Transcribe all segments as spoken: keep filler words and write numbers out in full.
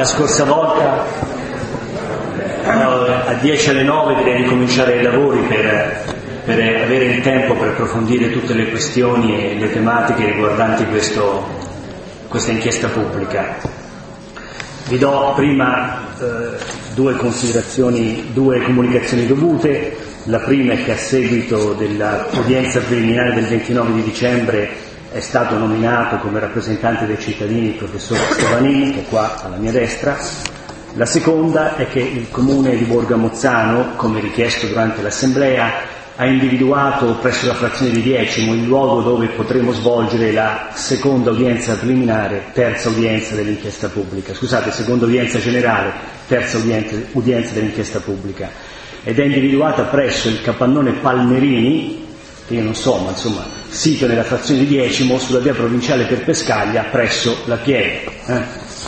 la scorsa volta a dieci alle nove direi di cominciare i lavori per, per avere il tempo per approfondire tutte le questioni e le tematiche riguardanti questo, questa inchiesta pubblica. Vi do prima eh, due considerazioni, due comunicazioni dovute. La prima è che a seguito dell'udienza preliminare del ventinove di dicembre è stato nominato come rappresentante dei cittadini il professor Stevanini, che è qua alla mia destra. La seconda è che il comune di Borgo a Mozzano, come richiesto durante l'assemblea, ha individuato presso la frazione di Diecimo il luogo dove potremo svolgere la seconda udienza preliminare, terza udienza dell'inchiesta pubblica. Scusate, seconda udienza generale, terza udienza, udienza dell'inchiesta pubblica. Ed è individuata presso il capannone Palmerini, che io non so, ma insomma, sito nella frazione di Diecimo, sulla via provinciale per Pescaglia, presso la Pieve. Eh?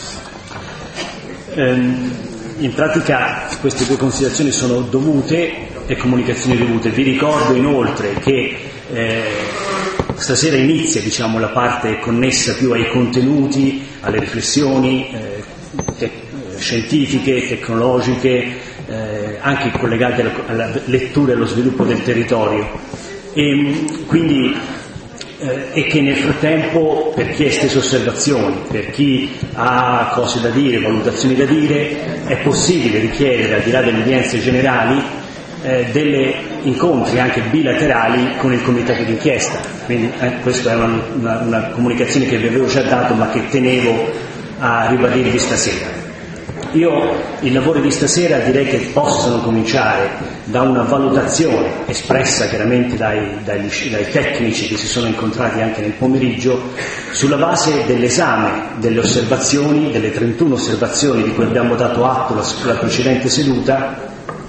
Ehm, in pratica queste due considerazioni sono dovute e comunicazioni dovute. Vi ricordo inoltre che eh, stasera inizia, diciamo, la parte connessa più ai contenuti, alle riflessioni eh, te- scientifiche, tecnologiche, eh, anche collegate alla, alla lettura e allo sviluppo del territorio. E quindi eh, e che nel frattempo, per chi ha esteso osservazioni, per chi ha cose da dire, valutazioni da dire, è possibile richiedere, al di là delle udienze generali, eh, delle incontri anche bilaterali con il comitato d'inchiesta. Quindi eh, questa è una, una, una comunicazione che vi avevo già dato, ma che tenevo a ribadirvi stasera. Io i lavori di stasera direi che possono cominciare da una valutazione espressa chiaramente dai, dai, dai tecnici che si sono incontrati anche nel pomeriggio, sulla base dell'esame delle osservazioni, delle trentuno osservazioni di cui abbiamo dato atto la, la precedente seduta,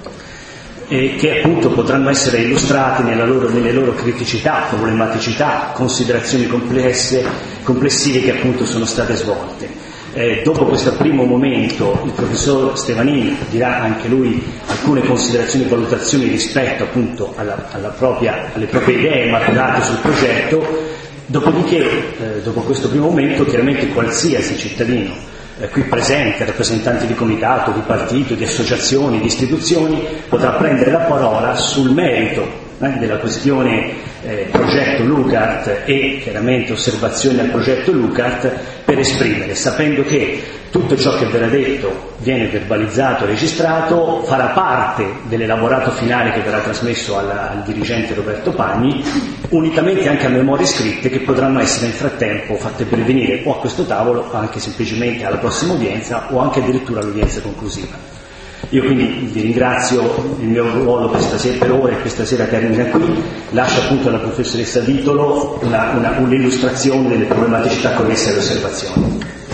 e che appunto potranno essere illustrati nella loro, nelle loro criticità, problematicità, considerazioni complesse, complessive che appunto sono state svolte. Eh, dopo questo primo momento il professor Stevanini dirà anche lui alcune considerazioni e valutazioni rispetto appunto alla, alla propria, alle proprie idee maturate sul progetto. Dopodiché, eh, dopo questo primo momento, chiaramente qualsiasi cittadino eh, qui presente, rappresentanti di comitato, di partito, di associazioni, di istituzioni, potrà prendere la parola sul merito eh, della questione eh, progetto Lucart e chiaramente osservazioni al progetto Lucart, per esprimere, sapendo che tutto ciò che verrà detto viene verbalizzato e registrato, farà parte dell'elaborato finale che verrà trasmesso alla, al dirigente Roberto Pagni, unitamente anche a memorie scritte che potranno essere nel frattempo fatte pervenire o a questo tavolo o anche semplicemente alla prossima udienza o anche addirittura all'udienza conclusiva. Io quindi vi ringrazio, il mio ruolo per stasera, per ora, e questa sera termina qui. Lascio appunto alla professoressa Ditolo una, una, un'illustrazione delle problematicità connesse alle osservazioni.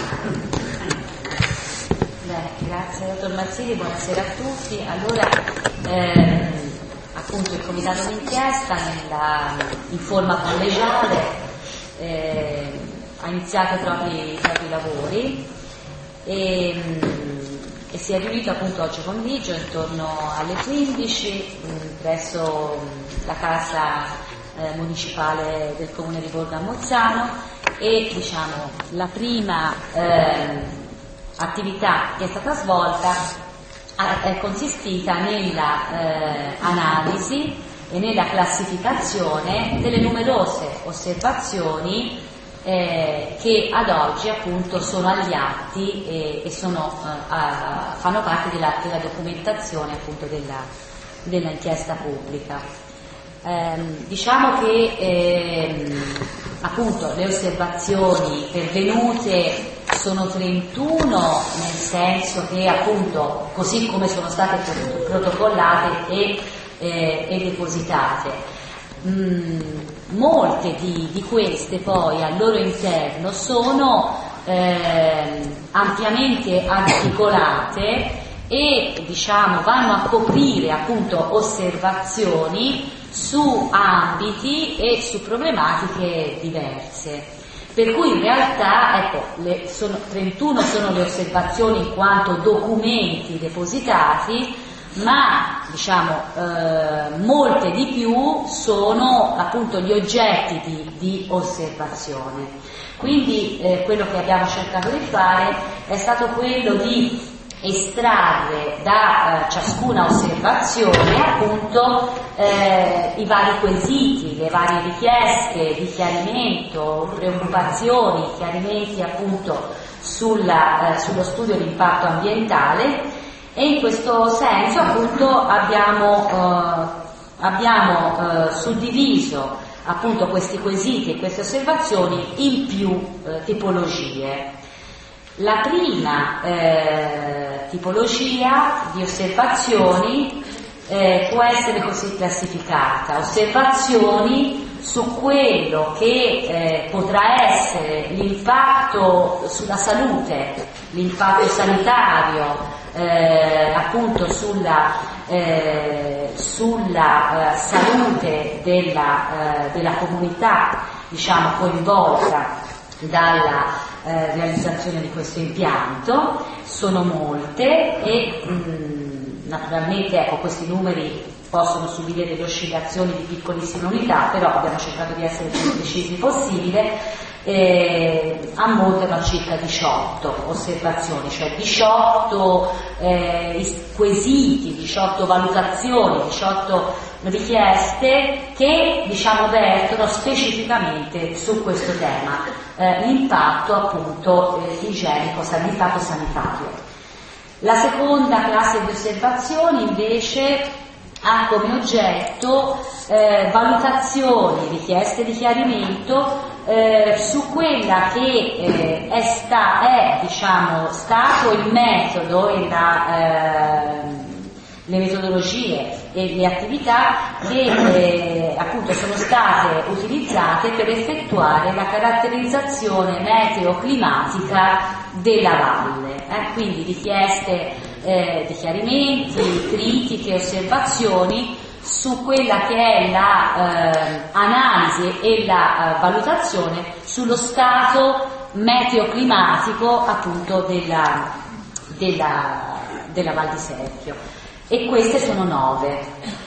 Bene, grazie dottor Mazzini, buonasera a tutti. Allora, ehm, appunto il comitato d'inchiesta nella, in forma collegiale eh, ha iniziato i propri, i propri lavori e, e si è riunito appunto oggi pomeriggio intorno alle quindici mh, presso mh, la casa eh, municipale del comune di Borgo a Mozzano, e diciamo la prima eh, attività che è stata svolta è consistita nella eh, analisi e nella classificazione delle numerose osservazioni Eh, che ad oggi appunto sono agli atti e, e sono, eh, a, fanno parte della, della documentazione appunto della, della inchiesta pubblica. Eh, diciamo che eh, appunto le osservazioni pervenute sono trentuno, nel senso che appunto così come sono state protocollate e, eh, e depositate. Mm, molte di, di queste poi al loro interno sono eh, ampiamente articolate e diciamo vanno a coprire appunto osservazioni su ambiti e su problematiche diverse, per cui in realtà ecco, le, sono, trentuno sono le osservazioni in quanto documenti depositati, ma diciamo eh, molte di più sono appunto gli oggetti di, di osservazione. Quindi eh, quello che abbiamo cercato di fare è stato quello di estrarre da eh, ciascuna osservazione appunto eh, i vari quesiti, le varie richieste di chiarimento, preoccupazioni, chiarimenti appunto sulla, eh, sullo studio di impatto ambientale, e in questo senso appunto abbiamo, eh, abbiamo eh, suddiviso appunto questi quesiti e queste osservazioni in più eh, tipologie. La prima eh, tipologia di osservazioni eh, può essere così classificata: osservazioni su quello che eh, potrà essere l'impatto sulla salute, l'impatto sanitario, eh, appunto sulla, eh, sulla eh, salute della, eh, della comunità, diciamo, coinvolta dalla eh, realizzazione di questo impianto. Sono molte e mh, naturalmente ecco, questi numeri possono subire delle oscillazioni di piccolissime unità, però abbiamo cercato di essere il più precisi possibile. Eh, ammontano a circa diciotto osservazioni, cioè diciotto eh, quesiti, diciotto valutazioni, diciotto richieste che diciamo vertono specificamente su questo tema, eh, l'impatto appunto eh, igienico, l'impatto sanitario. La seconda classe di osservazioni invece ha come oggetto eh, valutazioni, richieste di chiarimento eh, su quella che eh, è, sta, è diciamo, stato il metodo e la, eh, le metodologie e le attività che eh, appunto sono state utilizzate per effettuare la caratterizzazione meteoclimatica della valle. Eh, quindi richieste Eh, di chiarimenti, critiche, osservazioni su quella che è la eh, analisi e la eh, valutazione sullo stato meteoclimatico appunto della, della, della Val di Serchio, e queste sono nove.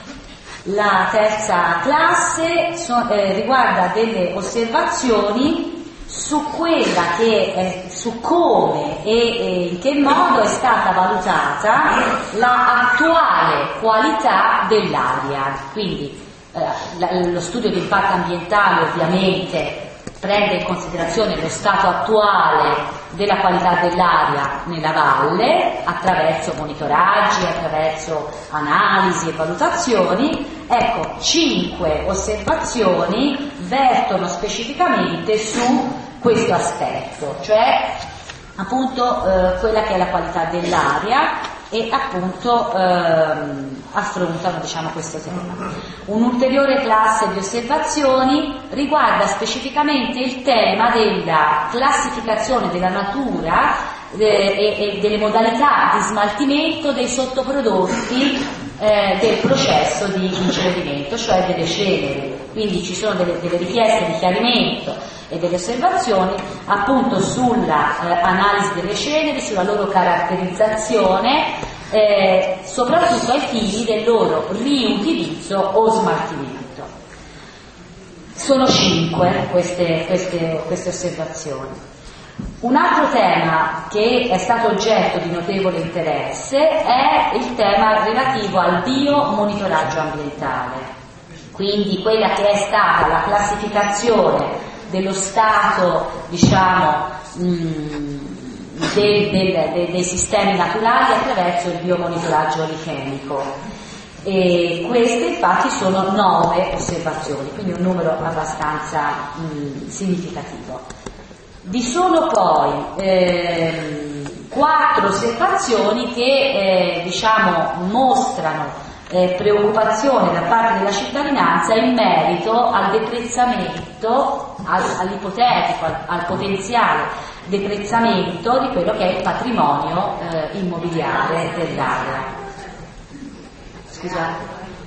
La terza classe so, eh, riguarda delle osservazioni su quella che è, su come e, e in che modo è stata valutata la attuale qualità dell'aria. Quindi eh, la, lo studio di impatto ambientale ovviamente prende in considerazione lo stato attuale della qualità dell'aria nella valle attraverso monitoraggi, attraverso analisi e valutazioni. Ecco, cinque osservazioni vertono specificamente su questo aspetto, cioè appunto eh, quella che è la qualità dell'aria, e appunto ehm, affrontano diciamo questo tema. Un'ulteriore classe di osservazioni riguarda specificamente il tema della classificazione della natura eh, e, e delle modalità di smaltimento dei sottoprodotti eh, del processo di incenerimento, cioè delle ceneri. Quindi ci sono delle, delle richieste di chiarimento e delle osservazioni appunto sulla eh, analisi delle ceneri, sulla loro caratterizzazione, eh, soprattutto ai fini del loro riutilizzo o smaltimento. Sono cinque queste, queste, queste osservazioni. Un altro tema che è stato oggetto di notevole interesse è il tema relativo al biomonitoraggio ambientale, quindi quella che è stata la classificazione dello stato, diciamo, mh, del, del, del, dei sistemi naturali attraverso il biomonitoraggio olichemico. E queste infatti sono nove osservazioni, quindi un numero abbastanza mh, significativo. Vi sono poi ehm, quattro osservazioni che eh, diciamo mostrano Eh, preoccupazione da parte della cittadinanza in merito al deprezzamento, al, all'ipotetico, al, al potenziale deprezzamento di quello che è il patrimonio eh, immobiliare dell'area. Scusate.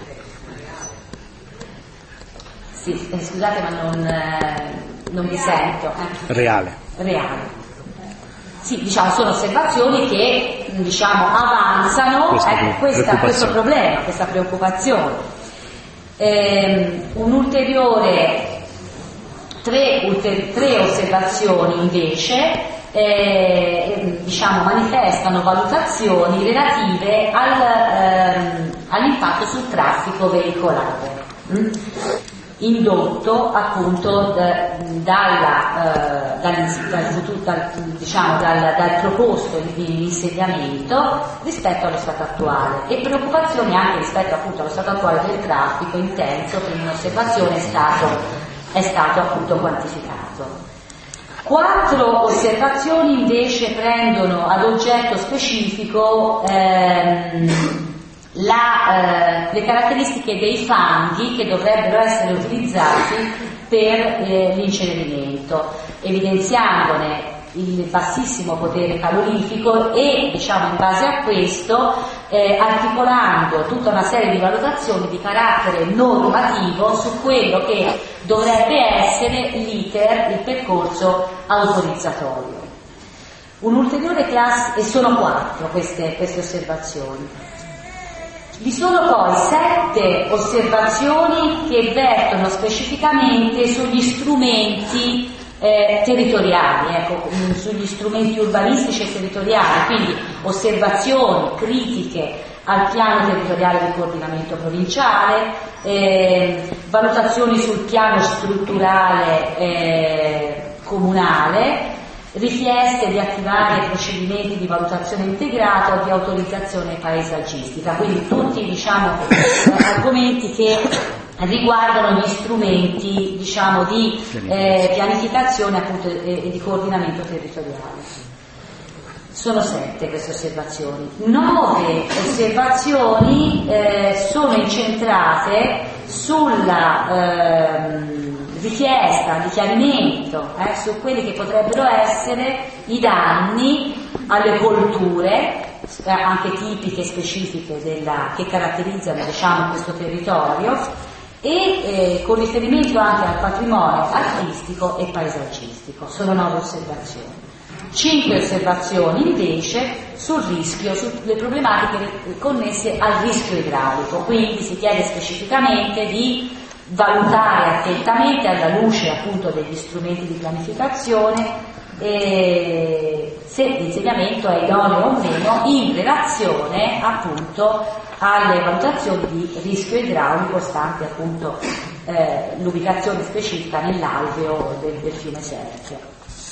Sì, eh, scusate ma non, eh, non vi sento. Eh. Reale. Reale. Sì, diciamo, sono osservazioni che diciamo avanzano questa, ecco, questa, questo problema, questa preoccupazione. Eh, un ulteriore tre, ulter, tre osservazioni invece eh, diciamo manifestano valutazioni relative al, ehm, all'impatto sul traffico veicolare mm? indotto appunto da, dalla, eh, dal, dal, dal, diciamo, dal, dal proposto di insediamento rispetto allo stato attuale, e preoccupazioni anche rispetto appunto allo stato attuale del traffico intenso, che in osservazione è stato, è stato appunto quantificato. Quattro osservazioni invece prendono ad oggetto specifico ehm, La, eh, le caratteristiche dei fanghi che dovrebbero essere utilizzati per eh, l'incenerimento, evidenziandone il bassissimo potere calorifico e, diciamo, in base a questo eh, articolando tutta una serie di valutazioni di carattere normativo su quello che dovrebbe essere l'iter, il percorso autorizzatorio. Un ulteriore classe, e sono quattro queste, queste osservazioni. Vi sono poi sette osservazioni che vertono specificamente sugli strumenti eh, territoriali, ecco, mh, sugli strumenti urbanistici e territoriali, quindi osservazioni critiche al piano territoriale di coordinamento provinciale, eh, valutazioni sul piano strutturale eh, comunale, richieste di attivare procedimenti di valutazione integrata o di autorizzazione paesaggistica, quindi tutti, diciamo, argomenti che riguardano gli strumenti, diciamo, di eh, pianificazione appunto e, e di coordinamento territoriale. Sono sette queste osservazioni. Nove osservazioni eh, sono incentrate sulla ehm, richiesta di chiarimento eh, su quelli che potrebbero essere i danni alle colture, eh, anche tipiche e specifiche della, che caratterizzano, diciamo, questo territorio, e eh, con riferimento anche al patrimonio artistico e paesaggistico. Sono nove osservazioni. Cinque osservazioni invece sul rischio, sulle problematiche connesse al rischio idraulico, quindi si chiede specificamente di valutare attentamente alla luce appunto degli strumenti di pianificazione eh, se l'insediamento è idoneo o meno in relazione appunto alle valutazioni di rischio idraulico, stante appunto eh, l'ubicazione specifica nell'alveo del, del fiume Serchio.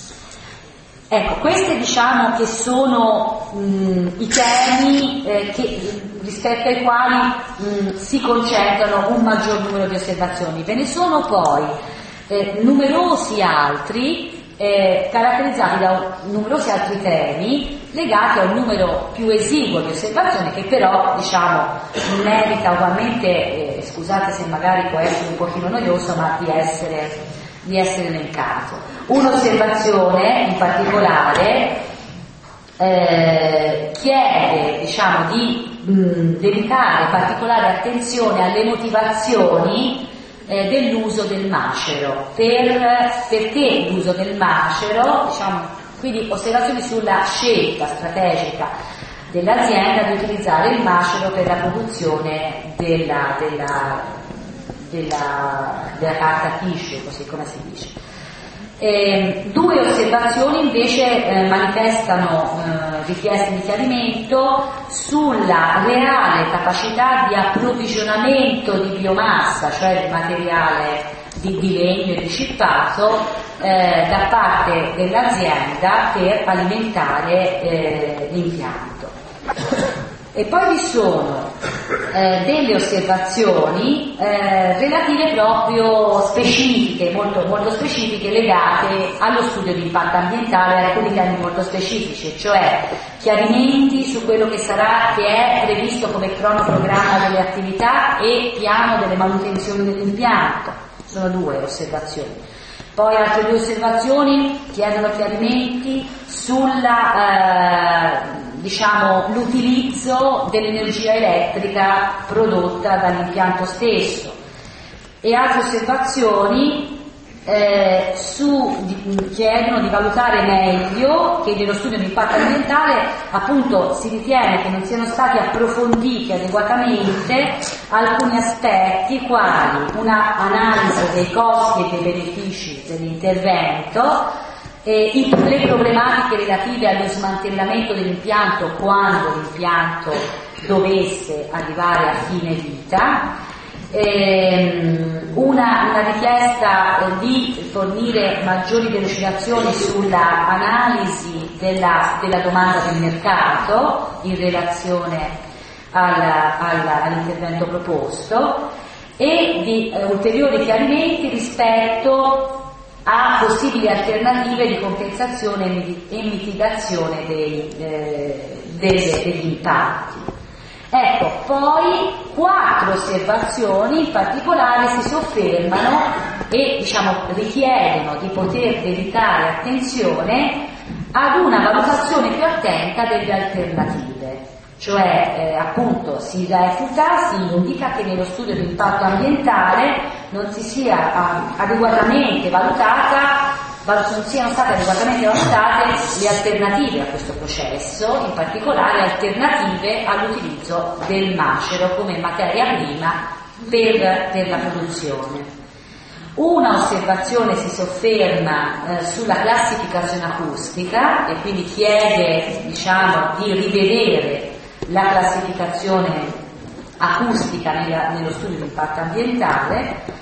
Ecco, queste diciamo che sono mh, i temi eh, che, rispetto ai quali mh, si concentrano un maggior numero di osservazioni. Ve ne sono poi eh, numerosi altri, eh, caratterizzati da numerosi altri temi, legati a un numero più esiguo di osservazioni, che però, diciamo, merita ugualmente, eh, scusate se magari può essere un pochino noioso, ma di essere... di essere elencato. Un'osservazione in particolare eh, chiede, diciamo, di mh, dedicare particolare attenzione alle motivazioni eh, dell'uso del macero. Per, perché l'uso del macero, diciamo, quindi osservazioni sulla scelta strategica dell'azienda di utilizzare il macero per la produzione della, della Della, della carta tissue, così come si dice. Eh, due osservazioni invece eh, manifestano eh, richieste di chiarimento sulla reale capacità di approvvigionamento di biomassa, cioè di materiale di, di legno e riciclato eh, da parte dell'azienda per alimentare eh, l'impianto. E poi vi sono eh, delle osservazioni eh, relative proprio specifiche, molto, molto specifiche, legate allo studio di impatto ambientale, alcuni temi molto specifici, cioè chiarimenti su quello che sarà, che è previsto come cronoprogramma delle attività e piano delle manutenzioni dell'impianto. Sono due osservazioni. Poi altre due osservazioni chiedono chiarimenti sulla eh, diciamo l'utilizzo dell'energia elettrica prodotta dall'impianto stesso, e altre osservazioni eh, su, di, chiedono di valutare meglio che nello studio di impatto ambientale appunto si ritiene che non siano stati approfonditi adeguatamente alcuni aspetti quali una analisi dei costi e dei benefici dell'intervento, eh, le problematiche relative allo smantellamento dell'impianto quando l'impianto dovesse arrivare a fine vita, ehm, una, una richiesta di fornire maggiori delucidazioni sulla analisi della, della domanda del mercato in relazione alla, alla, all'intervento proposto e di eh, ulteriori chiarimenti rispetto a possibili alternative di compensazione e mitigazione dei, eh, delle, degli impatti. Ecco, poi quattro osservazioni in particolare si soffermano e diciamo richiedono di poter dedicare attenzione ad una valutazione più attenta delle alternative, cioè eh, appunto si refuta, si indica che nello studio di impatto ambientale non si sia uh, adeguatamente valutata, non siano state adeguatamente valutate le alternative a questo processo, in particolare alternative all'utilizzo del macero come materia prima per, per la produzione. Una osservazione si sofferma eh, sulla classificazione acustica e quindi chiede diciamo, di rivedere la classificazione acustica nella, nello studio di impatto ambientale,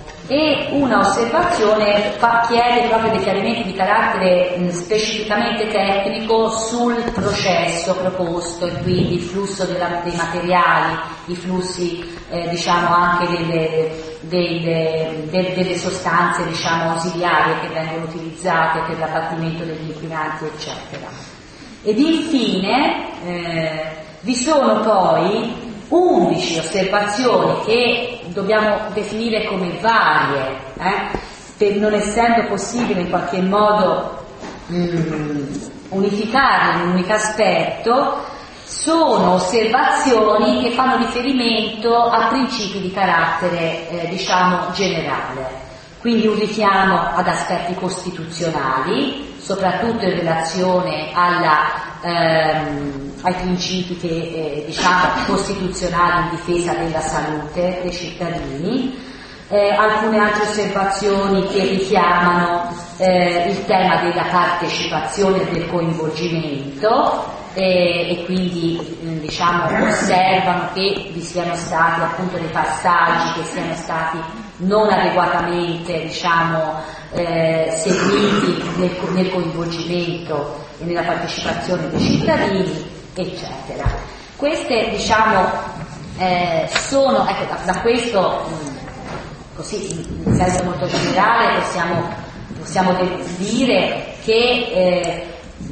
e una osservazione fa, chiede proprio dei chiarimenti di carattere mh, specificamente tecnico sul processo proposto e quindi il flusso della, dei materiali, i flussi eh, diciamo anche delle, delle, delle, delle sostanze diciamo ausiliarie che vengono utilizzate per l'abbattimento degli inquinanti eccetera. Ed infine eh, vi sono poi undici osservazioni che dobbiamo definire come varie, eh, per non essendo possibile in qualche modo mh, unificarle in un unico aspetto. Sono osservazioni che fanno riferimento a principi di carattere eh, diciamo generale, quindi un richiamo ad aspetti costituzionali, soprattutto in relazione alla ehm, ai principi che, eh, diciamo, costituzionali in difesa della salute dei cittadini, eh, alcune altre osservazioni che richiamano eh, il tema della partecipazione e del coinvolgimento eh, e quindi eh, diciamo, osservano che vi siano stati appunto dei passaggi che siano stati non adeguatamente diciamo, eh, seguiti nel, nel coinvolgimento e nella partecipazione dei cittadini eccetera. Queste diciamo eh, sono, ecco da, da questo mh, così in senso molto generale possiamo, possiamo dire che eh,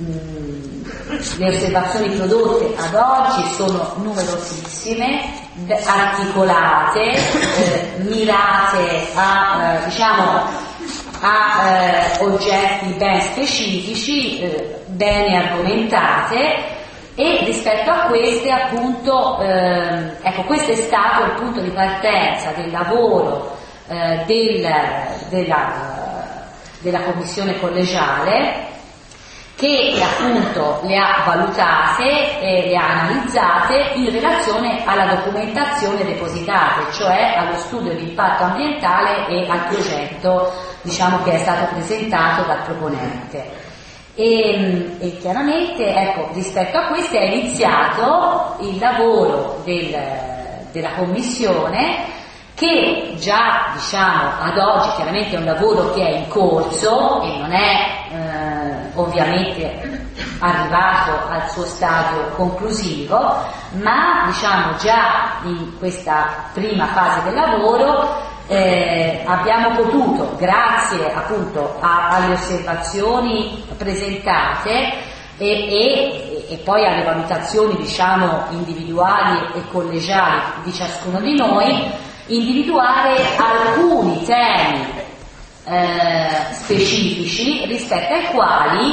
mh, le osservazioni prodotte ad oggi sono numerosissime, articolate, eh, mirate a eh, diciamo a eh, oggetti ben specifici, eh, bene argomentate. E rispetto a queste appunto ehm, ecco questo è stato il punto di partenza del lavoro eh, del, della, della commissione collegiale che appunto le ha valutate e le ha analizzate in relazione alla documentazione depositata, cioè allo studio di impatto ambientale e al progetto diciamo che è stato presentato dal proponente. E, e chiaramente ecco, rispetto a questo è iniziato il lavoro del, della commissione che già diciamo ad oggi chiaramente è un lavoro che è in corso e non è eh, ovviamente arrivato al suo stadio conclusivo, ma diciamo già in questa prima fase del lavoro Eh, abbiamo potuto, grazie appunto a, alle osservazioni presentate e, e, e poi alle valutazioni diciamo individuali e collegiali di ciascuno di noi, individuare alcuni temi eh, specifici rispetto ai quali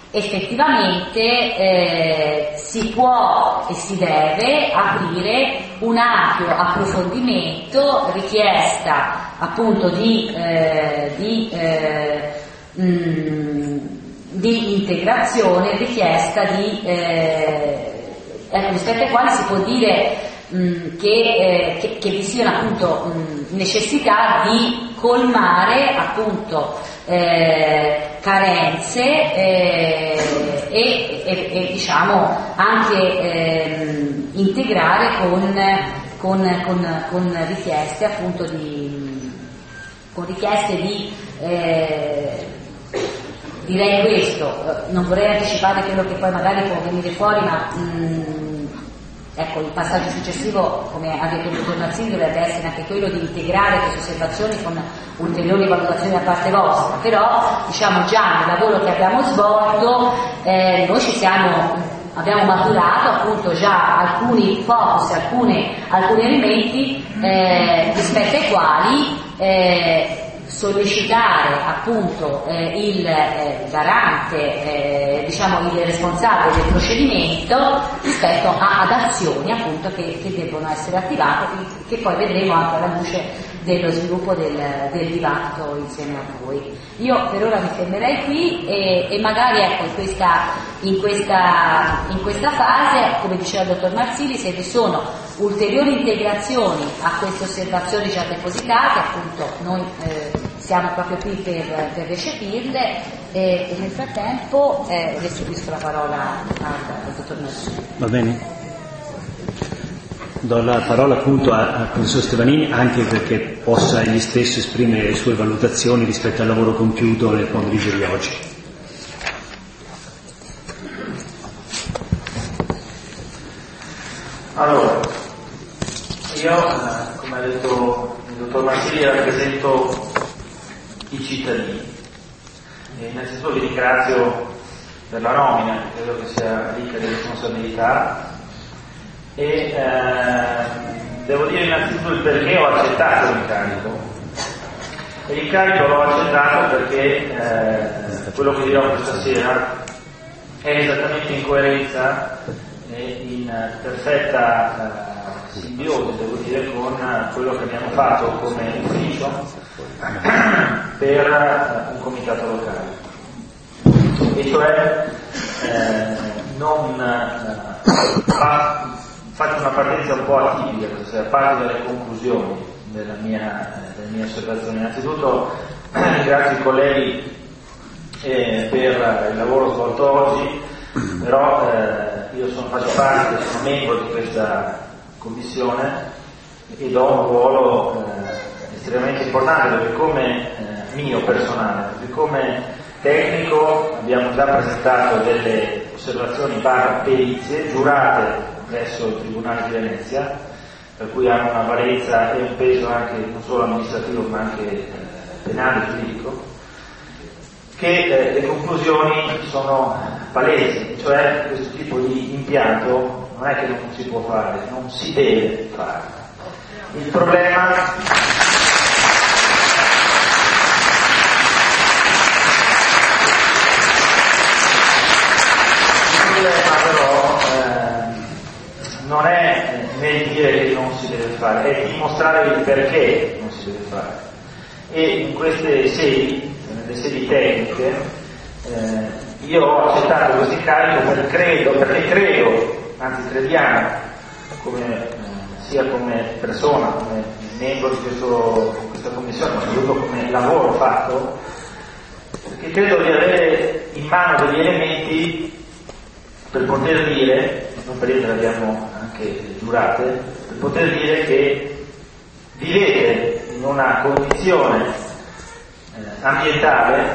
effettivamente eh, si può e si deve aprire un ampio approfondimento, richiesta appunto di, eh, di, eh, mh, di integrazione, richiesta di eh, ecco, rispetto ai quali si può dire mh, che, eh, che, che vi sia appunto mh, necessità di colmare appunto eh, carenze eh, e, e, e diciamo anche eh, integrare con, con, con, con richieste appunto di con richieste di eh, direi questo, non vorrei anticipare quello che poi magari può venire fuori, ma mh, ecco, il passaggio successivo, come ha detto il dottor Mazzini, dovrebbe essere anche quello di integrare queste osservazioni con ulteriori valutazioni da parte vostra, però diciamo già nel lavoro che abbiamo svolto eh, noi ci siamo, abbiamo maturato appunto già alcuni focus, alcune, alcuni elementi eh, rispetto ai quali eh, sollecitare appunto eh, il eh, garante, eh, diciamo il responsabile del procedimento rispetto a, ad azioni appunto che, che devono essere attivate, che poi vedremo anche alla luce dello sviluppo del, del dibattito insieme a voi. Io per ora mi fermerei qui e, e magari ecco in questa, in, questa, in questa fase, come diceva il dottor Marzilli, se vi sono ulteriori integrazioni a queste osservazioni già depositate, appunto noi eh, siamo proprio qui per, per recepirle e, e nel frattempo eh, restituisco la parola al, al dottor Marzilli. Va bene? Do la parola appunto al professor Stevanini anche perché possa egli stesso esprimere le sue valutazioni rispetto al lavoro compiuto nel pomeriggio di oggi. Allora, io, come ha detto il dottor Marzilli, rappresento i cittadini e innanzitutto vi ringrazio per la nomina, che credo che sia ricca di responsabilità. E eh, devo dire innanzitutto il perché ho accettato l'incarico. E l'incarico l'ho accettato perché eh, quello che dirò questa sera è esattamente in coerenza e in perfetta eh, simbiosi, devo dire, con quello che abbiamo fatto come ufficio per eh, un comitato locale. E cioè eh, non eh, fa, faccio una partenza un po' atipica, cioè parte dalle conclusioni della mia, delle mie osservazioni. Innanzitutto ringrazio i colleghi eh, per il lavoro svolto oggi, però eh, io sono, faccio parte, sono membro di questa commissione e do un ruolo eh, estremamente importante perché come eh, mio personale, perché come tecnico abbiamo già presentato delle osservazioni barra perizie giurate presso il Tribunale di Venezia, per cui hanno una valenza e un peso anche non solo amministrativo ma anche eh, penale e giuridico, che eh, le conclusioni sono palesi, cioè questo tipo di impianto non è che non si può fare, non si deve fare. Il problema il problema però non è nel dire che non si deve fare, è dimostrare il perché non si deve fare. E in queste sedi, nelle sedi tecniche, eh, io ho accettato questo incarico per credo, perché credo, anzi crediamo, come, eh, sia come persona, come membro di questo, questa commissione, ma soprattutto come lavoro fatto, perché credo di avere in mano degli elementi per poter dire, non per dire che abbiamo anche giurate, per poter dire che vivete in una condizione eh, ambientale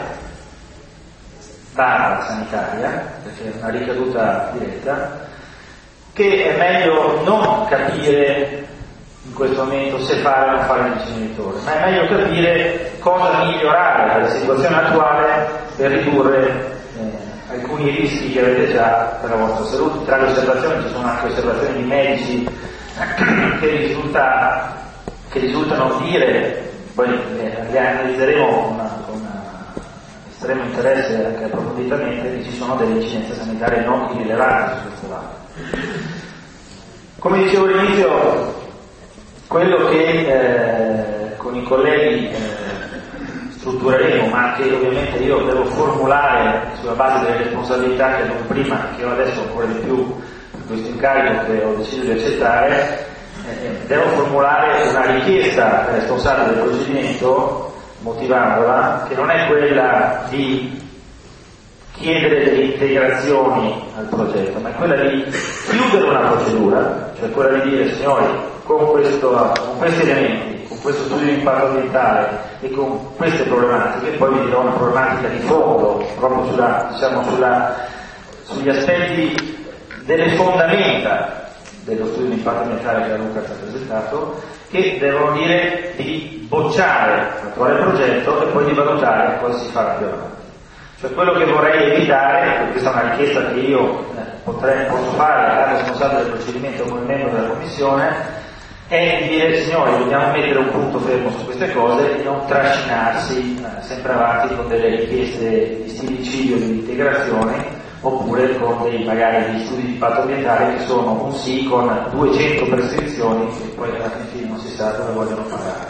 barra sanitaria, perché è una ricaduta diretta, che è meglio non capire in questo momento se fare o non fare il inceneritore, ma è meglio capire cosa migliorare della situazione attuale per ridurre eh, alcuni rischi che avete già per la vostra salute. Tra le osservazioni ci sono anche osservazioni di medici che, risulta, che risultano dire, poi le analizzeremo con una, con una estremo interesse anche approfonditamente che ci sono delle incidenze sanitarie non irrilevanti su questo lato. Come dicevo all'inizio, quello che eh, con i colleghi eh, struttureremo, ma che ovviamente io devo formulare sulla base delle responsabilità che avevo prima, che ho adesso ancora di più per questo incarico che ho deciso di accettare, eh, devo formulare una richiesta al responsabile del procedimento, motivandola, che non è quella di chiedere delle integrazioni al progetto, ma è quella di chiudere una procedura, cioè quella di dire signori, con, questo, con questi elementi, con questo studio di impatto ambientale e con queste problematiche, poi vi dirò una problematica di fondo, proprio sulla, diciamo, sulla, sugli aspetti delle fondamenta dello studio di impatto ambientale che la Luca ci ha presentato, che devono dire di bocciare l'attuale progetto e poi di valutare cosa si farà più avanti. Cioè quello che vorrei evitare, questa è una richiesta che io eh, potrei, posso fare al responsabile del procedimento come membro della Commissione, è di dire signori dobbiamo mettere un punto fermo su queste cose e non trascinarsi eh, sempre avanti con delle richieste di stillicidio, di integrazione, oppure con dei magari degli studi di impatto ambientale che sono un sì con duecento prescrizioni che poi alla fine non si sa dove vogliono pagare.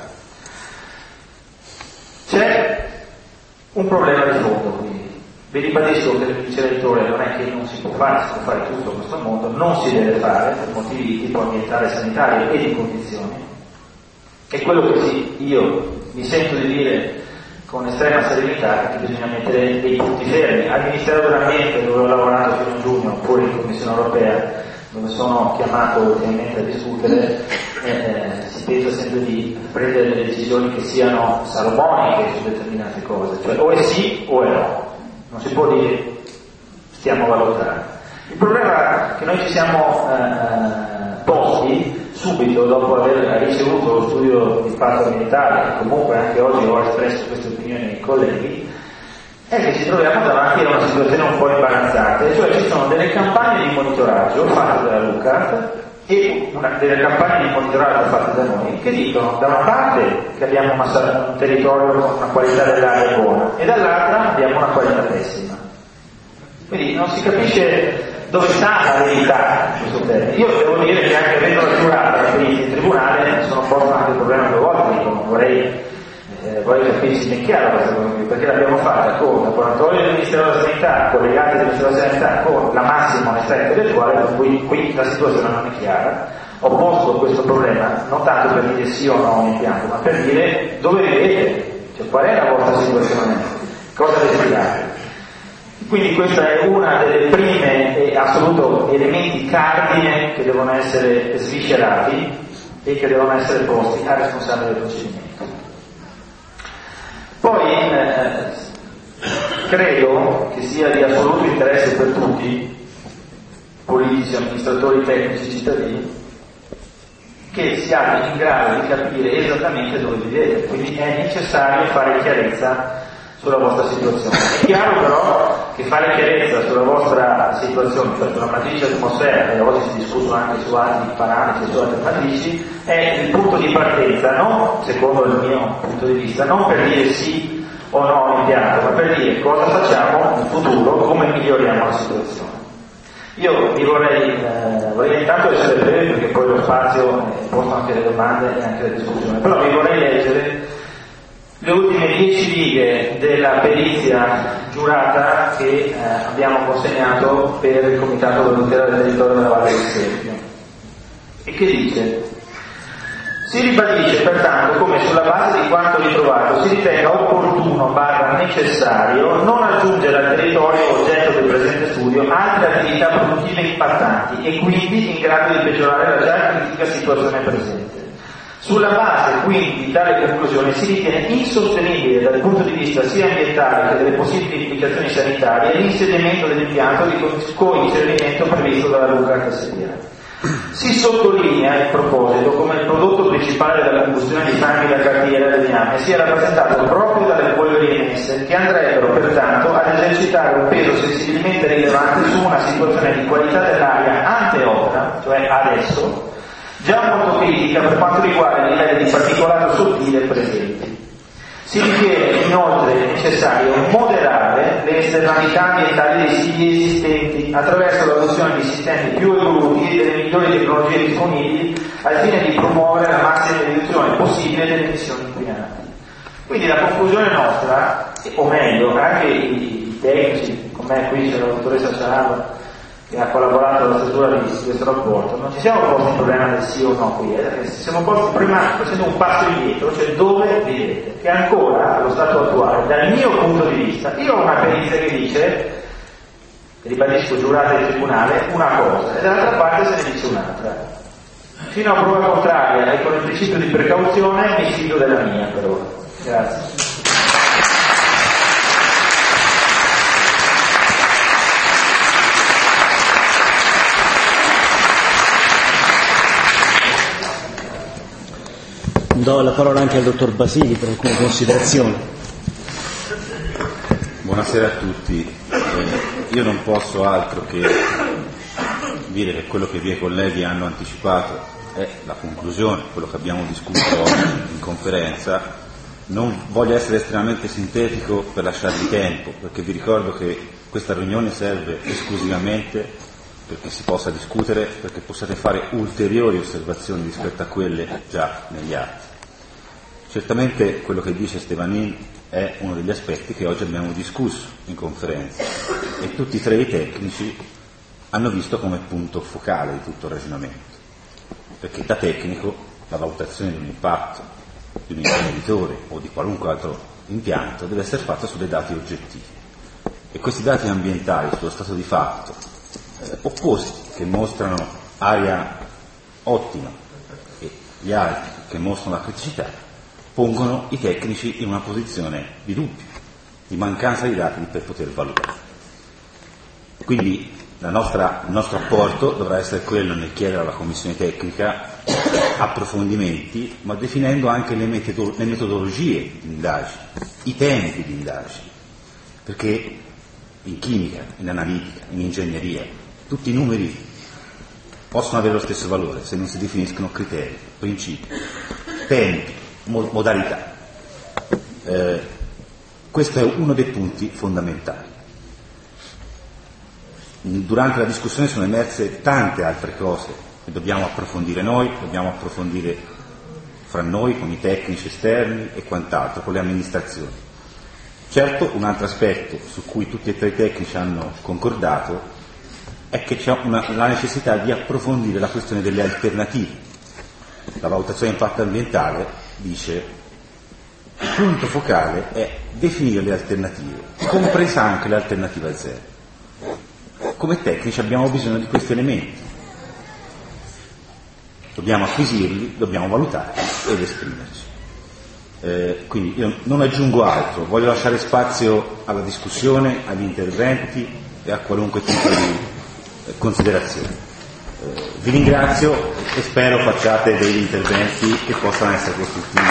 C'è un problema di fondo quindi. Vi ribadisco che il dicettore non è che non si può fare, si può fare tutto in questo mondo, non si deve fare per motivi di tipo ambientale, sanitario e di condizioni. E quello che sì, io mi sento di dire con estrema serenità è che bisogna mettere dei punti fermi. Al Ministero dell'Ambiente, dove ho lavorato fino a giugno, oppure in Commissione Europea, dove sono chiamato ultimamente a discutere, eh, si pensa sempre di prendere delle decisioni che siano salomoniche su determinate cose, cioè o è sì o è no. Non si può dire stiamo valutando. Il problema che noi ci siamo eh, posti subito dopo aver ricevuto lo studio di impatto ambientale, e comunque anche oggi ho espresso queste opinioni ai colleghi, è che ci troviamo davanti a una situazione un po' imbarazzante, cioè ci sono delle campagne di monitoraggio fatte dalla Lucat e una, delle campagne di monitoraggio fatte da noi che dicono da una parte che abbiamo una, un territorio con una qualità dell'aria buona e dall'altra abbiamo una qualità pessima. Quindi non si capisce dove sta la verità in questo termine. Io devo dire che anche avendo giurato la perizia in tribunale mi sono posto anche il problema due volte, dico, non vorrei Eh, vorrei capirsi ben chiaro questa cosa qui, perché l'abbiamo fatta con il laboratorio del Ministero della Sanità, collegati al Ministero della Sanità, con la massima onestà intellettuale, per cui qui la situazione non è chiara. Ho posto questo problema non tanto per dire sì o no un impianto, ma per dire dove vivete, cioè qual è la vostra situazione, cosa respirate. Quindi questa è una delle prime e assoluto elementi cardine che devono essere sviscerati e che devono essere posti al responsabile del procedimento. Poi eh, credo che sia di assoluto interesse per tutti, politici, amministratori, tecnici, cittadini, che siate in grado di capire esattamente dove vivete, quindi è necessario fare chiarezza sulla vostra situazione. È chiaro però che fare chiarezza sulla vostra situazione, cioè sulla matrice atmosfera, e oggi si è discusso anche su altri parametri, su altre matrici, è il punto di partenza, non, secondo il mio punto di vista, non per dire sì o no all'impianto, ma per dire cosa facciamo in futuro, come miglioriamo la situazione. Io vi vorrei, eh, vorrei intanto essere breve perché poi lo spazio è posto anche le domande e anche la discussione, però vi vorrei leggere le ultime dieci righe della perizia giurata che eh, abbiamo consegnato per il Comitato per la tutela del territorio della Valle del Serpio, e che dice: si ribadisce pertanto come sulla base di quanto ritrovato si ritenga opportuno barra necessario non aggiungere al territorio oggetto del presente studio altre attività produttive impattanti e quindi in grado di peggiorare la già critica situazione presente. Sulla base quindi di tale conclusione si ritiene insostenibile dal punto di vista sia ambientale che delle possibili implicazioni sanitarie l'insediamento dell'impianto di coincenerimento previsto dalla Lucat S p A. Si sottolinea in proposito come il prodotto principale della combustione di fanghi da cartiera e legname sia rappresentato proprio dalle polveri emesse, che andrebbero pertanto ad esercitare un peso sensibilmente rilevante su una situazione di qualità dell'aria ante opera, cioè adesso, già molto critica per quanto riguarda i livelli di particolato sottile presenti. Si ritiene inoltre necessario moderare le esternalità ambientali dei siti esistenti attraverso l'adozione di sistemi più evoluti e delle migliori tecnologie disponibili al fine di promuovere la massima riduzione possibile delle emissioni inquinanti. Quindi la conclusione nostra, o meglio, anche i, i tecnici, con me qui c'è la dottoressa Sarava che ha collaborato alla stesura di questo rapporto, non ci siamo posti il problema del sì o no qui, eh, ci siamo posti prima facendo un passo indietro, cioè dove vedete che ancora allo stato attuale, dal mio punto di vista, io ho una perizia che dice, ribadisco giurata del tribunale, una cosa e dall'altra parte se ne dice un'altra. Fino a prova contraria e con il principio di precauzione mi fido della mia per ora. Grazie. Do la parola anche al dottor Basili per alcune considerazioni. Buonasera a tutti. Eh, io non posso altro che dire che quello che i miei colleghi hanno anticipato è la conclusione, quello che abbiamo discusso oggi in conferenza. Non voglio essere estremamente sintetico per lasciarvi tempo, perché vi ricordo che questa riunione serve esclusivamente perché si possa discutere, perché possiate fare ulteriori osservazioni rispetto a quelle già negli atti. Certamente quello che dice Stevanin è uno degli aspetti che oggi abbiamo discusso in conferenza e tutti e tre i tecnici hanno visto come punto focale di tutto il ragionamento, perché da tecnico la valutazione di un impatto di un inceneritore o di qualunque altro impianto deve essere fatta su dei dati oggettivi e questi dati ambientali sullo stato di fatto eh, opposti, che mostrano aria ottima e gli altri che mostrano la criticità, pongono i tecnici in una posizione di dubbio, di mancanza di dati per poter valutare. Quindi la nostra, il nostro apporto dovrà essere quello nel chiedere alla Commissione tecnica approfondimenti, ma definendo anche le, metodo, le metodologie di indagine, i tempi di indagine, perché in chimica, in analitica, in ingegneria, tutti i numeri possono avere lo stesso valore se non si definiscono criteri, principi, tempi, mo- modalità. Eh, questo è uno dei punti fondamentali. Durante la discussione sono emerse tante altre cose che dobbiamo approfondire noi, dobbiamo approfondire fra noi, con i tecnici esterni e quant'altro, con le amministrazioni. Certo, un altro aspetto su cui tutti e tre i tecnici hanno concordato è che c'è una, la necessità di approfondire la questione delle alternative. La valutazione di impatto ambientale dice il punto focale è definire le alternative, compresa anche l'alternativa zero. Come tecnici abbiamo bisogno di questi elementi, dobbiamo acquisirli, dobbiamo valutarli ed esprimerci. Eh, quindi io non aggiungo altro, voglio lasciare spazio alla discussione, agli interventi e a qualunque tipo di eh, considerazione. Eh, vi ringrazio e spero facciate degli interventi che possano essere costruttivi.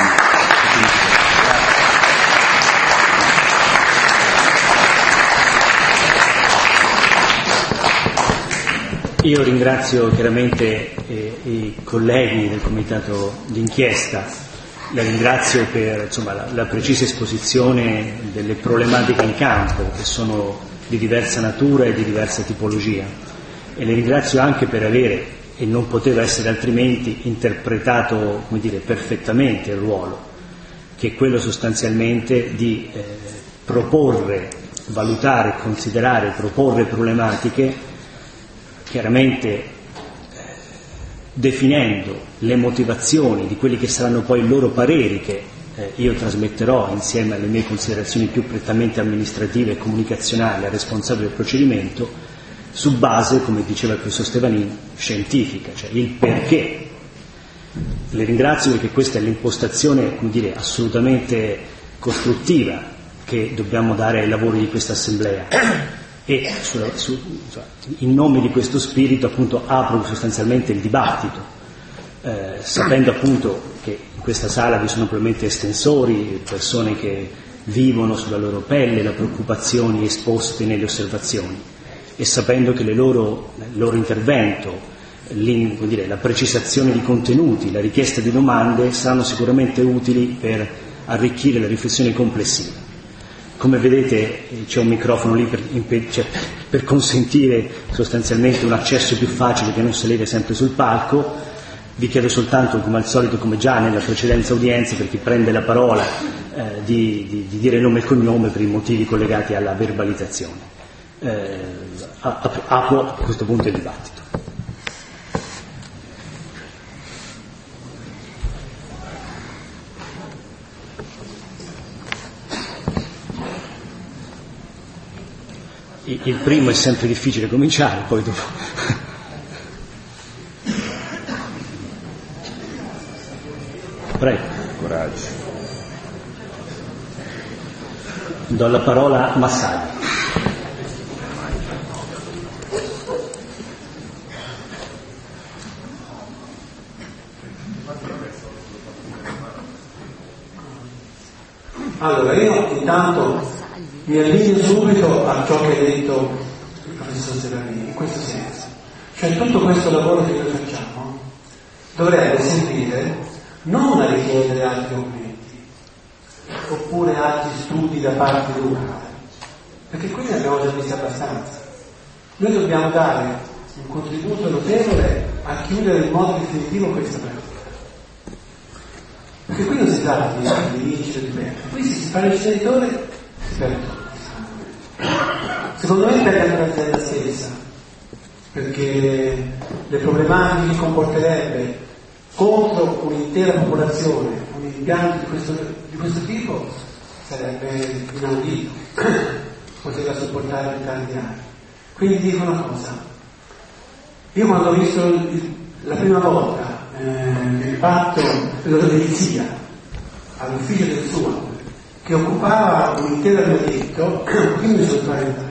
Io ringrazio chiaramente eh, i colleghi del Comitato d'inchiesta, la ringrazio per insomma, la, la precisa esposizione delle problematiche in campo, che sono di diversa natura e di diversa tipologia, e le ringrazio anche per avere, e non poteva essere altrimenti, interpretato come dire, perfettamente il ruolo, che è quello sostanzialmente di eh, proporre, valutare, considerare, proporre problematiche chiaramente eh, definendo le motivazioni di quelli che saranno poi i loro pareri che eh, io trasmetterò insieme alle mie considerazioni più prettamente amministrative e comunicazionali al responsabile del procedimento su base, come diceva il professor Stevanin, scientifica, cioè il perché. Le ringrazio perché questa è l'impostazione, come dire, assolutamente costruttiva che dobbiamo dare ai lavori di questa assemblea. E su, su, in nome di questo spirito appunto apro sostanzialmente il dibattito, eh, sapendo appunto che in questa sala vi sono probabilmente estensori, persone che vivono sulla loro pelle le preoccupazioni esposte nelle osservazioni, e sapendo che le loro, il loro intervento, come dire, la precisazione di contenuti, la richiesta di domande saranno sicuramente utili per arricchire la riflessione complessiva. Come vedete c'è un microfono lì per, cioè, per consentire sostanzialmente un accesso più facile che non si leve sempre sul palco. Vi chiedo soltanto, come al solito, come già nella precedente udienza, per chi prende la parola, eh, di, di, di dire nome e cognome per i motivi collegati alla verbalizzazione. Eh, apro a questo punto il dibattito. Il primo è sempre difficile cominciare, poi dopo. Prego. Coraggio. Do la parola a Massaglia. Allora, io intanto mi allineo subito a ciò che ha detto il professor Serranini, in questo senso. Cioè tutto questo lavoro che noi facciamo dovrebbe servire non a richiedere altri aumenti oppure altri studi da parte locale, perché qui ne abbiamo già visti abbastanza. Noi dobbiamo dare un contributo notevole a chiudere in modo definitivo questa pratica. Perché qui non si tratta di vincere o di perdere, qui se si fa l'inceneritore si perde tutto. Secondo me perde l'azienda stessa, perché le problematiche che comporterebbe contro un'intera popolazione un impianto di questo, di questo tipo sarebbe inaudito, poteva sopportare per tanti anni. Quindi dico una cosa, io quando ho visto il, la prima volta eh, il patto dell'edilizia all'ufficio del suo che occupava un intero dialetto, quindi mi sono spaventato.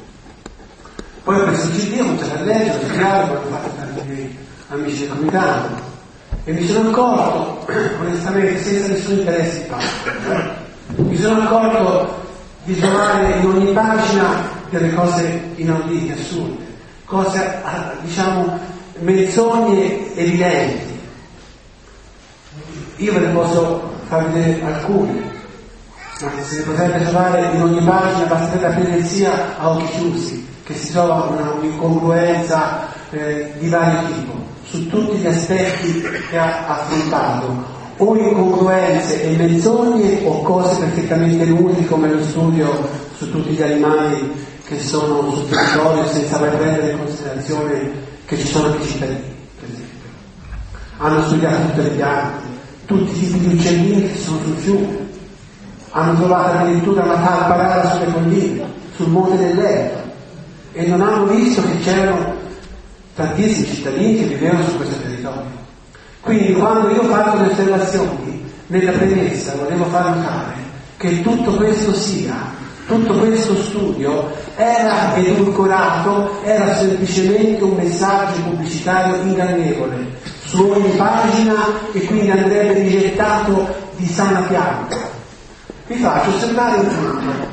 Poi ho preso il C D, ho cominciato a leggere, ho studiato, ho fatto tanti miei amici del comitato e mi sono accorto, onestamente, senza nessun interesse di parte, mi sono accorto di trovare in ogni pagina delle cose inaudite, assurde, cose, diciamo, menzogne evidenti. Io ve ne posso far vedere alcune, ma se ne potrebbe trovare in ogni pagina, basterebbe aprire sia a occhi chiusi, che si trova una, un'incongruenza eh, di vario tipo, su tutti gli aspetti che ha affrontato, o incongruenze e menzogne o cose perfettamente inutili come lo studio su tutti gli animali che sono sul territorio senza mai prendere in considerazione che ci sono anche cittadini, per esempio. Hanno studiato tutte le piante, tutti i tipi di uccellini che sono sul fiume, hanno trovato addirittura una talpa rara sulle colline, sul monte del Letto, e non hanno visto che c'erano tantissimi cittadini che vivevano su questo territorio. Quindi quando io ho fatto le osservazioni nella premessa volevo far notare che tutto questo sia, tutto questo studio era edulcorato, era semplicemente un messaggio pubblicitario ingannevole su ogni pagina e quindi andrebbe rigettato di sana pianta. Vi faccio osservare un punto,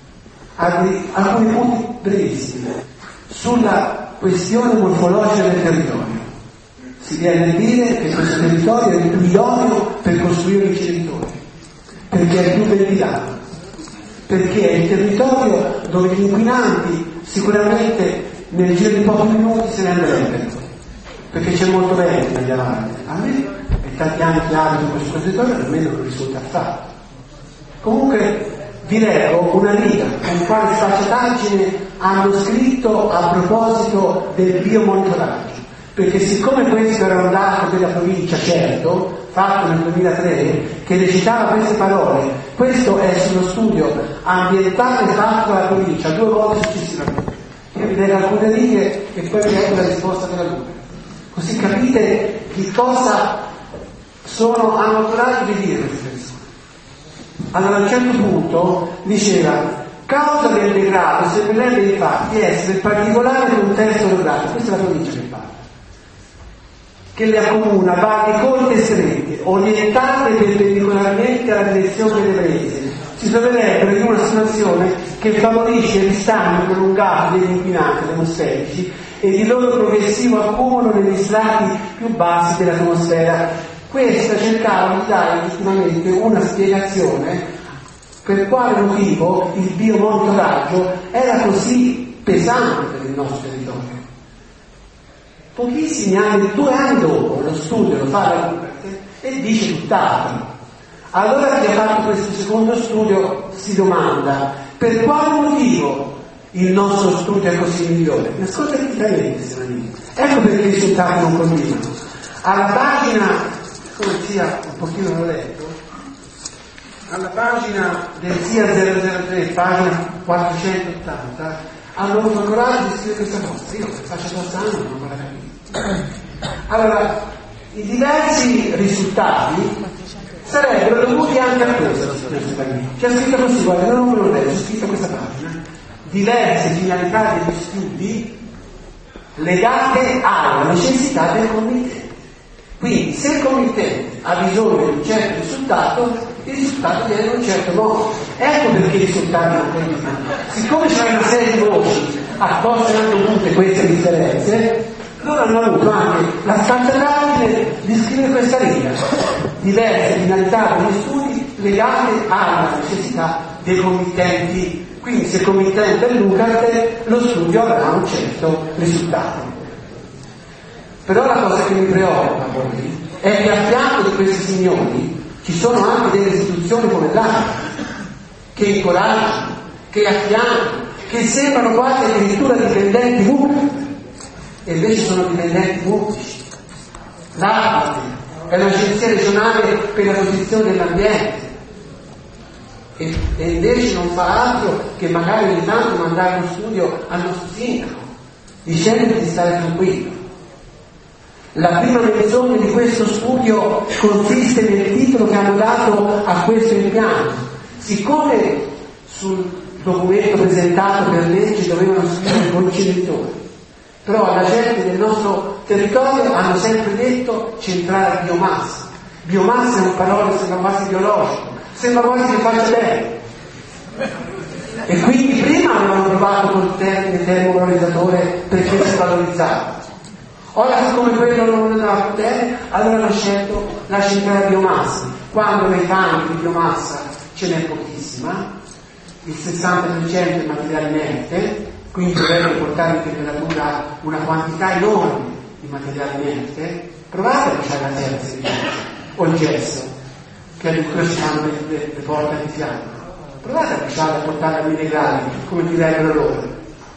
alcuni punti brevissimi sulla questione morfologica del territorio. Si viene a dire che questo territorio è il più idoneo per costruire inceneritori, perché è più ventilato, perché è il territorio dove gli inquinanti sicuramente nel giro di pochi minuti se ne andrebbero, perché c'è molto vento negli avanti. A me e tanti anni che abito in questo territorio almeno non risulta affatto. Comunque vi leggo una riga con quale sfacciataggine hanno scritto a proposito del biomonitoraggio, perché siccome questo era un dato della provincia, certo, fatto nel duemilatré, che recitava queste parole, questo è sullo studio ambientale fatto dalla provincia due volte successivamente. Io vi leggo alcune righe e poi vi leggo la risposta della Luca, così capite che cosa sono hanno coraggio di dire queste persone. Allora a un certo punto diceva: causa del degrado sembrerebbe infatti essere il particolare contesto orografico, questa è la provincia che parla, che le accomuna valli corte e strette, orientate perpendicolarmente alla direzione delle prese, si troverebbero in una situazione che favorisce il ristagno prolungato degli inquinanti atmosferici e il loro progressivo accumulo negli strati più bassi dell'atmosfera. Questa cercava di dare ultimamente una spiegazione per quale motivo il biomonitoraggio era così pesante per il nostro territorio. Pochissimi anni, due anni dopo, lo studio lo fa la Rupert e dice tutt'altro. Allora chi ha fatto questo secondo studio si domanda per quale motivo il nostro studio è così migliore. Mi ascolta criticamente, se non dico. Ecco perché i risultati non continuano. Alla pagina, come sia un pochino l'ho letto, alla pagina del S I A zero zero tre, pagina quattrocentottanta, hanno avuto il coraggio di scrivere questa cosa. Io faccio quattro anni non la capisco. Allora, i diversi risultati sarebbero dovuti anche a questo. C'è scritto così, guarda, non me lo leggo, c'è scritto questa pagina. Diverse finalità degli studi legate alla necessità del committente. Quindi, se il committente ha bisogno di un certo risultato, il risultato viene in un certo modo. Ecco perché i risultati non continuano. Siccome c'è una serie di voci a cui sono dovute queste differenze, loro hanno avuto anche la scatteraggine di scrivere questa riga. Diverse finalità degli studi legate alla necessità dei committenti. Quindi se il committente è Lucarte, lo studio avrà un certo risultato. Però la cosa che mi preoccupa poi è che a fianco di questi signori ci sono anche delle istituzioni come l'A che incoraggiano, che affiancano, che sembrano quasi addirittura dipendenti pubblici e invece sono dipendenti pubblici. L'A è l'Agenzia regionale per la protezione dell'ambiente e, e invece non fa altro che magari ogni tanto mandare uno studio al nostro sindaco dicendo di stare tranquillo. La prima menzione di questo studio consiste nel titolo che hanno dato a questo impianto. Siccome sul documento presentato per legge dovevano scrivere concenitori, però alla gente del nostro territorio hanno sempre detto centrale biomassa. Biomassa è una parola che sembra quasi biologico, sembra quasi che faccia bene. E quindi prima avevano provato col termine termovalorizzatore perché si valorizzava. Ora, siccome quello non andava bene, allora hanno scelto la centrale biomassa, quando nei campi di biomassa ce n'è pochissima, il sessanta per cento è materiale inerte, quindi dovrebbe portare in temperatura una quantità enorme di materiale inerte. Provate a lasciare la terra se o il gesso, che addirittura ci fanno le, le, le porte di fianco. Provate a lasciare a portare a mille gradi, come direbbero loro.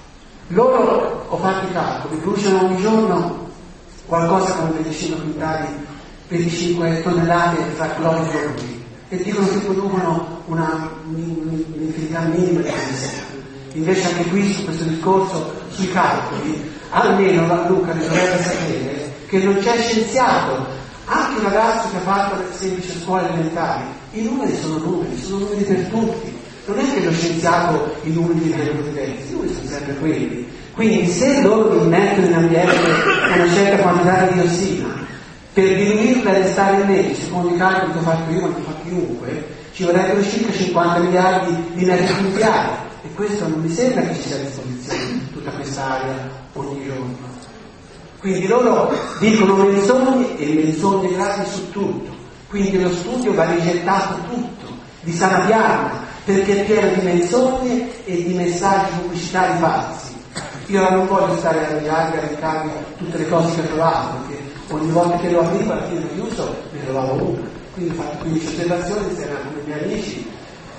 Loro, ho fatto i calcoli, bruciano ogni giorno qualcosa come venticinque quintali, venticinque tonnellate fra clorofluori e dicono che producono una un'infinità minima di questo. Invece anche qui su questo discorso, sui calcoli, almeno la Luca dovrebbe sapere che non c'è scienziato, anche un ragazzo che ha fatto le semplici scuole elementari, i numeri sono numeri, sono numeri per tutti. Non è che lo scienziato i numeri di precedenti, i numeri sono sempre quelli. Quindi se loro immettono in ambiente una certa quantità di diossina, per diluirla e restare in legge, secondo i calcoli che ho fatto io, ma che fa chiunque, ci vorrebbero circa cinquanta miliardi di metri cubici. E questo non mi sembra che ci sia a disposizione tutta questa area ogni giorno. Quindi loro dicono menzogne e menzogne gravi su tutto. Quindi lo studio va rigettato tutto, di sana pianta, perché è pieno di menzogne e di messaggi pubblicitari falsi. Io non voglio stare a riargare a ricambio tutte le cose che ho trovato, perché ogni volta che lo aprivo alla fine lo chiuso ne trovavo una. Quindi ho fatto quindici osservazioni, si erano con i miei amici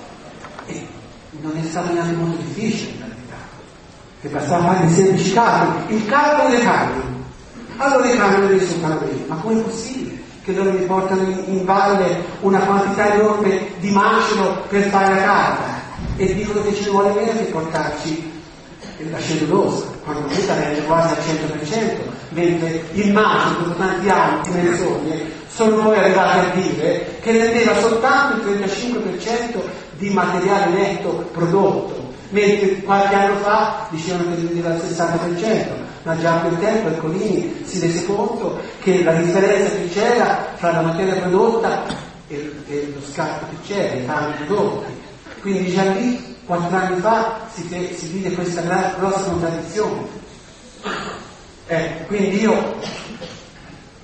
e non è stato neanche molto difficile in realtà, che bastava fare dei semplici calcoli, il calcolo dei cambio. Allora i cambio risultano bene, ma com'è possibile che loro mi portano in, in valle una quantità enorme di macero per fare la carta e dicono che ci vuole meno che portarci la cellulosa, quando questa rende quasi al cento per cento, mentre il macero dopo tanti anni di menzogne sono poi arrivati a dire che rendeva soltanto il trentacinque per cento di materiale netto prodotto, mentre qualche anno fa dicevano che rendeva il sessanta per cento, ma già a quel tempo Ercolini si rese conto che la differenza che c'era fra la materia prodotta e, e lo scarto che c'era, i tanti prodotti. Quindi già lì, quattro anni fa, si, fe, si vide questa grossa contraddizione. Eh, quindi io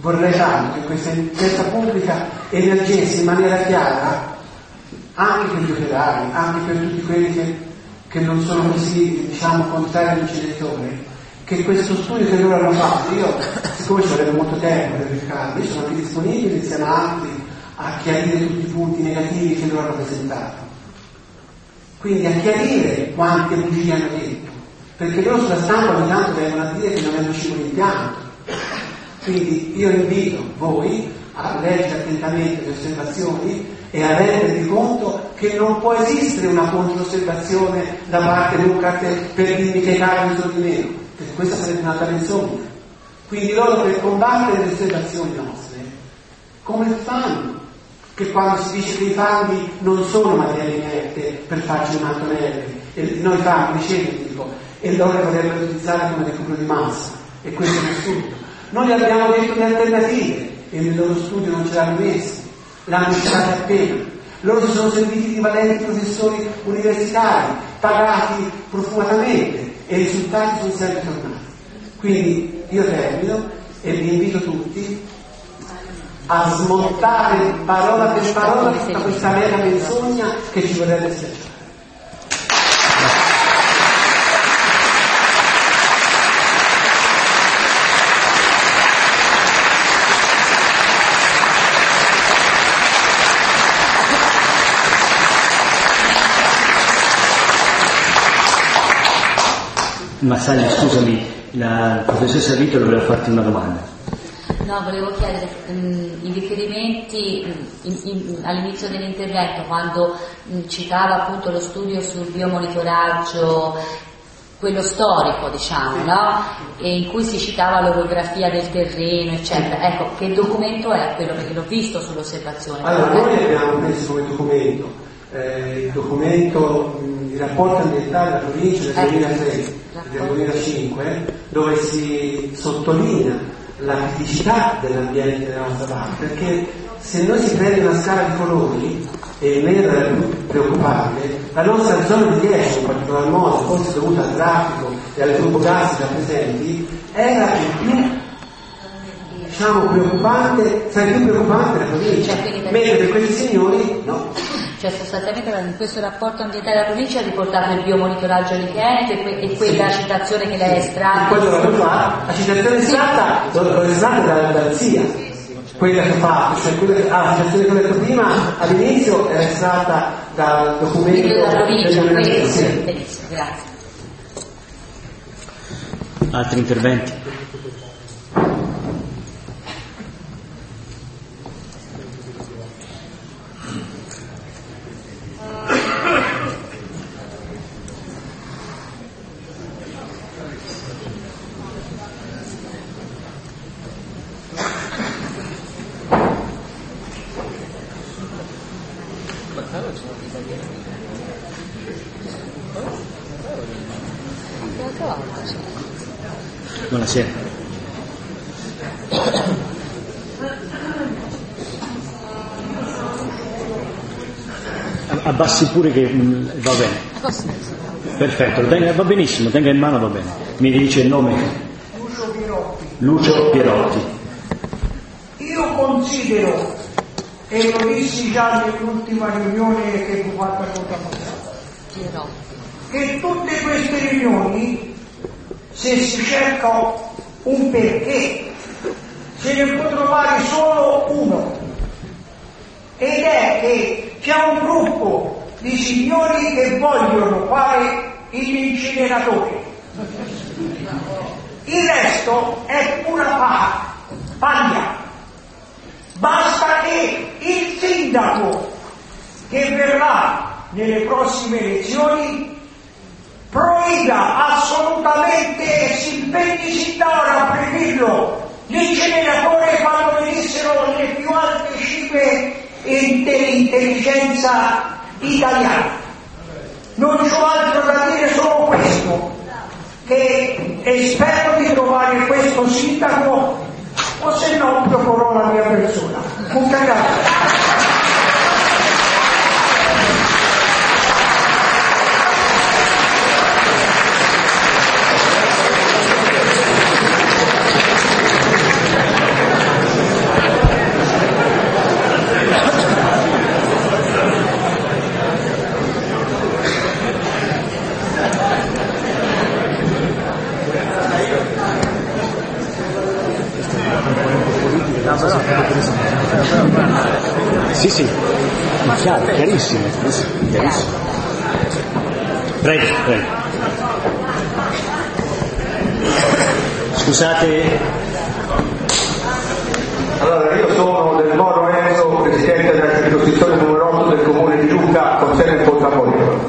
vorrei tanto che questa inchiesta pubblica emergesse in maniera chiara anche per gli operai, anche per tutti quelli che, che non sono così, diciamo, contrari all'inceneritore, che questo studio che loro hanno fatto, io, siccome ci vorrebbe molto tempo per verificarlo, io sono anche disponibile insieme a altri a chiarire tutti i punti negativi che loro hanno presentato. Quindi a chiarire quante bugie hanno detto, perché loro sulla stampa ogni tanto vengono a dire che non è nocivo l'impianto. Quindi io invito voi a leggere attentamente le osservazioni e a rendervi conto che non può esistere una controsservazione da parte di un cartello per dirmi che cambio sono di meno, perché questa sarebbe un'altra menzogna. Quindi loro, per combattere le osservazioni nostre, come fanno? Che quando si dice che i fanghi non sono materie inerte per farci le mattonelle, e noi fanghi, dicevo, dico, e loro vorrebbero utilizzare come recupero di massa, e questo è un assurdo. Noi abbiamo detto le alternative e nel loro studio non ce l'hanno messi, l'hanno citata appena. Loro si sono serviti di valenti professori universitari, pagati profumatamente, e i risultati sono sempre tornati. Quindi io termino e vi invito tutti a smontare parola per parola tutta questa mega menzogna che ci vorrebbe schiacciare. Massaglia, scusami, la professoressa Vito voleva farti una domanda. No, volevo chiedere mh, i riferimenti mh, in, in, all'inizio dell'intervento, quando mh, citava appunto lo studio sul biomonitoraggio, quello storico, diciamo, no? E in cui si citava l'orografia del terreno, eccetera. Ecco, che documento è quello? Perché l'ho visto sull'osservazione. Allora, noi abbiamo preso come documento eh, il documento mh, di rapporto ambientale della provincia del ecco. duemilatré, del duemilacinque, dove si sottolinea la criticità dell'ambiente della nostra parte, perché se noi si prende una scala di colori, e il nero è più preoccupante, la nostra zona di dieci in particolar modo, forse dovuta al traffico e alle turbogassi già presenti, era il più, diciamo, preoccupante, cioè il più preoccupante della provincia, mentre per questi signori no. Cioè sostanzialmente in questo rapporto ambientale della provincia ha riportato il biomonitoraggio Lichene e, que- e quella sì. Citazione che lei ha estratto. Quello che fa, la citazione estratta sì. l'ho estratta dalla, dalla zia, quella che ho fatto, cioè quella che, ah, la citazione che ho detto prima all'inizio è estratta dal documento della provincia. Benissimo, sì. benissimo, grazie. Altri interventi? Buonasera. Abbassi pure che mh, va bene. Perfetto, tenga, va benissimo, tenga in mano, va bene. Mi dice il nome? Lucio Pierotti. Lucio Pierotti. Io considero, e lo dissi già nell'ultima riunione che fu fatta con la Montana, che tutte queste riunioni, se si cerca un perché, se ne può trovare solo uno, ed è che c'è un gruppo di signori che vogliono fare l'incineratore. Il resto è pura paglia. Basta che il sindaco che verrà nelle prossime elezioni proibba assolutamente e si impegni sin da ora a proibirlo l'incineratore quando venissero le più alte cifre dell'intelligenza italiana. Non c'ho altro da dire, solo questo, che e spero di trovare questo sindaco, o se no proporrò la mia persona. Un cagato. chiaro, chiarissimo, chiarissimo. Prego, prego. Scusate. Allora, io sono del Moro Enzo, presidente della circoscrizione numero otto del comune di Lucca, con sede in Pontamorio.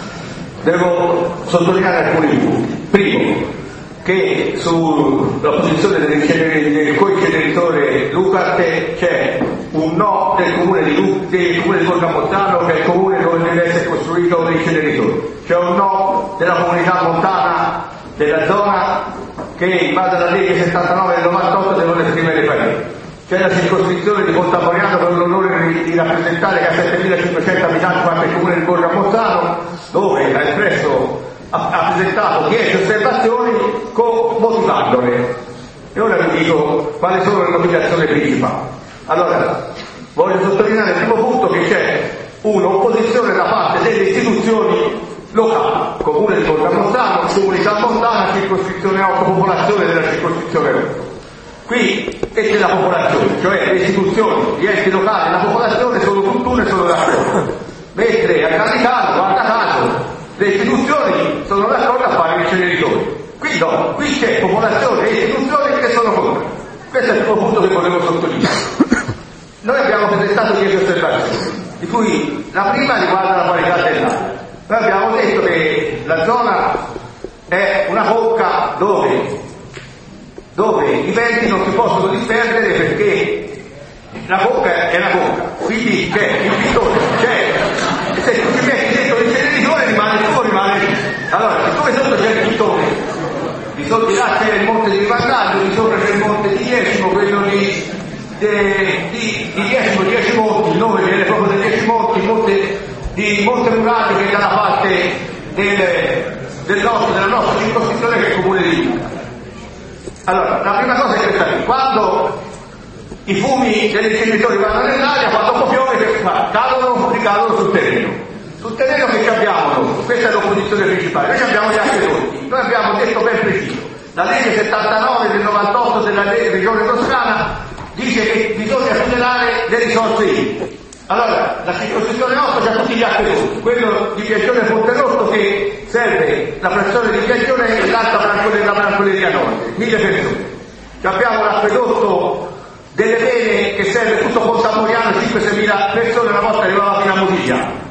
Devo sottolineare alcuni punti. Primo, che sulla posizione del coinceneritore Lucarte c'è un no del comune di Lucca, del comune di Borgamontano, che è il comune dove deve essere costruito l'inceneritore. C'è un no della comunità montana della zona che in base alla legge settantanove del novantotto devono esprimere pareri. C'è la circoscrizione di Pontamoriano con l'onore di rappresentare che ha settemilacinquecento abitanti quanto il comune di Borgamontano, dove ha espresso ha, ha presentato dieci osservazioni motivandole. E ora vi dico quali sono le motivazioni principali. Allora, voglio sottolineare il primo punto, che c'è un'opposizione da parte delle istituzioni locali, comune di Borgamontano, comunità montana, circoscrizione otto, popolazione della circoscrizione otto. Qui è la popolazione, cioè le istituzioni, gli enti locali e la popolazione sono tutt'uno e sono d'accordo. Mentre a Calicano, guarda caso, le istituzioni sono d'accordo a fare l'inceneritore. Qui no, qui c'è popolazione e istituzioni che sono contro. Questo è il primo punto che volevo sottolineare. Noi abbiamo presentato dieci osservazioni, di cui la prima riguarda la qualità dell'aria. Noi abbiamo detto che la zona è una bocca dove, dove i venti non si possono disperdere, perché la bocca è una bocca, quindi c'è il pitone, c'è, se tu ci metti dentro l'inceneritore rimane tu, rimane. Allora, siccome sotto c'è il pitone, di sotto di là c'è il monte di Rivandaggio, di sopra c'è il monte di Diecimo, quello di, di, di, di Diecimo, Dieci Monti, il nome viene proprio dei Dieci Monti, il monte di Monte Murato, che è dalla parte del, del nostro, della nostra circoscrizione, che è il comune di Lucca. Allora, la prima cosa è questa qui: quando i fumi degli inceneritori vanno nell'aria, quando dopo piove, che fa? Cadono, ricadono sul terreno. Sul terreno che abbiamo noi, questa è l'opposizione principale. Noi abbiamo gli acquedotti, noi abbiamo detto ben preciso, la legge settantanove del novantotto della regione toscana dice che bisogna tutelare le risorse idriche. Allora, la circoscrizione otto c'ha tutti gli acquedotti, quello di Piagione e Monterotto che serve la frazione di Piagione e l'alta brancoleria, la brancoleria nord, mille persone. Abbiamo l'acquedotto delle Pene che serve tutto Pontamoriano, cinque sei mila persone, una volta arrivava fino a Modigliano.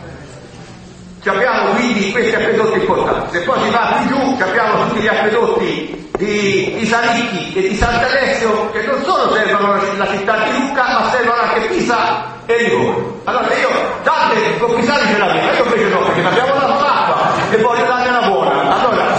Abbiamo quindi questi acquedotti importanti. Se poi si va più giù, abbiamo tutti gli acquedotti di, di Sanicchi e di Sant'Alessio, che non solo servono la città di Lucca, ma servono anche Pisa e Livorno. Allora io date con Pisani ce l'abbiamo, io invece no, perché abbiamo dato l'acqua e voglio darne una buona. Allora,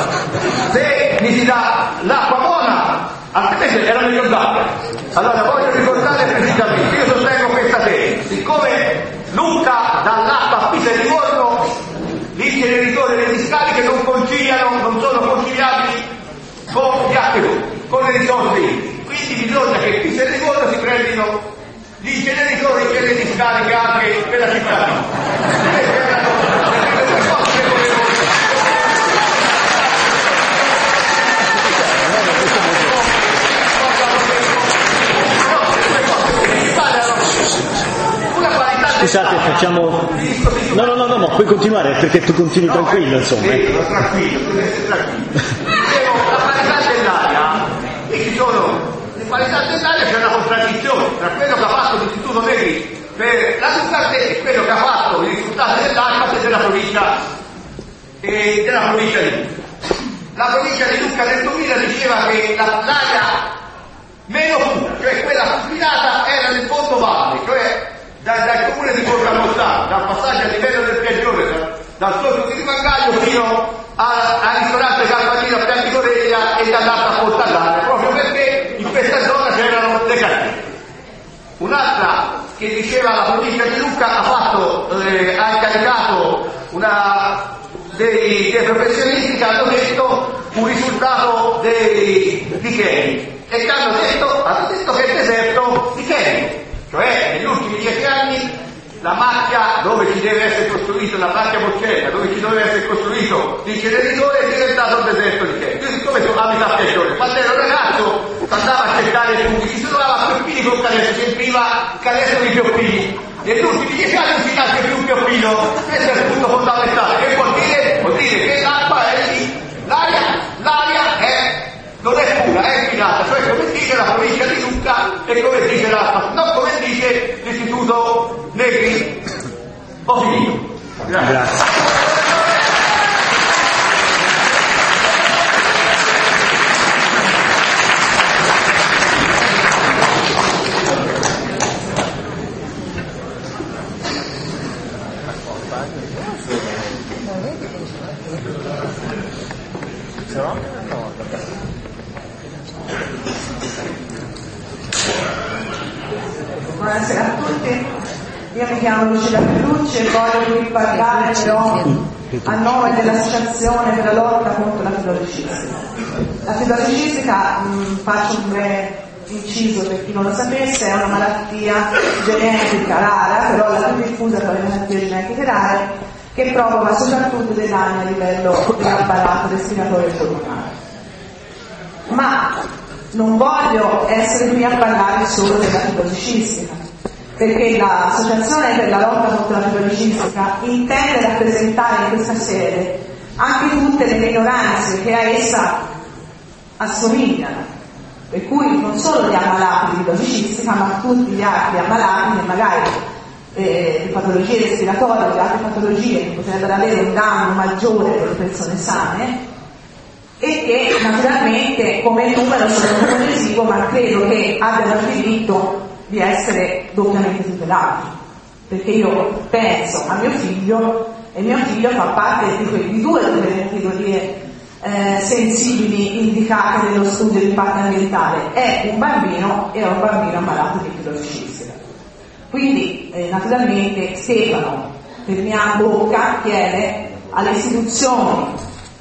se mi si dà l'acqua buona, altrimenti era meglio darla. Allora voglio ricordare precisamente, io sostengo questa tesi, siccome Lucca dà l'acqua a Pisa e Livorno, gli inceneritori e le discariche non conciliano, non sono conciliabili con gli acquedotti, con le risorse idriche. Quindi bisogna che Pisa e Livorno si prendino gli inceneritori e le discariche anche per la cittadina. Scusate, facciamo. No, no, no, no, no, puoi continuare perché tu continui no, tranquillo, insomma. Sì, eh. tranquillo, tranquillo. La qualità dell'aria, e ci sono, le qualità dell'aria c'è una contraddizione tra quello che ha fatto l'Istituto Negri per la Lucca e quello che ha fatto i risultati dell'acqua della provincia e della provincia di Lucca. La provincia di Lucca nel duemila diceva che la, l'aria meno pura, cioè quella inquinata, era nel fondo valle, cioè dal, dal comune di Borgamontano, dal passaggio a livello del Piagione, dal, dal sorgo di Rimangaglio fino al ristorante Calvagino a Pianticorella e dall'alta a Portallare, proprio perché in questa zona c'erano le carriere. Un'altra che diceva la provincia di Lucca ha fatto, eh, ha incaricato una dei, dei professionisti che hanno detto un risultato dei, di Chemi e che hanno detto, hanno detto che è il deserto di Chemi. Cioè, negli ultimi dieci anni la macchia dove ci deve essere costruito, la macchia Boccetta, dove ci deve essere costruito l'inceneritore è diventato il deserto di Chemi. Io siccome sono abito a Piagione, quando ero ragazzo andava a cercare tutti, si trovava a Pioppini con Canestro, sempliva Canestro di Pioppini. E tutti gli dicevano un finale più Pioppino, questo è il punto fondamentale. Che vuol dire? Vuol dire che l'acqua è lì, l'aria, l'aria è, non è pura, è inquinata, cioè come dice la provincia di Lucca e come dice l'ASPAS, non come dice l'Istituto Negri. Ho finito. Grazie. Grazie. Buonasera a tutti, io mi chiamo Lucilla Pellucci e voglio qui parlare però a nome dell'Associazione per la lotta contro la fibrocistica. La fibrocistica, faccio un breve inciso per chi non lo sapesse, è una malattia genetica rara, però la più diffusa tra le malattie genetiche rare, che provoca soprattutto dei danni a livello dell'apparato respiratorio e polmonare. Ma non voglio essere qui a parlare solo della fibrocistica, perché l'Associazione per la lotta contro la fibrocistica intende rappresentare in questa sede anche tutte le minoranze che a essa assomigliano, per cui non solo gli ammalati di fibrocistica, ma tutti gli altri ammalati che magari eh, di patologie respiratorie o di altre patologie che potrebbero avere un danno maggiore per le persone sane, e che naturalmente come numero sono un residuo, ma credo che abbiano il diritto di essere doppiamente tutelati, perché io penso a mio figlio e mio figlio fa parte di, quei, di due delle categorie eh, sensibili indicate nello studio di impatto ambientale, è un bambino e è un bambino ammalato di fibrocistica. Quindi eh, naturalmente Stefano per mia bocca chiede alle istituzioni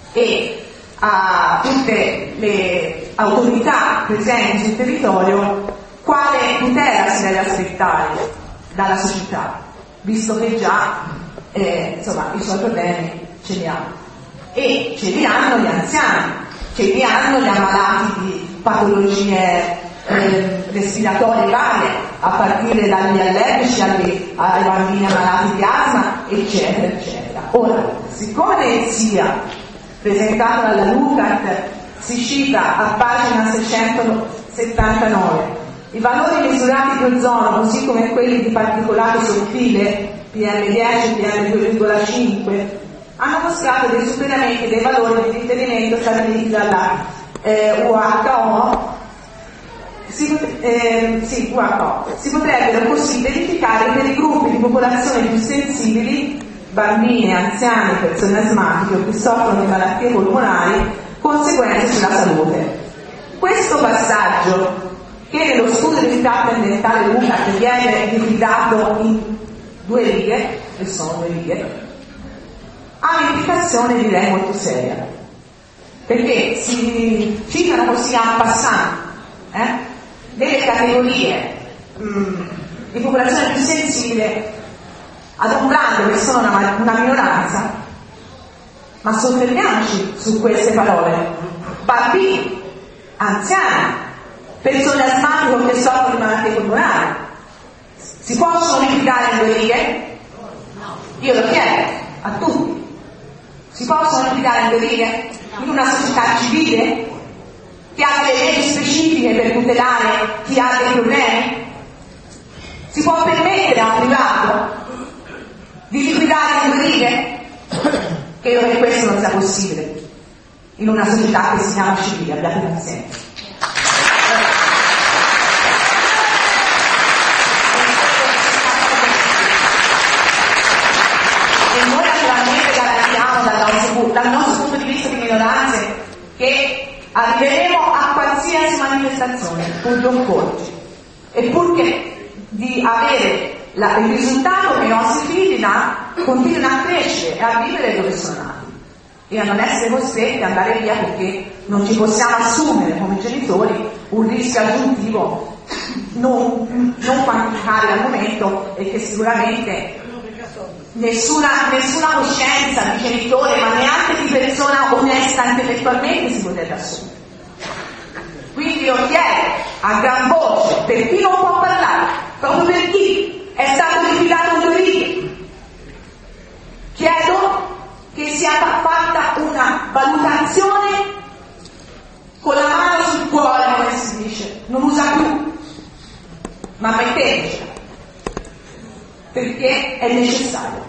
e a tutte le autorità presenti sul territorio quale tutela si deve aspettare dalla società, visto che già eh, insomma, i suoi problemi ce li ha. E ce li hanno gli anziani, ce li hanno gli ammalati di patologie eh, respiratorie varie, a partire dagli allergici agli, ai bambini ammalati di asma, eccetera, eccetera. Ora, siccome S I A presentato dalla Lucat si cita a pagina seicentosettantanove i valori misurati di ozono, così come quelli di particolare sottile P M dieci e P M due virgola cinque, hanno mostrato dei superamenti dei valori di riferimento stabiliti dalla eh, U H O. Si, eh, sì, U H O. Si potrebbero così verificare per i gruppi di popolazione più sensibili, bambini, anziani, persone asmatiche o che soffrono di malattie polmonari, conseguenze sulla salute. Questo passaggio, che nello studio di impatto ambientale Lucat viene liquidato in due righe, che sono due righe, ha un'implicazione direi molto seria, perché si citano così en passant eh, delle categorie mh, di popolazione più sensibile, adombrando che sono una, una minoranza, ma soffermiamoci su queste parole: bambini, anziani, persone asmatiche o che soffrono di malattie polmonari. Si possono liquidare in due righe? Io lo chiedo a tutti. Si possono liquidare in due righe? In una società civile che ha delle leggi specifiche per tutelare chi ha dei problemi? Si può permettere a un privato di liquidare in due righe? Credo che questo non sia possibile in una società che si chiama civile. Abbiate pazienza. E noi naturalmente garantiamo dal nostro, dal nostro punto di vista di minoranze che arriveremo a qualsiasi manifestazione, pur di opporci, e purché di avere la, il risultato che i nostri figli là continuino a crescere e a vivere dove sono nati e a non essere costretti ad andare via perché non ci possiamo assumere come genitori un rischio aggiuntivo non, non quantificare al momento e che sicuramente nessuna, nessuna coscienza di genitore, ma neanche di persona onesta intellettualmente si potrebbe assumere. Quindi io chiedo a gran voce, per chi non può parlare, proprio per chi è stato rifilato in due righe, chiedo che sia fatta una valutazione con la mano sul cuore, come si dice, non usa più, ma metteteci, perché è necessario.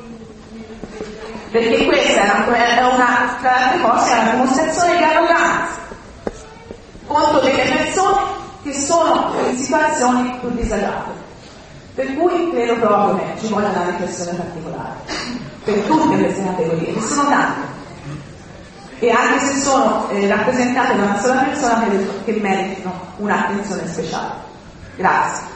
Perché questa è una, è una tra le altre cose, è una dimostrazione di arroganza contro delle persone che sono in situazioni più disagate. Per cui credo proprio che ci voglia una riflessione particolare per tutte queste categorie, che sono tante, e anche se sono eh, rappresentate da una sola persona, credo che meritino un'attenzione speciale. Grazie.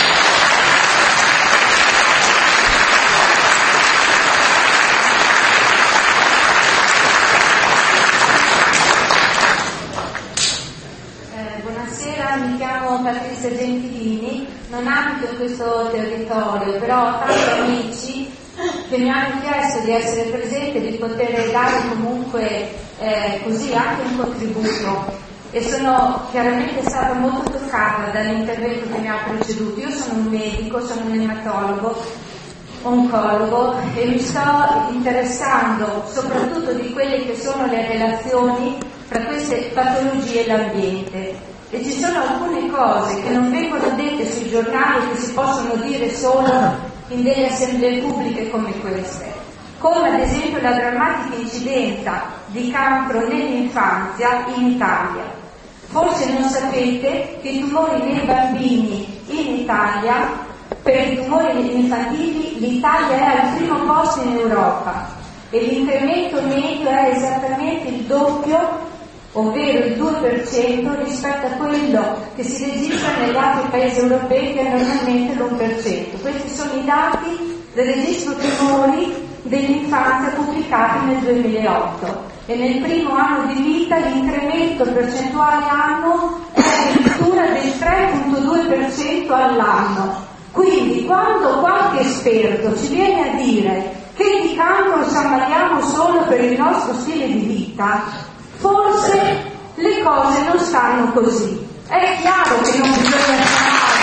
Mi chiamo Patrizia Gentilini, non abito in questo territorio, però ho tanti amici che mi hanno chiesto di essere presente, di poter dare comunque eh, così anche un contributo, e sono chiaramente stata molto toccata dall'intervento che mi ha preceduto. Io sono un medico, sono un ematologo, oncologo, e mi sto interessando soprattutto di quelle che sono le relazioni tra queste patologie e l'ambiente. E ci sono alcune cose che non vengono dette sui giornali, che si possono dire solo in delle assemblee pubbliche come queste, come ad esempio la drammatica incidenza di cancro nell'infanzia in Italia. Forse non sapete che i tumori nei bambini in Italia, per i tumori infantili l'Italia è al primo posto in Europa, e l'incremento medio è esattamente il doppio, ovvero il due per cento, rispetto a quello che si registra negli altri paesi europei, che è normalmente l'uno per cento. Questi sono i dati del registro tumori dell'infanzia pubblicati nel duemilaotto, e nel primo anno di vita l'incremento percentuale annuo è addirittura del tre virgola due per cento all'anno. Quindi quando qualche esperto ci viene a dire che di cancro ci ammaliamo solo per il nostro stile di vita, forse le cose non stanno così. È chiaro che non bisogna chiamare,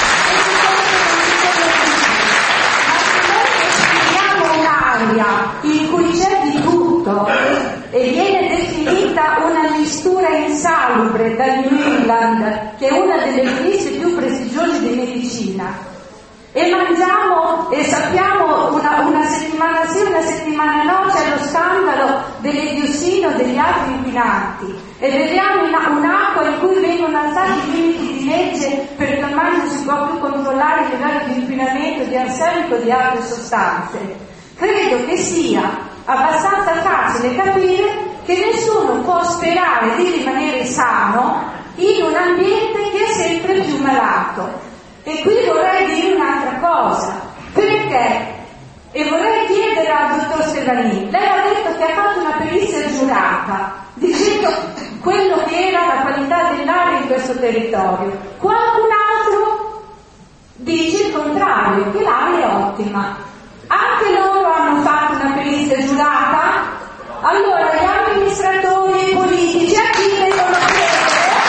ma se noi un'area in cui c'è di tutto e viene definita una mistura insalubre dal New England, che è una delle riviste più prestigiose di medicina, e mangiamo e sappiamo una, una settimana sì, una settimana no, c'è lo scandalo delle diossine o degli altri inquinanti, e vediamo un'acqua in cui vengono alzati i limiti di legge perché ormai non si può più controllare il livello di inquinamento di arsenico e di altre sostanze. Credo che sia abbastanza facile capire che nessuno può sperare di rimanere sano in un ambiente che è sempre più malato. E qui vorrei dire un'altra cosa, perché, e vorrei chiedere al dottor Stevanini, lei ha detto che ha fatto una perizia giurata, dicendo quello che era la qualità dell'aria in questo territorio. Qualcun altro dice il contrario, che l'aria è ottima. Anche loro hanno fatto una perizia giurata? Allora gli amministratori e i politici a chi devono chiedere?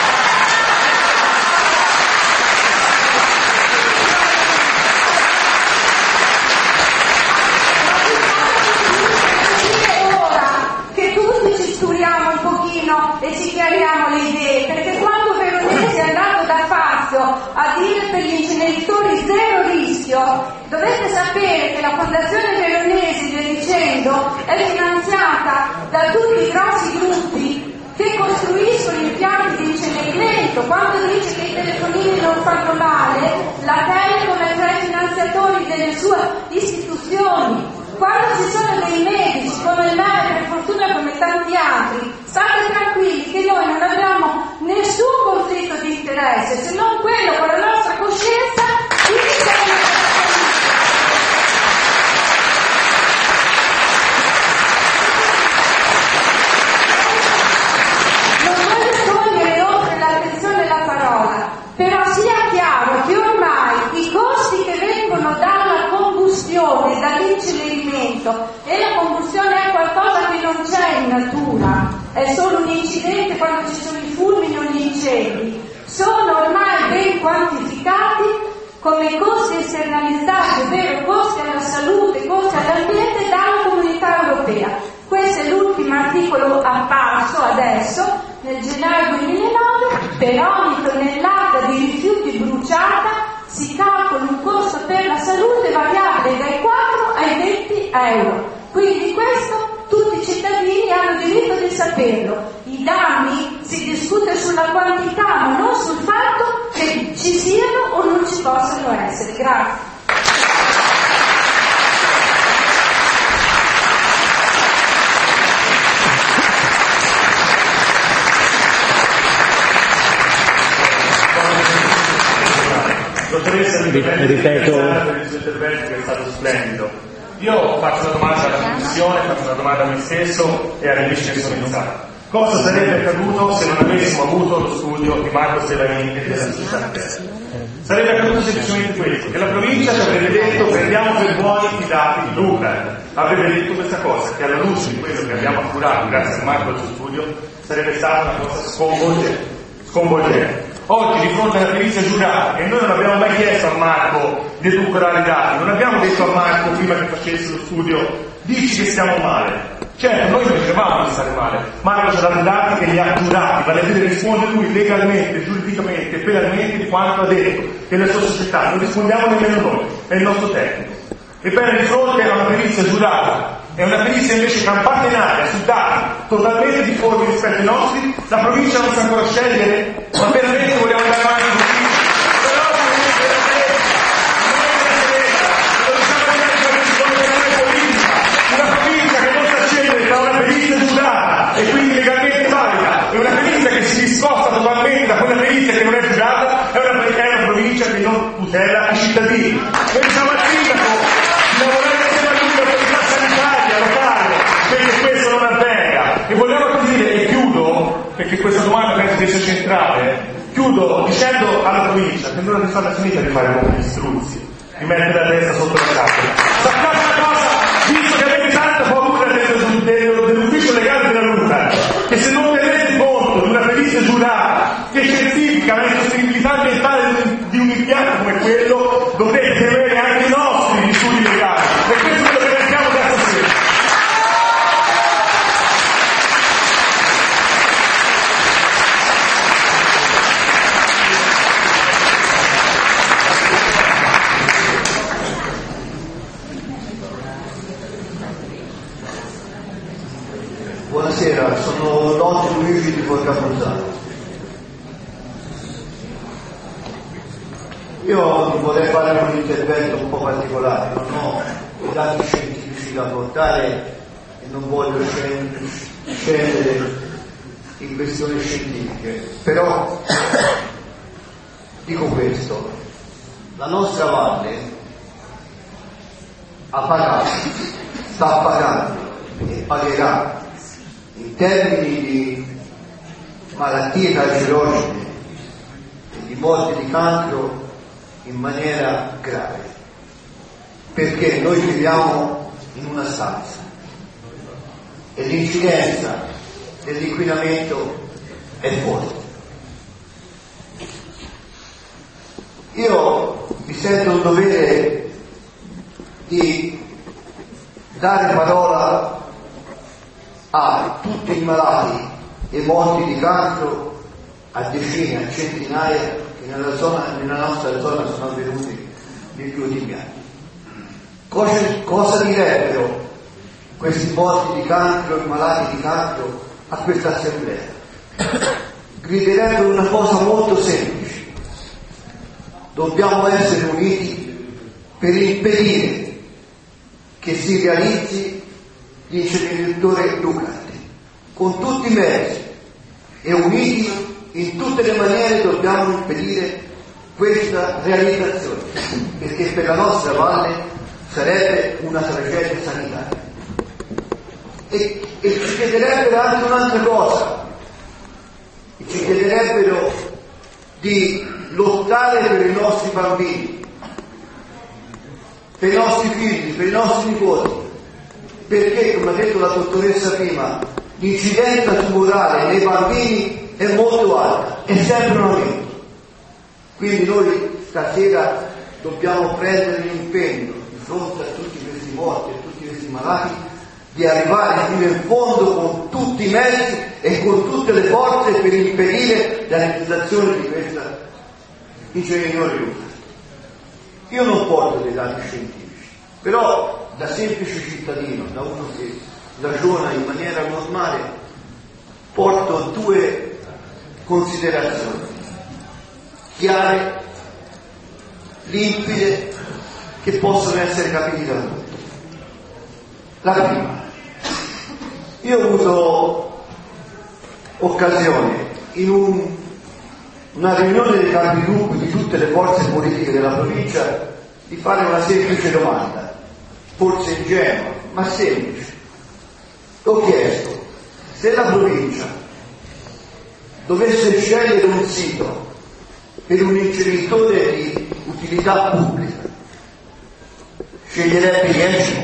E ci chiariamo le idee, perché quando Veronesi è andato da Fazio a dire per gli inceneritori zero rischio, dovete sapere che la Fondazione Veronesi, via dicendo, è finanziata da tutti i grossi gruppi che costruiscono impianti di incenerimento. Quando dice che i telefonini non fanno male, la Telecom è tra i finanziatori delle sue istituzioni. Quando ci sono dei medici come me, per fortuna come tanti altri, state tranquilli che noi non abbiamo nessun conflitto di interesse, se non quello con la nostra coscienza di non voglio togliere oltre l'attenzione la parola, però sia chiaro che ormai i costi che vengono dalla combustione, dall'incenerimento, e la combustione è qualcosa che non c'è in natura, è solo un incidente quando ci sono i fulmini o gli incendi incendi sono ormai ben quantificati come costi esternalizzati, ovvero costi alla salute, costi all'ambiente dalla Comunità Europea. Questo è l'ultimo articolo apparso adesso, nel gennaio duemilanove. Per ogni tonnellata di rifiuti bruciata si calcola un costo per la salute variabile dai quattro ai venti euro. Quindi questo tutti i cittadini hanno diritto di saperlo. I danni si discute sulla quantità, ma non sul fatto che ci siano o non ci possano essere. Grazie. Dottoressa, ripeto per il suo intervento che è stato splendido. Io faccio una domanda alla Commissione, faccio una domanda a me stesso e alle amici che sono in sala. Cosa sarebbe accaduto se non avessimo avuto lo studio di Marco Stevanini e della società Terra? Sarebbe accaduto semplicemente questo, che la provincia ci avrebbe detto prendiamo per buoni i dati di Luca, avrebbe detto questa cosa, che alla luce di quello che abbiamo appurato grazie a Marco e al suo studio sarebbe stata una cosa sconvolgente. sconvolgente. Oggi di fronte alla perizia giurata, che noi non abbiamo mai chiesto a Marco di edulcorare i dati, non abbiamo detto a Marco prima che facesse lo studio dici che stiamo male. Certo, noi non dicevamo di stare male, Marco ci ha dato i dati che li ha giurati, vale a dire risponde lui legalmente, giuridicamente, penalmente di quanto ha detto e la sua società, non rispondiamo nemmeno noi, è il nostro tecnico. Ebbene, di fronte a una perizia giurata e una perizia invece campata in aria su dati totalmente difformi rispetto ai nostri, la provincia non sa ancora scegliere, ma veramente vogliamo andare avanti così. Però una provincia che non sa scegliere tra una perizia giurata e quindi legalmente valida e una perizia che si discosta totalmente da quella perizia che non è giurata, è una, è una provincia che non tutela i cittadini. Noi diciamo al sindaco di lavorare insieme a lui per l'autorità sanitaria locale perché questo non avvenga. E volevo dire, e chiudo, perché questa domanda penso sia centrale, chiudo dicendo alla provincia che non è stata finita di fare come gli struzzi, di mettere la testa sotto la tavola. Sappiate una cosa, visto che avete tanta paura dell'ufficio legale della Luca, che se non tenete conto di una perizia giurata che certifica la insostenibilità ambientale di un impianto come quello, dovrete temere anche i nostri studi legali. E questo è quello che mettiamo da stasera. Buonasera, sono Lotti Luigi di Porcapozzano. Io vorrei fare un intervento un po' particolare, non ho i dati scientifici da portare e non voglio scendere in questioni scientifiche, però dico questo, la nostra valle ha pagato, sta pagando e pagherà in termini di malattie cardiologiche e di morte di cancro in maniera grave, perché noi viviamo in una stanza e l'incidenza dell'inquinamento è forte. Io mi sento un dovere di dare parola a tutti i malati e morti di cancro, a decine, a centinaia che nella, zona, nella nostra zona sono avvenuti negli ultimi anni. Cosa, cosa direbbero questi morti di cancro e malati di cancro a questa assemblea? Griderebbero una cosa molto semplice: dobbiamo essere uniti per impedire che si realizzi l'inceneritore Lucante, con tutti i mezzi, e uniti in tutte le maniere dobbiamo impedire questa realizzazione, perché per la nostra valle sarebbe una tragedia sanitaria. E, e ci chiederebbero anche un'altra cosa, ci chiederebbero di lottare per i nostri bambini, per i nostri figli, per i nostri nipoti, perché, come ha detto la dottoressa prima, l'incidenza tumorale nei bambini è molto alta, è sempre un aumento. Quindi noi stasera dobbiamo prendere l'impegno di fronte a tutti questi morti, a tutti questi malati, di arrivare fino in fondo con tutti i mezzi e con tutte le forze per impedire la realizzazione di questa inceneritore nucleare. Io non porto dei dati scientifici, però da semplice cittadino, da uno che ragiona in maniera normale, porto due considerazioni chiare, limpide, che possono essere capite da tutti. La prima, io ho avuto occasione in un, una riunione dei capigruppo di tutte le forze politiche della provincia di fare una semplice domanda, forse ingenua, ma semplice. Ho chiesto: se la provincia dovesse scegliere un sito per un inceneritore di utilità pubblica, sceglierebbe Decimo?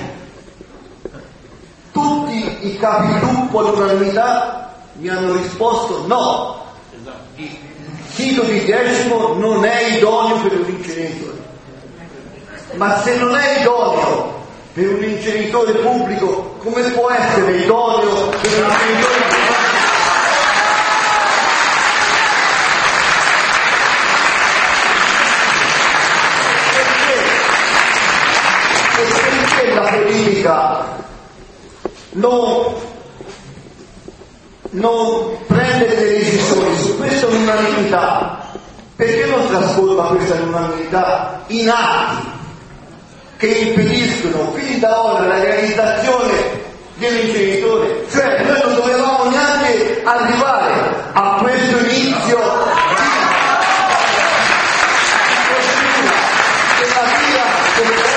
Tutti i capigruppo all'unanimità mi hanno risposto no, il sito di Decimo non è idoneo per un inceneritore. Ma se non è idoneo per un inceneritore pubblico, come può essere idoneo per un inceneritore privato? Perché la politica non, non prende delle decisioni su questa unanimità? Perché non trasforma questa unanimità in atti che impediscono fin da ora la realizzazione dell'inceneritore? Cioè noi non dovevamo neanche arrivare a questo inizio della via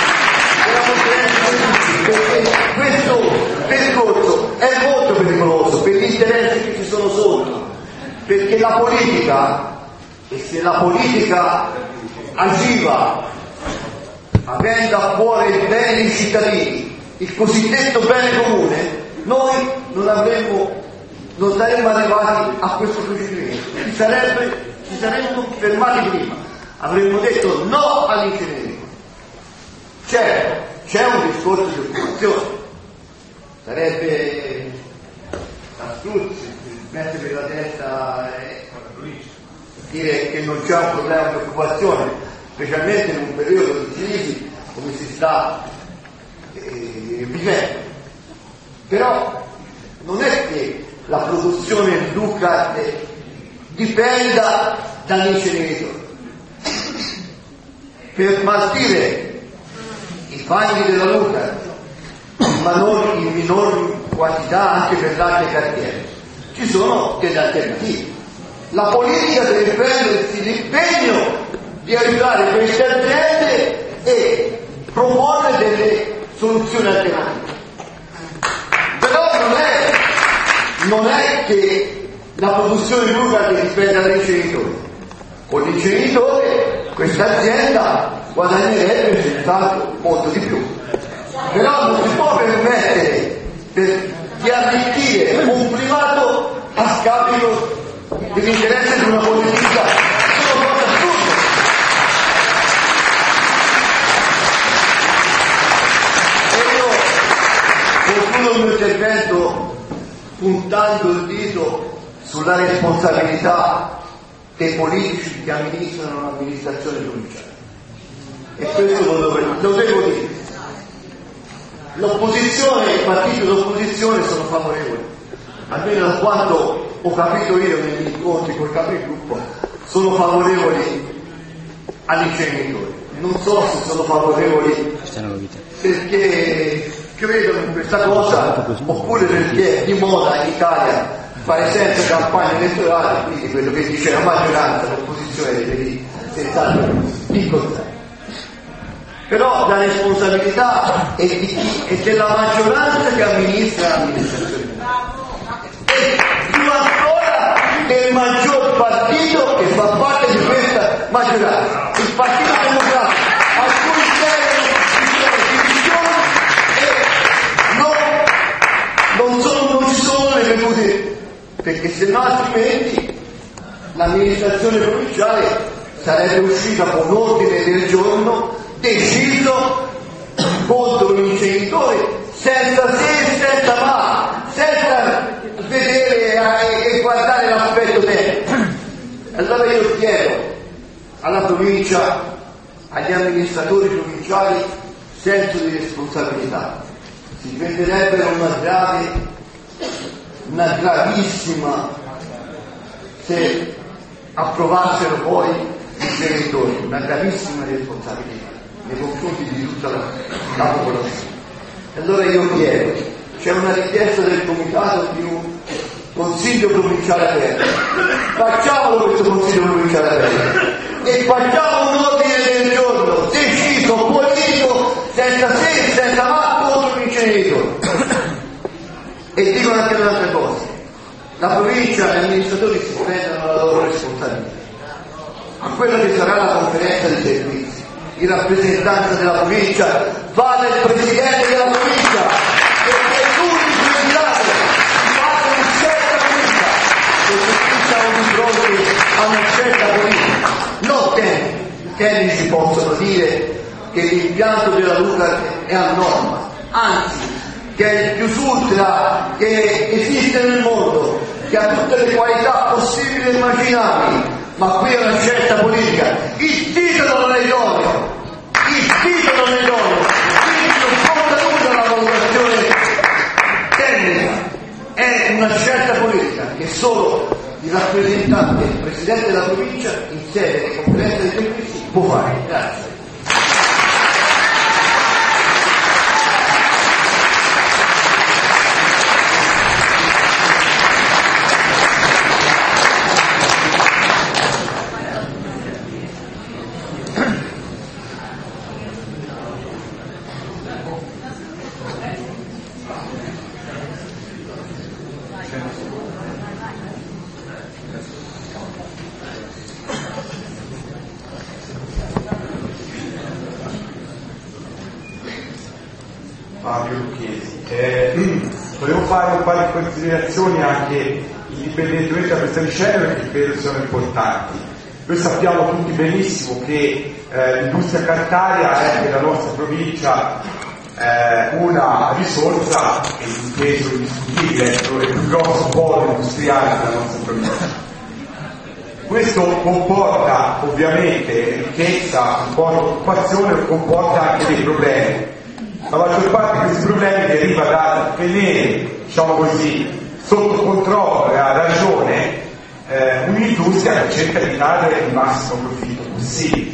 perché questo percorso è molto pericoloso per gli interessi che ci sono sotto, perché la politica, e se la politica agiva avendo a cuore il bene dei cittadini, il cosiddetto bene comune, noi non avremmo, non saremmo arrivati a questo procedimento, ci, sarebbe, ci saremmo fermati prima, avremmo detto no all'incenerimento. Certo, c'è un discorso di occupazione, sarebbe astruzzi mettere la testa e dire che non c'è un problema di occupazione, specialmente in un periodo di crisi come si sta eh, vivendo. Però non è che la produzione di Luca eh, dipenda dall'inceneritore. Per smaltire i fanghi della Luca, ma non in minori quantità anche per altre cartiere, ci sono delle alternative. La politica deve prendersi l'impegno di aiutare queste aziende e proporre delle soluzioni alternative. Però non è, non è che la produzione di Luca dipenda dall'inceneritore. Con l'inceneritore questa azienda guadagnerebbe senz'altro molto di più. Però non si può permettere per, di arricchire un privato a scapito dell'interesse di una politica. Sono cose assurde. E io concludo il mio intervento puntando il dito sulla responsabilità dei politici che amministrano l'amministrazione provinciale. E questo lo, dove, lo devo dire. L'opposizione e i partiti d'opposizione sono favorevoli, almeno da quanto ho capito io negli incontri col capigruppo, sono favorevoli all'inceneritore. Non so se sono favorevoli perché credono in questa cosa oppure perché è di moda in Italia fare sempre campagna elettorale, quindi quello che dice la maggioranza, l'opposizione deve senz'altro incontrare. Però la responsabilità è, di chi, è della maggioranza che amministra l'amministrazione e più ancora del maggior partito che fa parte di questa maggioranza, il Partito Democratico, a cui servono divisioni e non, non, sono, non ci sono le vedute perché se no altrimenti l'amministrazione provinciale sarebbe uscita con ordine del giorno deciso contro i genitori senza se e senza ma, senza vedere e guardare l'aspetto tecnico. Allora io chiedo alla provincia, agli amministratori provinciali, senso di responsabilità. Si prenderebbero una grave, una gravissima, se approvassero poi i genitori, una gravissima responsabilità nei confronti di tutta la, la popolazione. Allora io chiedo, c'è una richiesta del comitato di un consiglio provinciale aperto, facciamolo questo consiglio provinciale aperto e facciamo un ordine del giorno deciso, politico, senza se e senza ma contro gli inceneritori. E dico anche un'altra cosa, la provincia e gli amministratori si prendano la loro responsabilità. A quella che sarà la conferenza dei servizi, in rappresentanza della provincia, vale il presidente della provincia, perché è l'unico in grado di fare una scelta politica, perché qui siamo di fronte a una scelta politica, non tecnica. I tecnici possono dire che l'impianto della Luca è a norma, anzi, che è il più ultra che esiste nel mondo, che ha tutte le qualità possibili e immaginabili, ma qui è una scelta politica. Il titolo non è idoneo, il titolo non è idoneo, quindi non conta nulla la valutazione tecnica, è una scelta politica che solo il rappresentante, il presidente della provincia in sede di conferenza dei servizi può fare. Grazie. Fabio Lucchesi. Eh, volevo fare un paio di considerazioni anche indipendentemente da questa vicenda, perché credo siano importanti. Noi sappiamo tutti benissimo che eh, l'industria cartaria è nella nostra provincia eh, una risorsa e un peso indiscutibile, è il più grosso polo industriale della nostra provincia. Questo comporta ovviamente ricchezza, comporta occupazione, comporta anche dei problemi. La maggior parte di questi problemi deriva da tenere, diciamo così, sotto controllo e a ragione eh, un'industria che cerca di dare il massimo profitto possibile.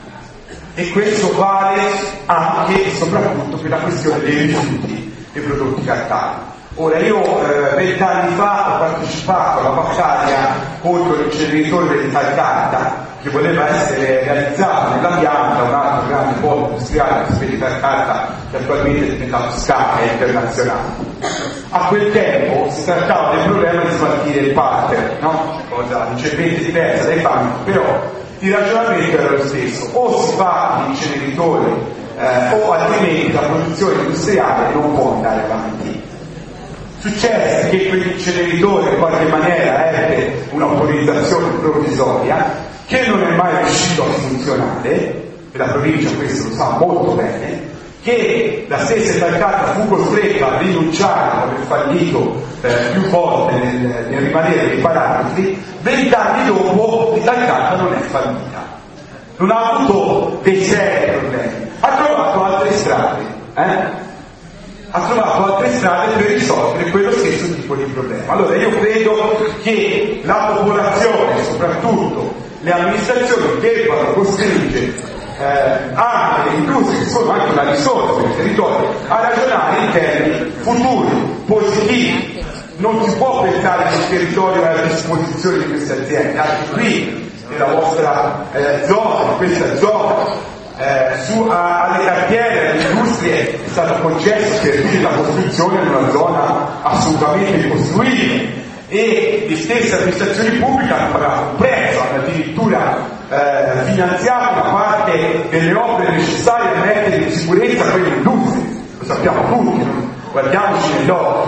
E questo vale anche e soprattutto per la questione dei rifiuti dei prodotti cartari. Ora, io vent'anni eh, fa ho partecipato alla battaglia contro l'inceneritore dell'Italcarta, che voleva essere realizzato nella pianta, un altro grande polo industriale che spedita carta che attualmente è diventato scala e internazionale. A quel tempo si trattava del problema di smaltire il parter, no? Cosa leggermente diversa dai fanghi, però il ragionamento era lo stesso: o si fa l'inceneritore eh, o altrimenti la produzione industriale non può andare avanti. Successe che quell'inceneritore in qualche maniera ebbe un'autorizzazione provvisoria che non è mai riuscito a funzionare, e la provincia questo lo sa molto bene, che la stessa Italcarta fu costretta a rinunciare ad aver fallito eh, più volte nel, nel rimanere dei parametri. Vent'anni dopo l'Italcarta non è fallita, non ha avuto dei seri problemi, ha trovato altre strade, eh? ha trovato altre strade per risolvere quello stesso tipo di problema. Allora io credo che la popolazione, soprattutto le amministrazioni, debbano costringere eh, anche le industrie, che sono anche una risorsa del territorio, a ragionare in termini futuri, positivi. Non si può pensare che il territorio è a disposizione di queste aziende, anche qui nella vostra eh, zona, in questa zona. Eh, su, a, alle cartiere, alle industrie è stato concesso servire la costruzione in una zona assolutamente incostruibile, e le stesse amministrazioni pubbliche hanno pagato un prezzo, hanno addirittura eh, finanziato una parte delle opere necessarie a mettere in sicurezza quelle industrie, lo sappiamo tutti, no? Guardiamoci negli occhi.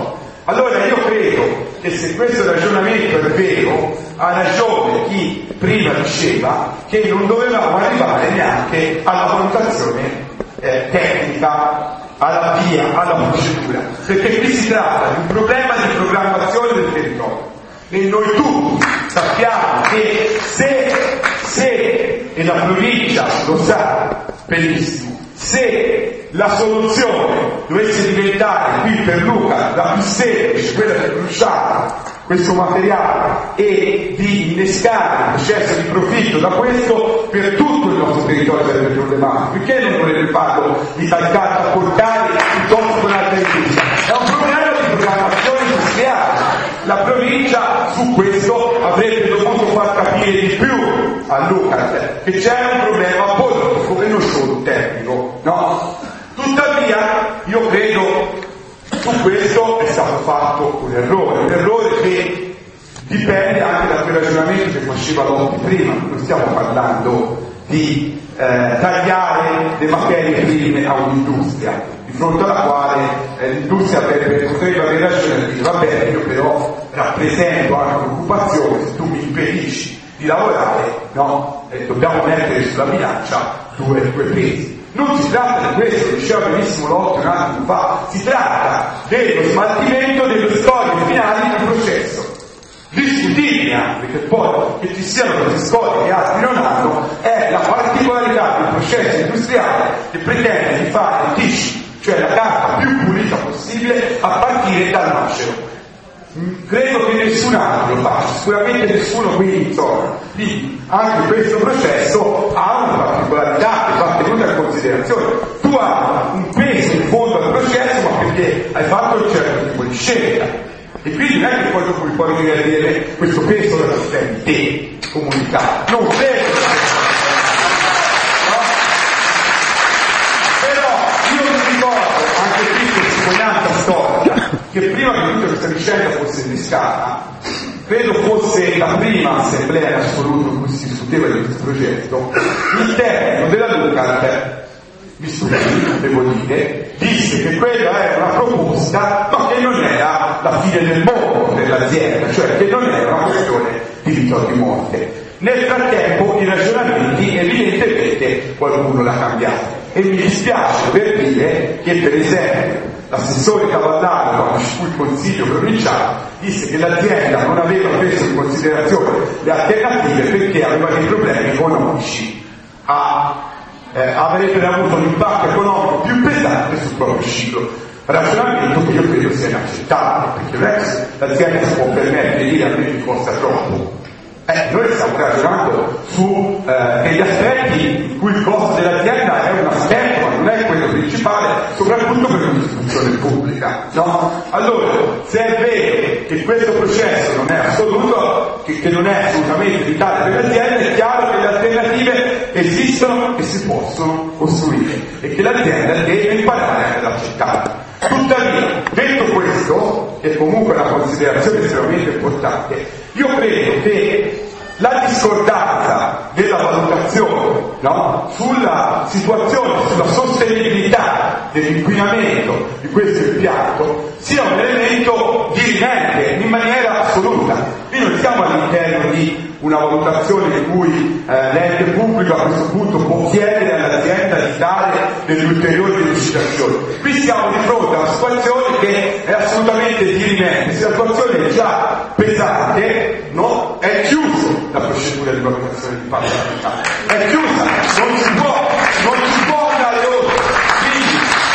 Allora io credo che se questo ragionamento è vero, ha ragione chi prima diceva che non dovevamo arrivare neanche alla valutazione eh, tecnica, alla via, alla procedura, perché qui si tratta di un problema di programmazione del territorio e noi tutti sappiamo che se, se e la provincia lo sa benissimo, se la soluzione dovesse diventare qui per Luca la più semplice, quella di bruciare questo materiale e di innescare un processo di profitto da questo, per tutto il nostro territorio sarebbe problematico. Perché non dovrebbe farlo di calcare a portare piuttosto con altre industrie? È un problema di programmazione industriale. La provincia su questo avrebbe dovuto far capire di più a Luca che c'è un problema politico e non solo tecnico, no? Tuttavia io credo su questo è stato fatto un errore, un errore che dipende anche da quel ragionamento che faceva Lotti prima. Non stiamo parlando di eh, tagliare le materie prime a un'industria, di fronte alla quale eh, l'industria avrebbe, potrebbe avere ragione di dire va bene, io però rappresento anche un'occupazione, se tu mi impedisci di lavorare, no, eh, dobbiamo mettere sulla bilancia due, due pesi. Non si tratta di questo, diceva benissimo Lotti un attimo fa, si tratta dello smaltimento delle scorie finali del processo. Discutibile anche, perché poi che ci siano queste scorie che altri non hanno, è la particolarità del processo industriale che pretende di fare il tissue, cioè la carta più pulita possibile, a partire dal macero. Credo che nessun altro lo faccia, sicuramente nessuno qui in zona. Quindi anche questo processo ha una particolarità che va tenuta in considerazione. Tu hai un peso in fondo al processo, ma perché hai fatto un certo tipo di scelta. E quindi non è che poi dopo puoi venire a dire questo peso lo sostieni te, comunità. Non credo. No? Però io mi ricordo anche qui testimonianza storica che prima che tutta questa vicenda fosse innescata, credo fosse la prima assemblea in assoluto in cui si discuteva di questo progetto, il tecnico della Lucat, mi stupisce, devo dire, disse che quella era una proposta ma che non era la fine del mondo per l'azienda, cioè che non era una questione di vita o di morte. Nel frattempo i ragionamenti evidentemente qualcuno l'ha cambiato e mi dispiace per dire che per esempio l'assessore Cavallaro, quando ci fu il consiglio provinciale, disse che l'azienda non aveva preso in considerazione le alternative perché aveva dei problemi economici, a, eh, avrebbe avuto un impatto economico più pesante sul proprio ciclo. Ragionamento che io credo sia inaccettabile, perché non è che l'azienda si può permettere di dire a me mi costa troppo. Eh, noi stiamo ragionando su eh, degli aspetti in cui il costo dell'azienda è un aspetto, ma non è quello principale, soprattutto per un'istituzione pubblica, no? Allora, se è vero che questo processo non è assoluto, che, che non è assolutamente vitale per l'azienda, è chiaro che le alternative esistono e si possono costruire e che l'azienda deve imparare ad accettare. Tuttavia, detto questo, che comunque è una considerazione estremamente importante, io credo che la discordanza della valutazione, no, sulla situazione, sulla sostenibilità dell'inquinamento di questo impianto sia un elemento dirimente in maniera assoluta. Qui non siamo all'interno di una valutazione in cui eh, l'ente pubblico a questo punto può chiedere all'azienda di dare delle ulteriori delucidazioni. Qui siamo di fronte a una situazione che è assolutamente dirimente, se la situazione è già pesante, no? È chiusa la procedura di valutazione di impatto ambientale, è chiusa, non si può, non si può andare oltre. Quindi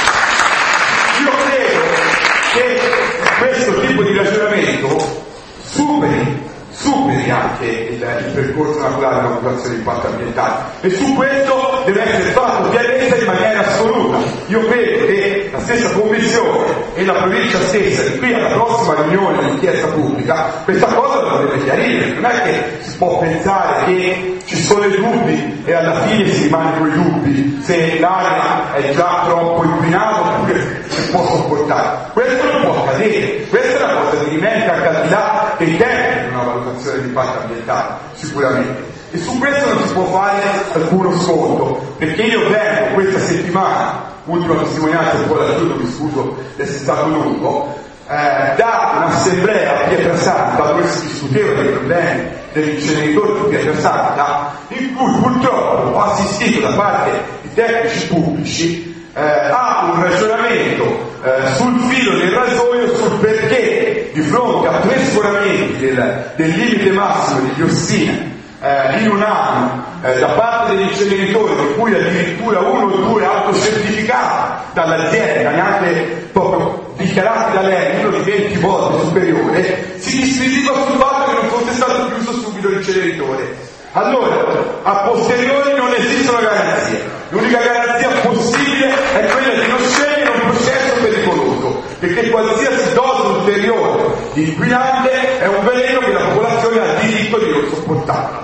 io credo che questo tipo di ragionamento superi superi anche il, il percorso naturale della valutazione di impatto ambientale e su questo deve essere fatto chiarezza in maniera assoluta. Io credo che la stessa Commissione e la provincia stessa, di qui alla prossima riunione dell'inchiesta pubblica, questa cosa la deve chiarire. Non è che si può pensare che ci sono i dubbi e alla fine si rimane con i dubbi se l'area è già troppo inquinata oppure si può sopportare. Questo non può accadere, questa è una cosa che diventa anche al di là dei tempi di una valutazione di impatto ambientale, sicuramente. E su questo non si può fare alcuno sconto, perché io vengo questa settimana, ultima testimonianza, un po' l'aiuto, mi scuso di essere stato lungo, eh, da assemblea a Pietrasanta dove si discuteva dei problemi dell'inceneritore di Pietrasanta, in cui purtroppo ho assistito da parte di tecnici pubblici eh, a un ragionamento eh, sul filo del rasoio sul perché di fronte a tre sforamenti del, del limite massimo di diossina Eh, in un anno eh, da parte degli inceneritori, per cui addirittura uno o due autocertificati dall'azienda, neanche proprio dichiarati da lei, uno di venti volte superiore, si disquisiva sul fatto che non fosse stato chiuso subito l'inceneritore. Allora, a posteriori non esistono garanzie, l'unica garanzia possibile è quella di non scegliere un processo pericoloso, perché qualsiasi dose ulteriore di inquinante è un veleno che la popolazione ha diritto di non sopportare.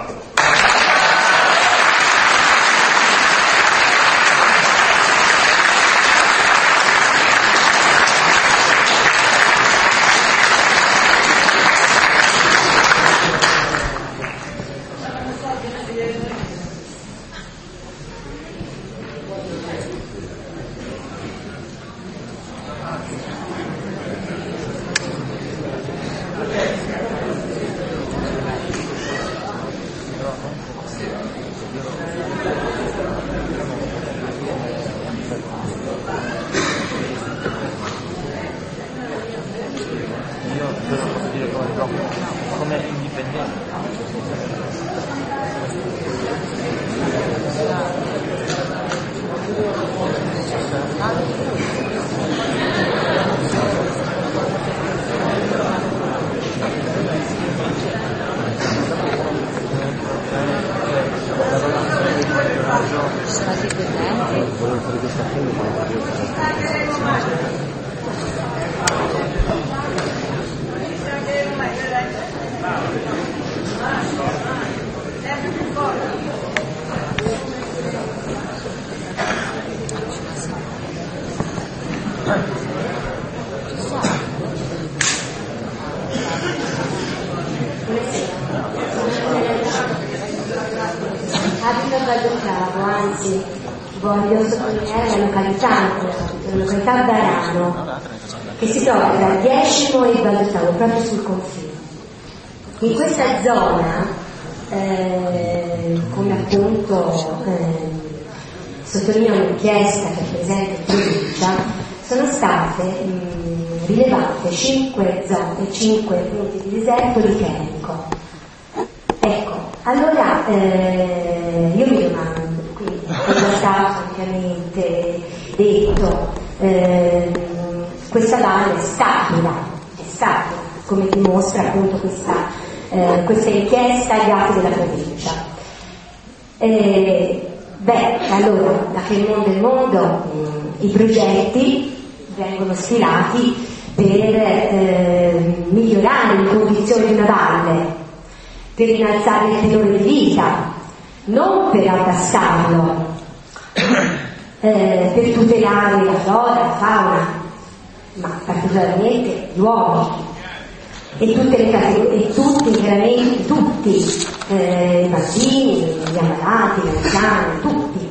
Abito Valducavo, anzi voglio sottolineare la località, la località Barano, che si trova tra il Decimo e il Valducavo, proprio sul confine. In questa zona, eh, come appunto eh, sottolinea un'inchiesta che è presente in provincia, sono state mh, rilevate cinque zone, cinque punti di deserto di chemico. Ecco, allora eh, io mi domando, quindi, come è stato ampiamente detto, eh, questa valle è statica, è statica, come dimostra appunto questa, eh, questa inchiesta agli atti della provincia. Eh, beh, allora, da che mondo è mondo, mh, i progetti vengono stilati per eh, migliorare le condizioni di una valle, per innalzare il tenore di vita, non per abbassarlo, eh, per tutelare la flora, la fauna, ma particolarmente gli uomini e tutte le categorie, e tutti veramente tutti, eh, i bambini, gli ammalati, gli anziani, tutti.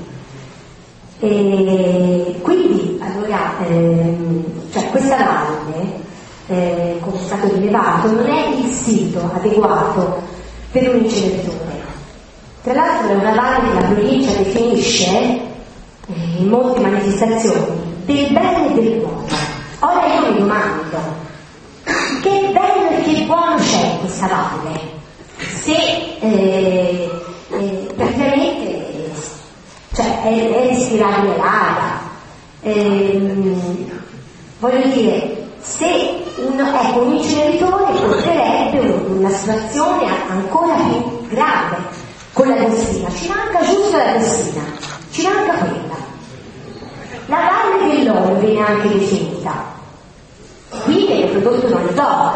E quindi allora ehm, cioè questa valle, eh, come è stato rilevato, non è il sito adeguato per un inceneritore. Tra l'altro è una valle che la provincia definisce eh, in molte manifestazioni del bene e del buono. Ora io mi domando, che bello e che buono c'è in questa valle se eh, eh, praticamente eh, cioè, è, è respirabile l'aria, eh, voglio dire, se uno, ecco, un inceneritore porterebbe una situazione ancora più grave con la diossina, ci manca giusto la diossina, ci manca quella. La valle dell'olio viene anche definita, qui viene prodotto un oil doc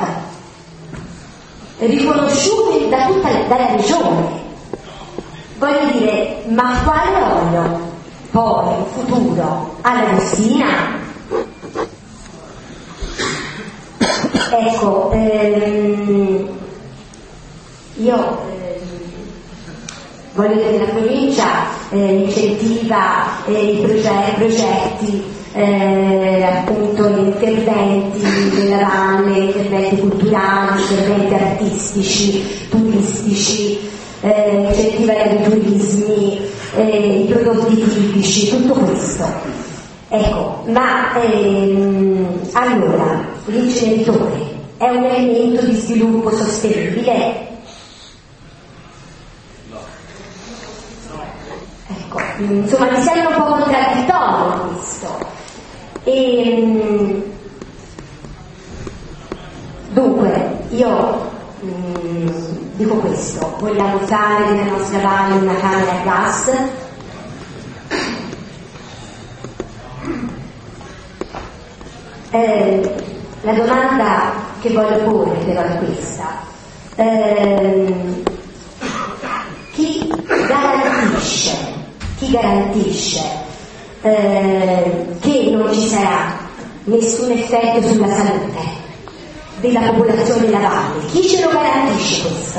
riconosciuto da tutta la, dalla regione. Voglio dire, ma quale olio poi in futuro alla diossina? Ecco, ehm, io ehm, voglio dire, la provincia eh, incentiva eh, i progetti, progetti eh, appunto interventi della valle, interventi culturali, interventi artistici, turistici, eh, incentivi ai turismi, eh, i prodotti tipici, tutto questo. Ecco, ma ehm, allora l'inceneritore è un elemento di sviluppo sostenibile? Ecco, insomma mi sembra un po' contraddittorio questo. E, dunque, io mh, dico questo: vogliamo fare nella nostra valle una camera a gas? Eh, la domanda che voglio porre però è questa: eh, chi garantisce, chi garantisce eh, che non ci sarà nessun effetto sulla salute della popolazione della valle? Chi ce lo garantisce questo?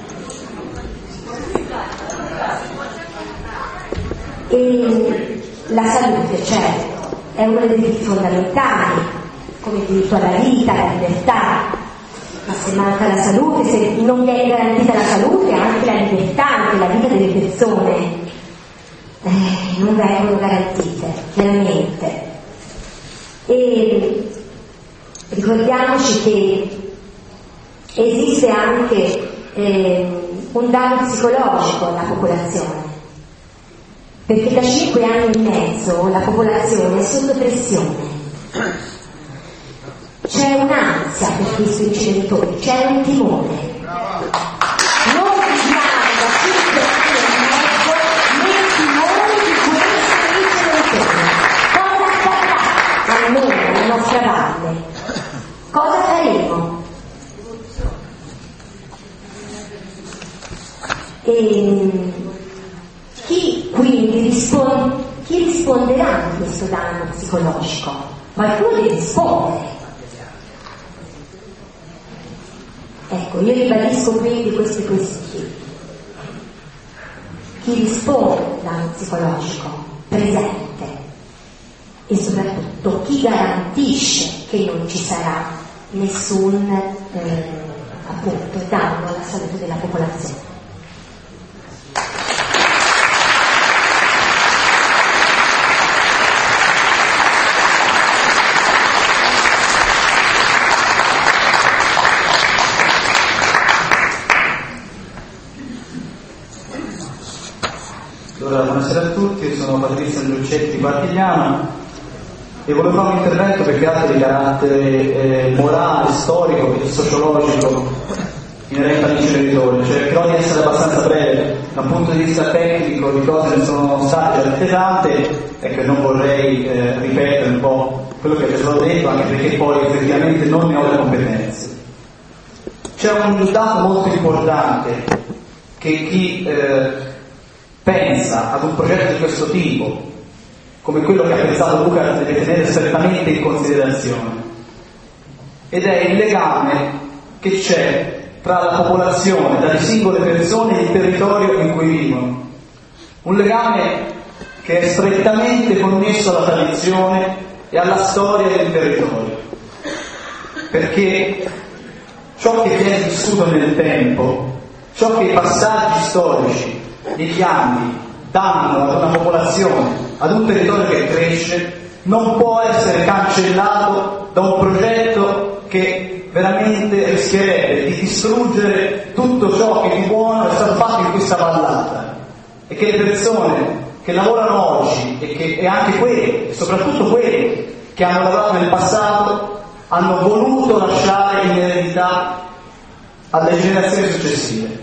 E la salute, certo, è uno dei diritti fondamentali, come il diritto alla vita, alla libertà, ma se manca la salute, se non viene garantita la salute, anche la libertà, anche la vita delle persone eh, non vengono garantite, chiaramente. E ricordiamoci che esiste anche eh, un danno psicologico alla popolazione, perché da cinque anni e mezzo la popolazione è sotto pressione. C'è un'ansia per questi inceneritori, c'è un timore. Non viviamo da cinque anni e mezzo nel timore di questi inceneritori. Cosa accadrà a noi, alla nostra valle? Cosa faremo? E chi quindi risponde, chi risponderà a questo danno psicologico? Qualcuno deve rispondere. Ecco, io ribadisco quindi questi quesiti. Chi risponde al danno psicologico presente e soprattutto chi garantisce che non ci sarà nessun eh, appunto danno alla salute della popolazione. Allora, buonasera a tutti, io sono Patrizio Andruccetti di Partigliano e volevo fare un intervento perché altro di carattere eh, morale, storico e sociologico inerente all'inceneritore. Cercherò di essere abbastanza breve, da un punto di vista tecnico di cose ne sono state già dette tante e che non vorrei eh, ripetere un po' quello che è stato detto, anche perché poi effettivamente non ne ho le competenze. C'è un dato molto importante che chi eh, pensa ad un progetto di questo tipo, come quello che ha pensato Luca, deve tenere strettamente in considerazione, ed è il legame che c'è tra la popolazione, tra le singole persone e il territorio in cui vivono. Un legame che è strettamente connesso alla tradizione e alla storia del territorio, perché ciò che viene vissuto nel tempo, ciò che i passaggi storici negli anni danno ad una popolazione, ad un territorio che cresce, non può essere cancellato da un progetto che veramente rischierebbe di distruggere tutto ciò che di buono è stato fatto in questa vallata, e che le persone che lavorano oggi e, che, e anche quelli, e soprattutto quelli che hanno lavorato nel passato, hanno voluto lasciare in eredità alle generazioni successive.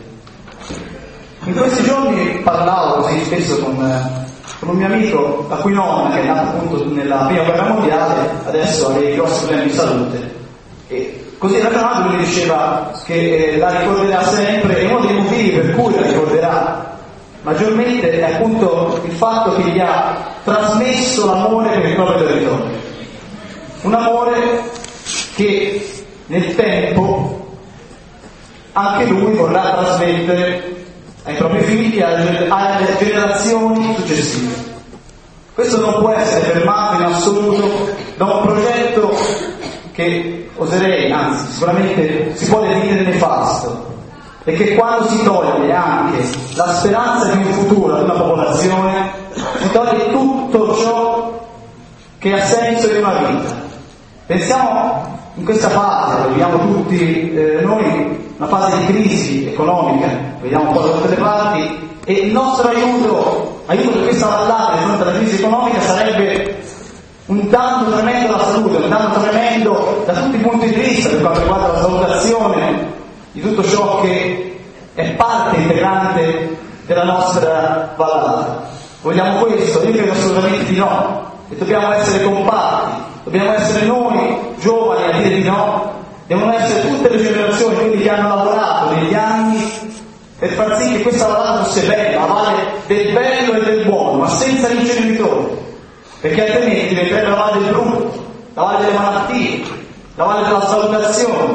In questi giorni parlavo così spesso con, con un mio amico, la cui nonna, che è nata appunto nella prima guerra mondiale, adesso ha dei grossi problemi di salute, e così ragionando lui diceva che eh, la ricorderà sempre, e uno dei motivi per cui la ricorderà maggiormente è appunto il fatto che gli ha trasmesso l'amore per il proprio territorio, un amore che nel tempo anche lui vorrà trasmettere ai propri figli e alle, alle generazioni successive. Questo non può essere fermato in assoluto da un progetto che oserei, anzi sicuramente si può definire nefasto, e che quando si toglie anche la speranza di un futuro ad una popolazione, si toglie tutto ciò che ha senso in una vita. Pensiamo in questa fase, lo viviamo tutti eh, noi, una fase di crisi economica, vediamo un po' da tutte le parti, e il nostro aiuto, aiuto per questa vallata di fronte alla crisi economica sarebbe un danno tremendo alla salute, un danno tremendo da tutti i punti di vista per quanto riguarda la salutazione di tutto ciò che è parte integrante della nostra vallata. Vogliamo questo? Io credo assolutamente di no, e dobbiamo essere compatti, dobbiamo essere noi giovani a dire di no, devono essere tutte le generazioni, quelli che hanno lavorato negli anni per far sì che questa vallata fosse bella, a valle del bello e del buono, ma senza l'inceneritore, perché altrimenti diventerebbe la valle del brutto, la valle delle malattie, la valle della salutazione.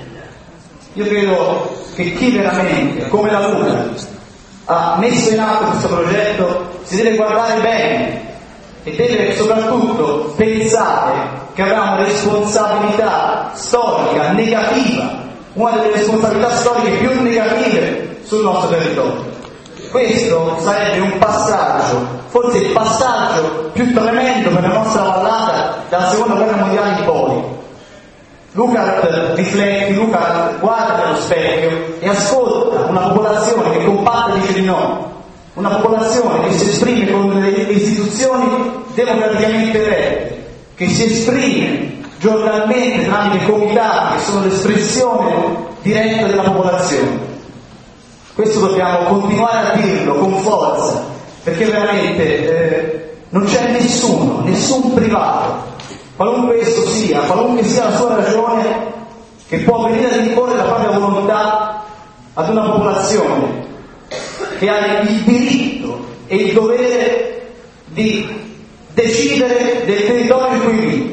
Io credo che chi veramente, come la Luca, ha messo in atto questo progetto si deve guardare bene e deve soprattutto pensare che avrà una responsabilità storica negativa, una delle responsabilità storiche più negative sul nostro territorio. Questo sarebbe un passaggio, forse il passaggio più tremendo per la nostra vallata dalla seconda guerra mondiale in poi. Luca rifletti, Luca guarda allo specchio e ascolta una popolazione che compatta dice di no, una popolazione che si esprime con delle istituzioni democraticamente elette, che si esprime giornalmente tramite comitati che sono l'espressione diretta della popolazione. Questo dobbiamo continuare a dirlo con forza, perché veramente eh, non c'è nessuno, nessun privato, qualunque esso sia, qualunque sia la sua ragione, che può venire ad imporre la propria volontà ad una popolazione che ha il diritto e il dovere di decidere del territorio in cui vive.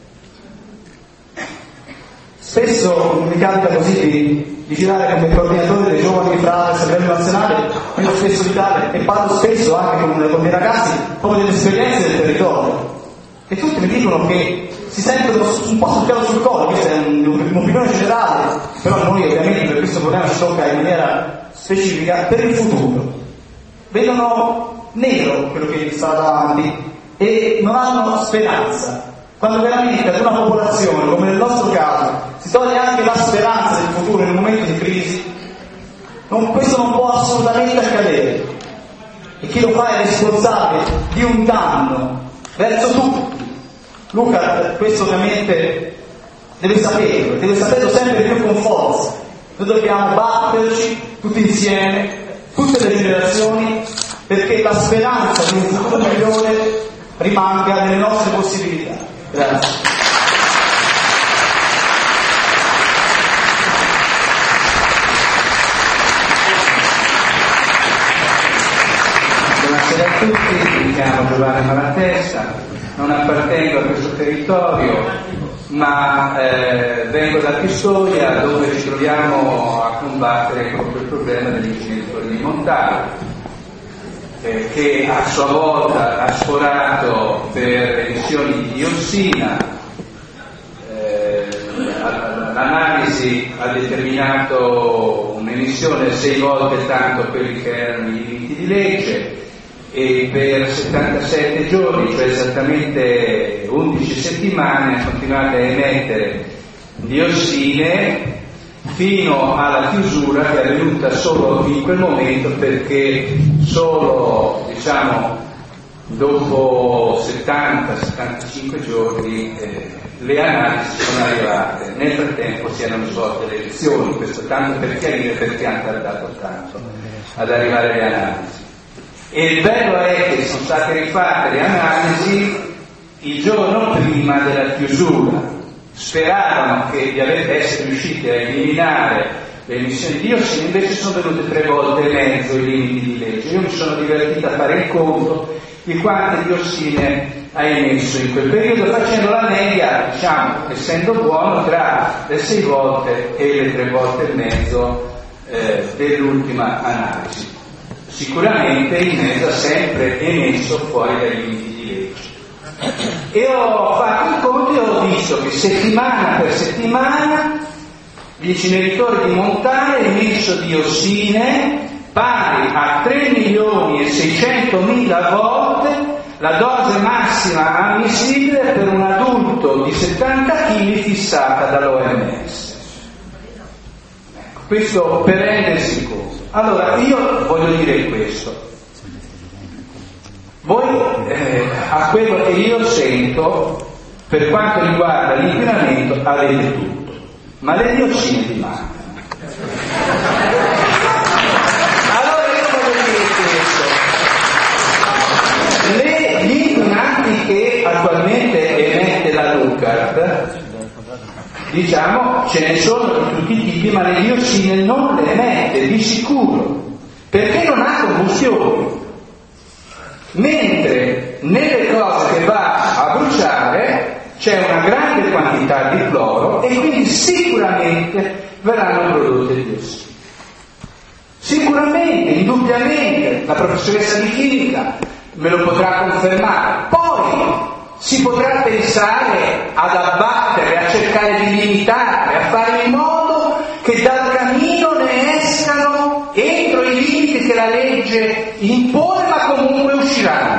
Spesso mi capita così di, di girare come coordinatore dei giovani fra il livello nazionale, nello stesso d'Italia, e parlo spesso anche con, con dei ragazzi proprio delle esperienze del territorio. E tutti mi dicono che si sentono un po' sul piano sul collo, questa è un'opinione generale, però noi ovviamente per questo problema ci tocca in maniera specifica per il futuro. Vedono nero quello che gli sta davanti e non hanno speranza. Quando veramente ad una popolazione, come nel nostro caso, si toglie anche la speranza del futuro in un momento di crisi, non, questo non può assolutamente accadere. E chi lo fa è responsabile di un danno verso tutti. Luca questo ovviamente deve saperlo, deve saperlo sempre più con forza. Noi dobbiamo batterci tutti insieme, tutte le generazioni, perché la speranza di un futuro migliore rimanga nelle nostre possibilità. Grazie. Buonasera a tutti, mi chiamo Giovanni Malatesta, non appartengo a questo territorio, ma eh, vengo da Pistoia, dove ci troviamo a combattere proprio il problema degli inceneritori di montagna, eh, che a sua volta ha sforato per emissioni di diossina. Eh, l'analisi ha determinato un'emissione sei volte tanto quelli che erano i limiti di legge, e per settantasette giorni, cioè esattamente undici settimane, ha continuato a emettere diossine fino alla chiusura, che è avvenuta solo in quel momento, perché solo diciamo dopo settanta settantacinque giorni eh, le analisi sono arrivate. Nel frattempo si erano svolte le elezioni, questo tanto per chiarire perché hanno tardato tanto ad arrivare le analisi. E il bello è che sono state rifatte le analisi il giorno prima della chiusura. Speravano che di essere riusciti a eliminare le emissioni di diossina, invece sono venute tre volte e mezzo i limiti di legge. Io mi sono divertito a fare il conto di quante diossine ha emesso in quel periodo, facendo la media, diciamo, essendo buono, tra le sei volte e le tre volte e mezzo eh, dell'ultima analisi. Sicuramente il mezzo ha sempre emesso fuori dai limiti di E ho fatto il conto e ho visto che settimana per settimana gli inceneritori di Montana hanno emesso diossine pari a tre milioni e seicentomila volte la dose massima ammissibile per un adulto di settanta chili fissata dall'O M S. Ecco, questo per rendersi conto. Allora, io voglio dire questo. Voi, eh, a quello che io sento, per quanto riguarda l'inquinamento, avete tutto, ma le diossine vi mancano. Allora io voglio dire questo. Le, gli inquinanti che attualmente emette la Lucard, diciamo, ce ne sono di tutti i tipi, ma le diossine non le emette, di sicuro, perché non ha combustione. Mentre nelle cose che va a bruciare c'è una grande quantità di cloro e quindi sicuramente verranno prodotte diossine. Sicuramente, indubbiamente, la professoressa di chimica me lo potrà confermare. Poi si potrà pensare ad abbattere, a cercare di limitare, a fare in modo che dal camino ne escano entro i limiti che la legge impone, ma comunque usciranno.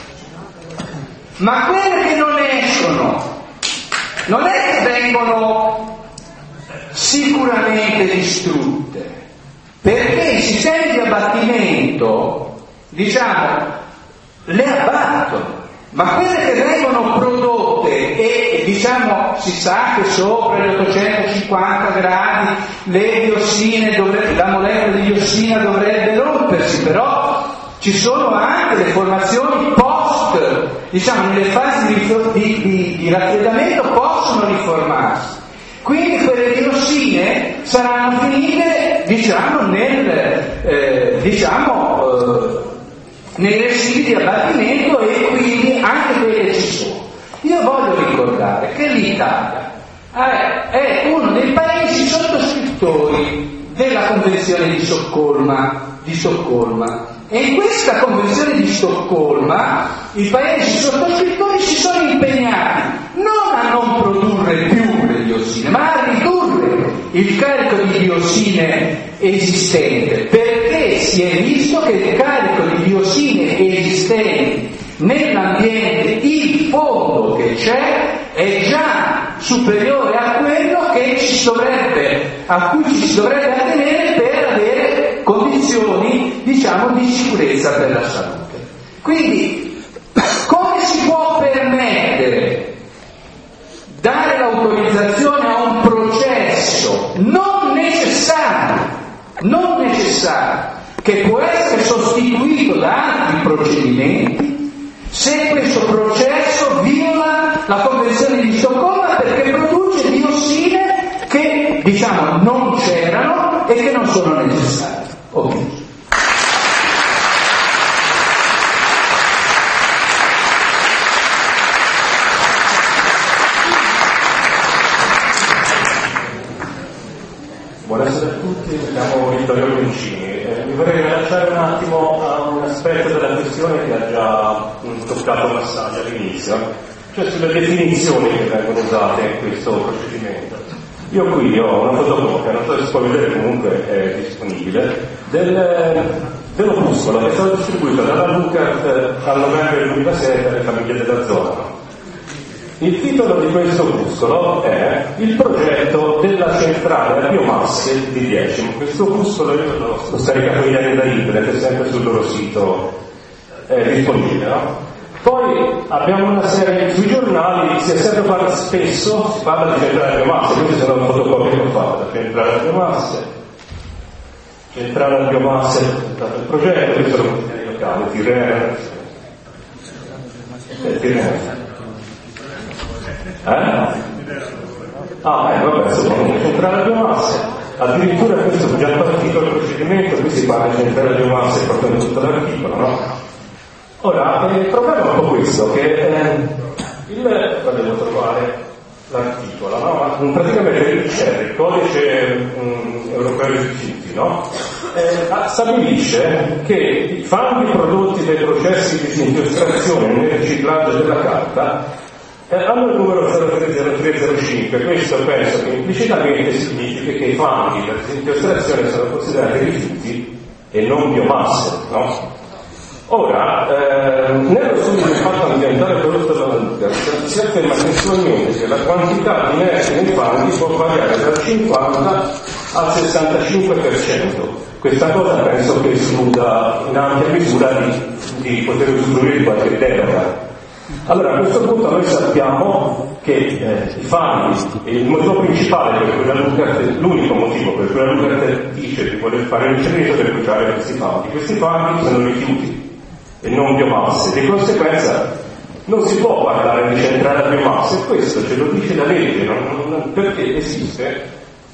Ma quelle che non escono, non è che vengono sicuramente distrutte, perché i sistemi di abbattimento, diciamo, le abbattono. Ma quelle che vengono prodotte e diciamo si sa che sopra gli ottocentocinquanta gradi le diossine dovrebbe, la molecola di diossina dovrebbe rompersi, però ci sono anche le formazioni post, diciamo nelle fasi di, di, di, di raffreddamento possono riformarsi. Quindi quelle diossine saranno finite diciamo nel eh, diciamo eh, nei residui di abbattimento e quindi anche quelle ci sono. Io voglio ricordare che l'Italia è uno dei paesi sottoscrittori della Convenzione di Stoccolma, di Stoccolma e in questa Convenzione di Stoccolma i paesi sottoscrittori si sono impegnati non a non produrre più le diossine ma a ridurre il carico di diossine esistente, perché si è visto che il carico di diossine esistenti nell'ambiente, il fondo che c'è è già superiore a quello che ci dovrebbe, a cui ci si dovrebbe attenere per avere condizioni diciamo di sicurezza per la salute. Quindi come si può permettere dare l'autorizzazione a un processo non necessario, non necessario, che può essere sostituito da altri procedimenti, se questo processo viola la Convenzione di Stoccolma perché produce diossine che, diciamo, non c'erano e che non sono necessarie. Ok. Buonasera a tutti, mi chiamo Vittorio Concini. Eh, mi vorrei rilasciare un attimo a un aspetto della questione che ha già mh, toccato Massaglia all'inizio, cioè sulle definizioni che vengono usate in questo procedimento. Io qui ho una fotocopia, non so se si può vedere, comunque è disponibile, del, dell'opuscolo che è stato distribuito dalla Lucard al novembre del duemilasette alle famiglie della zona. Il titolo di questo opuscolo è Il progetto della centrale a biomasse di Diecimo. Questo opuscolo io l'ho scaricato ieri da internet, è sempre sul loro sito è disponibile, no? Poi abbiamo una serie sui giornali, si è sempre parlato spesso, si parla di centrale a biomasse, queste sono le fotocopie che ho fatto, centrale a biomasse, centrale a biomasse, il progetto, questo sono i locali, Tirreno, eh, Tirreno. Eh? Ah, eh, vabbè, insomma, centrale a biomasse. Addirittura questo è già partito il procedimento, qui si parla di centrale a biomasse proprio in tutto l'articolo, no? Ora, eh, il problema è un po' questo, che eh, il, devo trovare l'articolo, no? Praticamente c'è il codice, mh, europeo dei rifiuti, no? eh, stabilisce che i fanghi prodotti dai processi di disinfiltrazione nel riciclaggio della carta eh, hanno il numero zero tre zero tre zero cinque. Questo penso che implicitamente significa che i fanghi per disinfiltrazione sono considerati rifiuti e non biomasse, no? Ora, eh, nello studio di impatto ambientale prodotto dalla Lucas si afferma testualmente che la quantità di inerti nei fanghi può variare dal cinquanta al sessantacinque per cento. Questa cosa penso che escluda in ampia misura di, di poter usufruire di qualche deroga. Allora, a questo punto noi sappiamo che eh, i fanghi, il motivo principale per cui la Lucas, l'unico motivo per cui la Lucas dice di voler fare l'inceneritore per bruciare questi fanghi, questi fanghi sono rifiuti e non biomasse, di conseguenza non si può parlare di centrale a biomasse, e questo ce lo dice la legge, non, non, perché esiste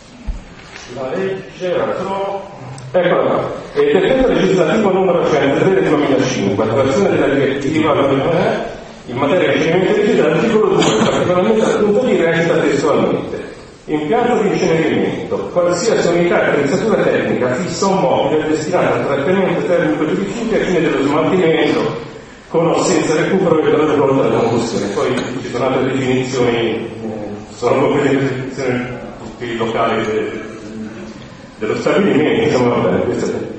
la legge, ora trovo, eccola qua, il decreto legislativo numero centotré del duemilacinque, attuazione della direttiva in materia di incenerimento rifiuti, l'articolo due, particolarmente al punto di recita testualmente: impianto di incenerimento, qualsiasi unità e attrezzatura tecnica fissa o mobile destinata al trattamento termico di rifiuti ai fini dello smaltimento con o senza recupero del loro prodotto della combustione. Poi ci sono altre definizioni, sono comprese le definizioni tutti i locali de, dello stabilimento, insomma va bene, questo è.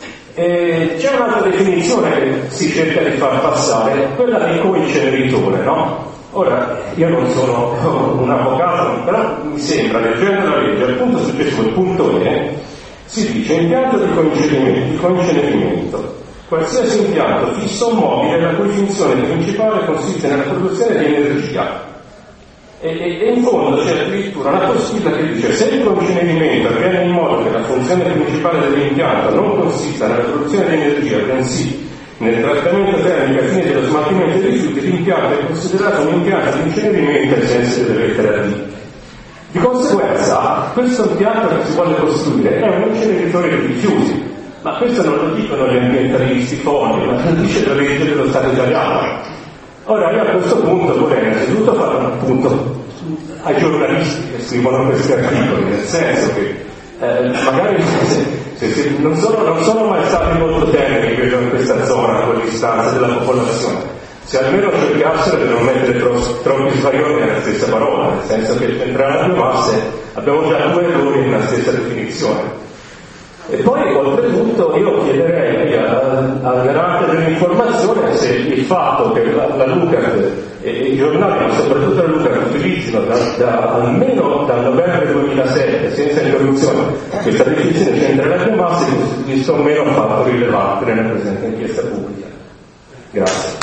E c'è un'altra definizione che si cerca di far passare, quella di coinceneritore, no? Ora, io non sono un avvocato, però mi sembra, leggendo la legge, al punto successivo, il punto E, si dice impianto di coincenerimento, di coincenerimento, qualsiasi impianto fisso o mobile la cui funzione principale consiste nella produzione di energia. E, e, e in fondo c'è addirittura una postilla che dice: se il coincenerimento avviene in modo che la funzione principale dell'impianto non consista nella produzione di energia, bensì nel trattamento termico ai fini dello smaltimento dei rifiuti, l'impianto è considerato un impianto di incenerimento ai sensi delle lettere D. Di conseguenza, questo impianto che si vuole costruire è un inceneritore di rifiuti, ma questo non lo dicono gli ambientalisti folli, ma lo dice la legge dello Stato italiano. Ora io a questo punto vorrei innanzitutto fare un appunto ai giornalisti che scrivono questi articoli, nel senso che eh, magari se, se, se, non, sono, non sono mai stati molto teneri, credo, in questa zona, con l'istanza della popolazione, se almeno cercassero di non mettere troppi, troppi svarioni nella stessa parola, nel senso che centrale a biomasse abbiamo già due errori nella stessa definizione. E poi oltretutto io chiederei al garante dell'informazione se il fatto che la, la Lucas e i giornali, ma soprattutto la Lucas, utilizzino da, da, almeno dal novembre duemilasette senza interruzione questa definizione centrale a biomasse costituisca un meno fatto rilevante nella presente inchiesta pubblica. Grazie.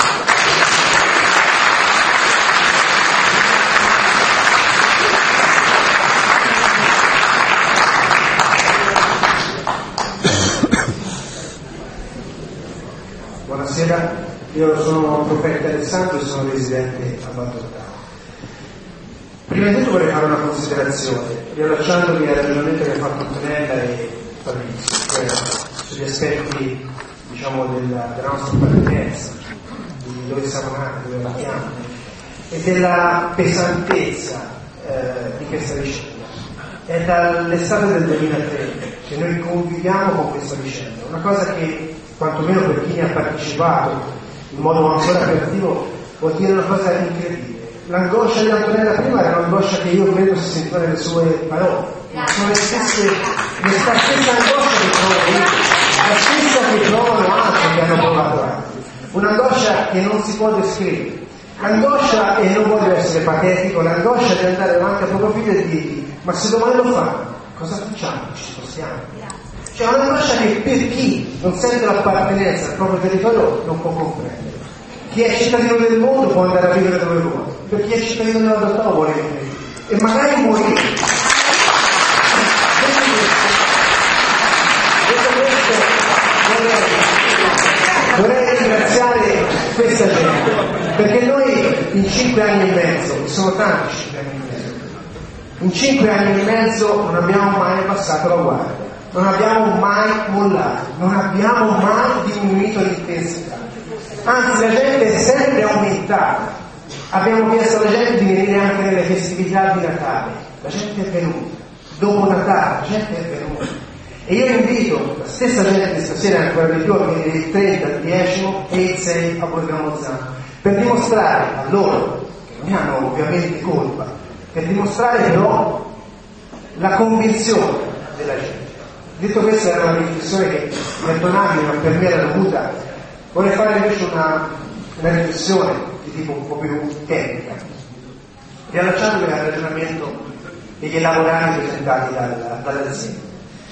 Buonasera, io sono Profeta Alessandro e sono residente a Valdortano. Prima di tutto vorrei fare una considerazione, riallacciandomi al ragionamento che ha fatto Antonella e Fabrizio, cioè sugli aspetti, diciamo, della, della nostra appartenenza, di dove siamo nati, dove abitiamo, e della pesantezza eh, di questa vicenda. È dall'estate del duemilatré che noi conviviamo con questa vicenda, una cosa che quantomeno per chi ne ha partecipato in modo ancora più attivo vuol dire una cosa incredibile. L'angoscia di Antonella prima era un'angoscia che io credo si sentiva nelle sue parole, sono le stesse, le stesse angoscia che provo io, la stessa che provano altri che hanno provato altri, un'angoscia che non si può descrivere, l'angoscia, e non voglio essere patetico, l'angoscia di andare davanti a proprio figlio e dirgli: ma se domani lo fanno, cosa facciamo? Ci spostiamo? C'è un'angoscia che per chi non sente l'appartenenza al proprio territorio non può comprendere. Chi è cittadino del mondo può andare a vivere dove vuole, per chi è cittadino della Valdortano vuole vivere e magari morire. Vorrei, vorrei ringraziare questa gente, perché noi in cinque anni e mezzo, sono tanti cinque anni e mezzo, in cinque anni e mezzo non abbiamo mai abbassato la guardia. Non abbiamo mai mollato, non abbiamo mai diminuito l'intensità, anzi la gente è sempre aumentata. Abbiamo chiesto alla gente di venire anche nelle festività di Natale, la gente è venuta, dopo Natale la gente è venuta, E io invito la stessa gente stasera ancora di più a venire il trenta al decimo e il sei a Borgamozzano, per dimostrare a loro, che non hanno ovviamente colpa, per dimostrare però la convinzione della gente. Detto questo, era una riflessione che, perdonatemi, ma per me era dovuta. Vorrei fare invece una, una riflessione di tipo un po' più tecnica, riallacciandomi al ragionamento degli elaborati presentati dal, dall'azienda.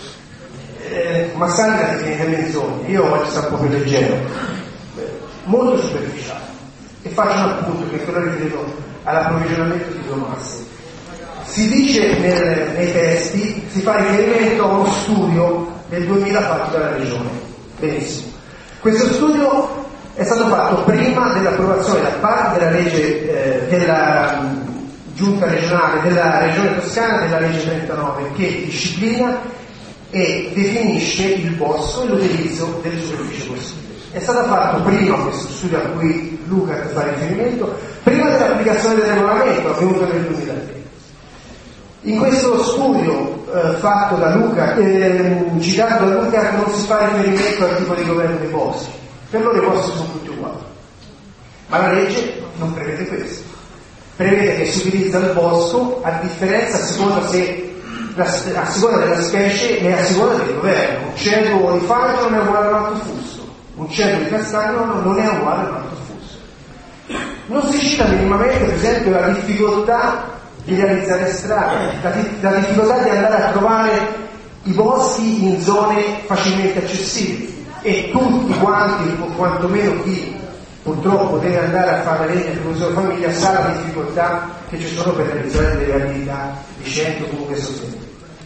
Eh, Massaglia definita menzogne, io voglio stare un po' più leggero, molto superficiale, e faccio un appunto che però riferito all'approvvigionamento di biomasse. Si dice nel, nei testi, si fa riferimento a uno studio del duemila fatto dalla Regione. Benissimo. Questo studio è stato fatto prima dell'approvazione da parte della legge, eh, della um, giunta regionale della Regione Toscana, della legge trentanove, che disciplina e definisce il bosco e l'utilizzo delle superfici possibili. È stato fatto prima questo studio a cui Luca fa riferimento, prima dell'applicazione del regolamento avvenuto nel duemilatré. In questo studio eh, fatto da Luca, eh, citato da Luca, non si fa riferimento al tipo di governo dei boschi, per loro i boschi sono tutti uguali, ma la legge non prevede questo, prevede che si utilizza il bosco a differenza a seconda, se, la, a seconda della specie e a seconda del governo. Un cedro di faggio non è uguale a un altro fusto, un cedro di castagno non è uguale a un altro fusto. Non si cita minimamente, per esempio, la difficoltà di realizzare strade, la, la difficoltà di andare a trovare i boschi in zone facilmente accessibili, e tutti quanti, o quantomeno chi purtroppo deve andare a fare la legna per la sua famiglia, sa la difficoltà che ci sono per realizzare delle attività di centro comunque sostenibili.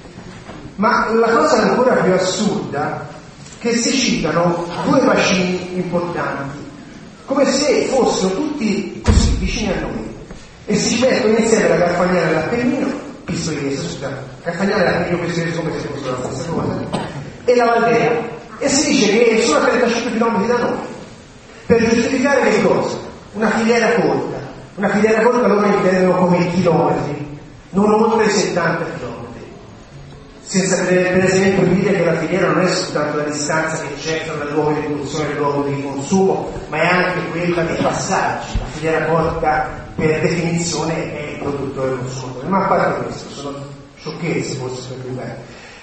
Ma la cosa ancora più assurda è che si citano due bacini importanti, come se fossero tutti così vicini a noi, e si mettono insieme la Garfagnana e l'Appennino, Pistoiese, scusate, Garfagnana e l'Appennino Pistoiese come se fossero la stessa cosa, e la Valdea, e si dice che sono a trentacinque chilometri da noi, per giustificare che cosa? Una filiera corta. Una filiera corta loro intendono come chilometri, non oltre settanta chilometri, senza per, per esempio dire che la filiera non è soltanto la distanza che c'è tra il luogo di produzione e il luogo di consumo, ma è anche quella dei passaggi. La filiera corta per definizione è il produttore e il consumatore, ma a parte questo sono sciocchezze forse per lui.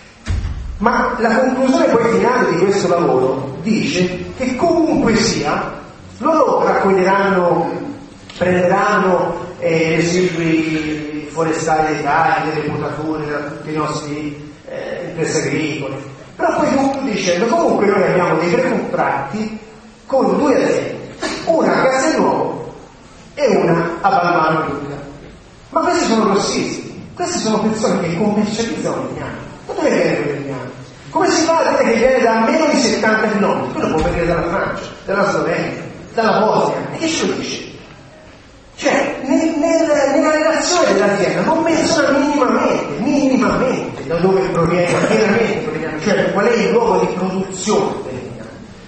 Ma la conclusione poi finale di questo lavoro dice che comunque sia loro raccoglieranno, prenderanno eh, residui forestali dei tagli, delle potature da tutti i nostri eh, imprese agricole, però poi conclude dicendo comunque noi abbiamo dei precontratti con due aziende, una a Castelnuovo e una a Balmano Lucca. Ma questi sono grossisti, queste sono persone che commercializzano legname. Da dove viene quel legname? Come si fa a dire che viene da meno di settanta chilometri? Quello può venire dalla Francia, dalla Slovenia, dalla Bosnia, e che ce lo dice? Cioè, nel, nel, nella relazione dell'azienda non menziona minimamente, minimamente da dove proviene, pienamente proviene, cioè qual è il luogo di produzione del legname.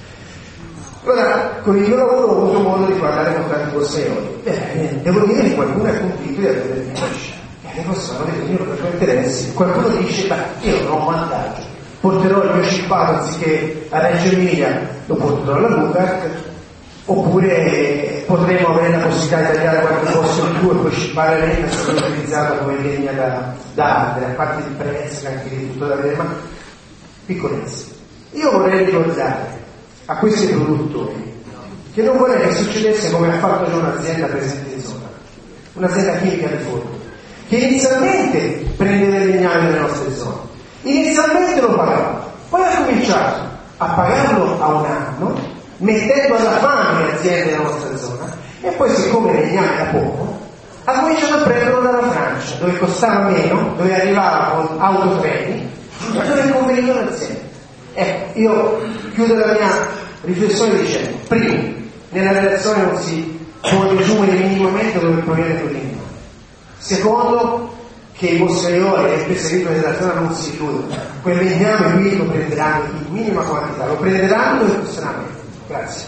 Allora, con il mio lavoro ho avuto modo di parlare con tanti borsaioli. Beh, devo dire che qualcuno è convinto di avere delle minacce. E le persone hanno detto, io non ho interessi. Qualcuno dice, beh, io non ho un vantaggio. Porterò il mio cippato anziché a Reggio Emilia, lo porterò alla Lucart, oppure potremo avere la possibilità di tagliare qualche posto in più e poi scippare la legna se non utilizzata come legna da, da ardere, a parte il prezzo anche di tutto da vedere, ma piccolezze. Io vorrei ricordare a questi produttori che non vorrei che succedesse come ha fatto già un'azienda presente in zona, un'azienda chimica di Forno, che inizialmente prendeva il legname nelle nostre zone, inizialmente lo pagava, poi ha cominciato a pagarlo a un anno, mettendo alla fame le aziende della nostra zona, e poi siccome il legname era poco, ha cominciato a prenderlo dalla Francia, dove costava meno, dove arrivava con autotreni, e dove conveniva l'azienda. Ecco, io chiudo la mia riflessione dicendo, primo, nella relazione non si può desumere minimamente dove proviene quel legname. Secondo, che i borsaioli e le imprese agricole della zona non si illudano, quel legname qui lo prenderanno in minima quantità, lo prenderanno e costeranno. Grazie.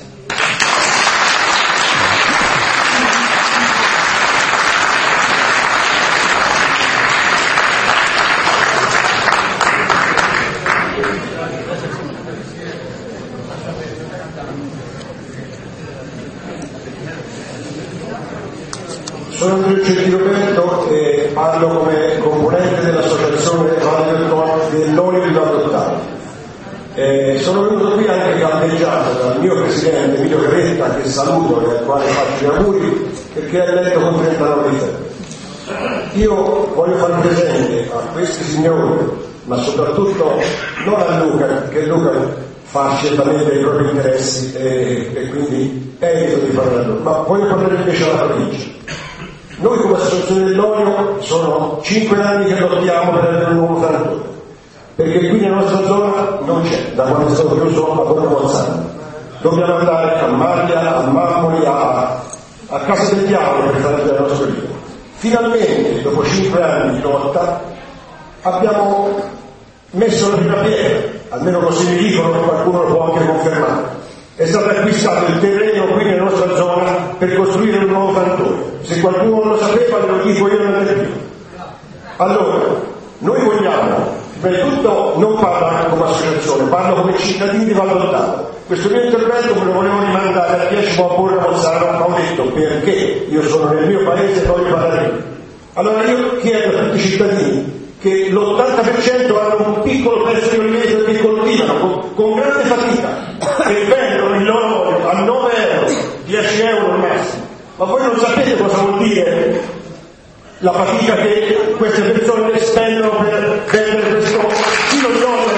sono venuto qui anche caldeggiato dal mio presidente Emilio Gretta, che saluto e al quale faccio gli auguri, perché è eletto con trentanove anni. Io voglio fare presente a questi signori, ma soprattutto non a Luca, perché Luca fa certamente i propri interessi e, e quindi evito di parlare a loro, ma voglio parlare invece alla provincia. Noi come associazione dell'olio sono cinque anni che lottiamo per avere un nuovo frantore, perché qui nella nostra zona non c'è, da quando è stato chiuso a Porto Bolzano. Dobbiamo andare a Maglia, a Mammoli, a, a Casa del Diavolo per fare la nostra vita. Finalmente, dopo cinque anni di lotta, abbiamo messo la prima pietra, almeno così mi dicono, qualcuno lo può anche confermare. È stato acquistato il terreno qui nella nostra zona per costruire un nuovo frantore. Se qualcuno non lo sapeva, ve lo dico io non è più. Allora, noi vogliamo, prima di tutto non parlo come associazione, parlo come cittadini di Valdoltano. Questo mio intervento me lo volevo rimandare a dieci può porre a Bolzano, ma ho detto perché io sono nel mio paese e voglio parlare qui. Allora io chiedo a tutti i cittadini che l'ottanta per cento hanno un piccolo pezzo di oliveto che coltivano con, con grande fatica e vendono il loro olio a nove euro, dieci euro al massimo. Ma voi non sapete cosa vuol dire la fatica che queste persone spendono per vendere questo chilo di olio.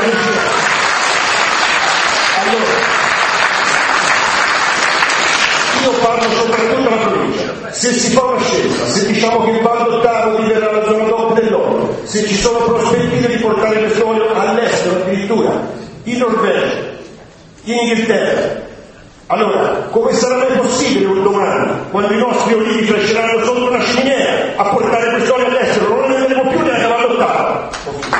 Allora, io parlo soprattutto alla provincia. Se si fa una scelta, se diciamo che il Valdoltano diverrà la zona dopo dell'olio, se ci sono prospettive di portare questo olio all'estero addirittura, in Norvegia, in Inghilterra, allora come sarà mai possibile un domani, quando i nostri olivi cresceranno sotto una ciminiera, a portare questo olio all'estero? Non ne vedremo più neanche a Valdoltano.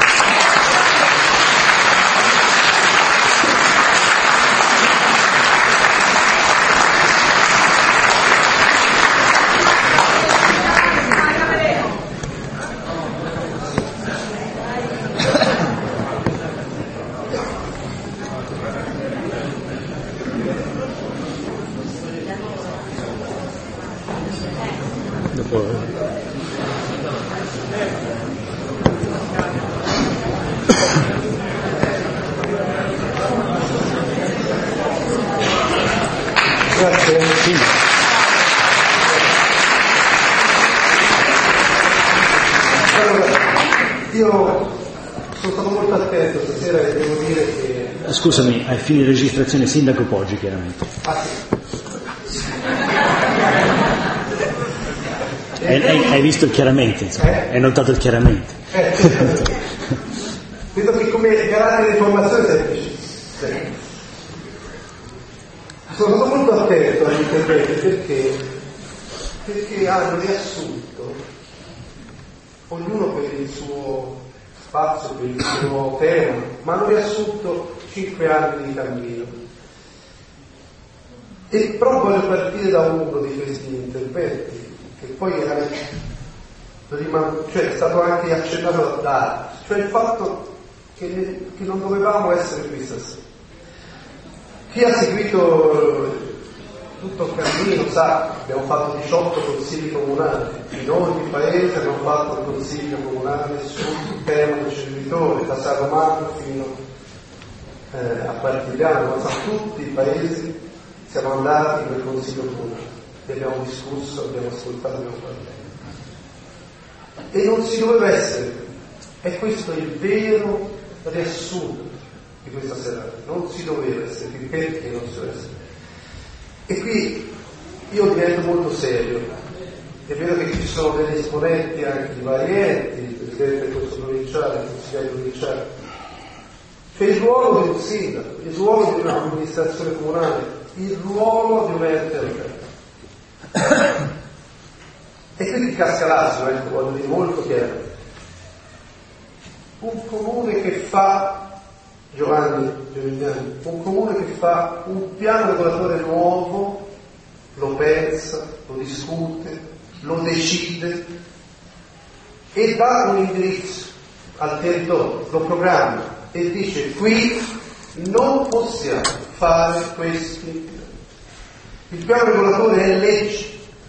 Scusami, ai fini di registrazione Sindaco Poggi, chiaramente. Ah, sì. hai, hai, hai visto il chiaramente, insomma, eh? Hai notato il chiaramente. Eh, sì, sì. Vedo che come garante di informazione semplice. Sì. Sono stato molto attento agli interventi perché, perché hanno riassunto, ognuno per il suo spazio, per il suo tema, ma hanno riassunto cinque anni di cammino. E però voglio partire da uno di questi interventi, che poi era, cioè, è stato anche accennato da altri, cioè il fatto che, che non dovevamo essere qui stasera. Chi ha seguito tutto il cammino sa che abbiamo fatto diciotto consigli comunali, in ogni paese abbiamo fatto il consiglio comunale sul tema del ceneritore, da San Romano fino Eh, a Partigliano, ma tutti i paesi siamo andati nel Consiglio Comunale e abbiamo discusso, abbiamo ascoltato, abbiamo parlato. E non si doveva essere, e questo è il vero riassunto di questa serata, non si doveva essere, perché non si doveva essere. E qui io divento molto serio, è vero che ci sono degli esponenti anche di vari enti, il Presidente del Consiglio provinciale, il Consigliere provinciale. C'è il ruolo di un sindaco, il ruolo di un'amministrazione comunale, il ruolo di un ente locale. E quindi casca l'asino, ecco, voglio dire molto chiaro. Un comune che fa, Giovanni Gemignani, un comune che fa un piano regolatore nuovo, lo pensa, lo discute, lo decide e dà un indirizzo al territorio, lo programma e dice qui non possiamo fare questi. Il piano regolatore è legge,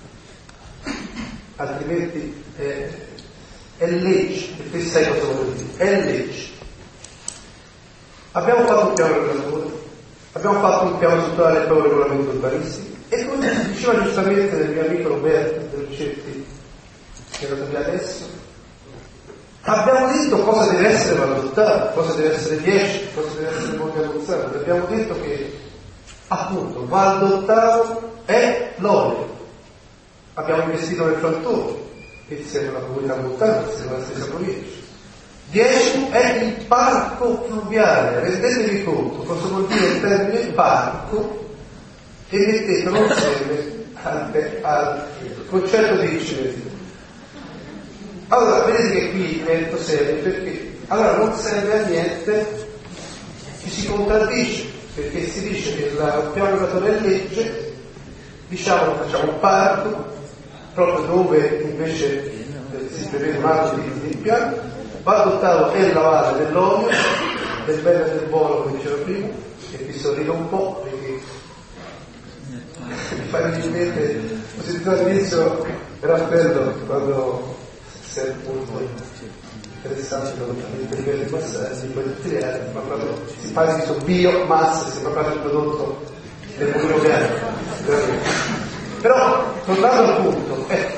altrimenti è, è legge, e te sai cosa vuol dire, è legge. Abbiamo fatto un piano regolatore, abbiamo fatto un piano strutturale e poi un regolamento urbanistico, e come diceva giustamente il mio amico Roberto del Ricetti, che lo via adesso, abbiamo detto cosa deve essere valutato, cosa deve essere dieci, cosa deve essere Monte Aguzzano, abbiamo detto che appunto Val d'Ottavo è l'olio, abbiamo investito nel Frantone, che sia una comunità montana, che sia la stessa provincia. dieci è il parco fluviale, rendetevi conto cosa vuol dire il termine parco e mettetelo insieme al, al concetto di incidente. Allora, vedete che qui divento serio, perché allora non serve a niente, ci si contraddice, perché si dice che il piano regolatore è legge, diciamo che facciamo un parco, proprio dove invece eh, si prevede un altro tipo di piano. Val d'Ottavo è la valle dell'olio, del bene e del buono, come dicevo prima, e qui sorrido un po', perché mi fa venire in mente, ho sentito all'inizio Raffaello quando si è molto interessante per i livelli passati, poi tutti gli altri, ma proprio si parla di biomassa, sembra proprio il prodotto del mondo bianco. Però, tornando al punto, ecco,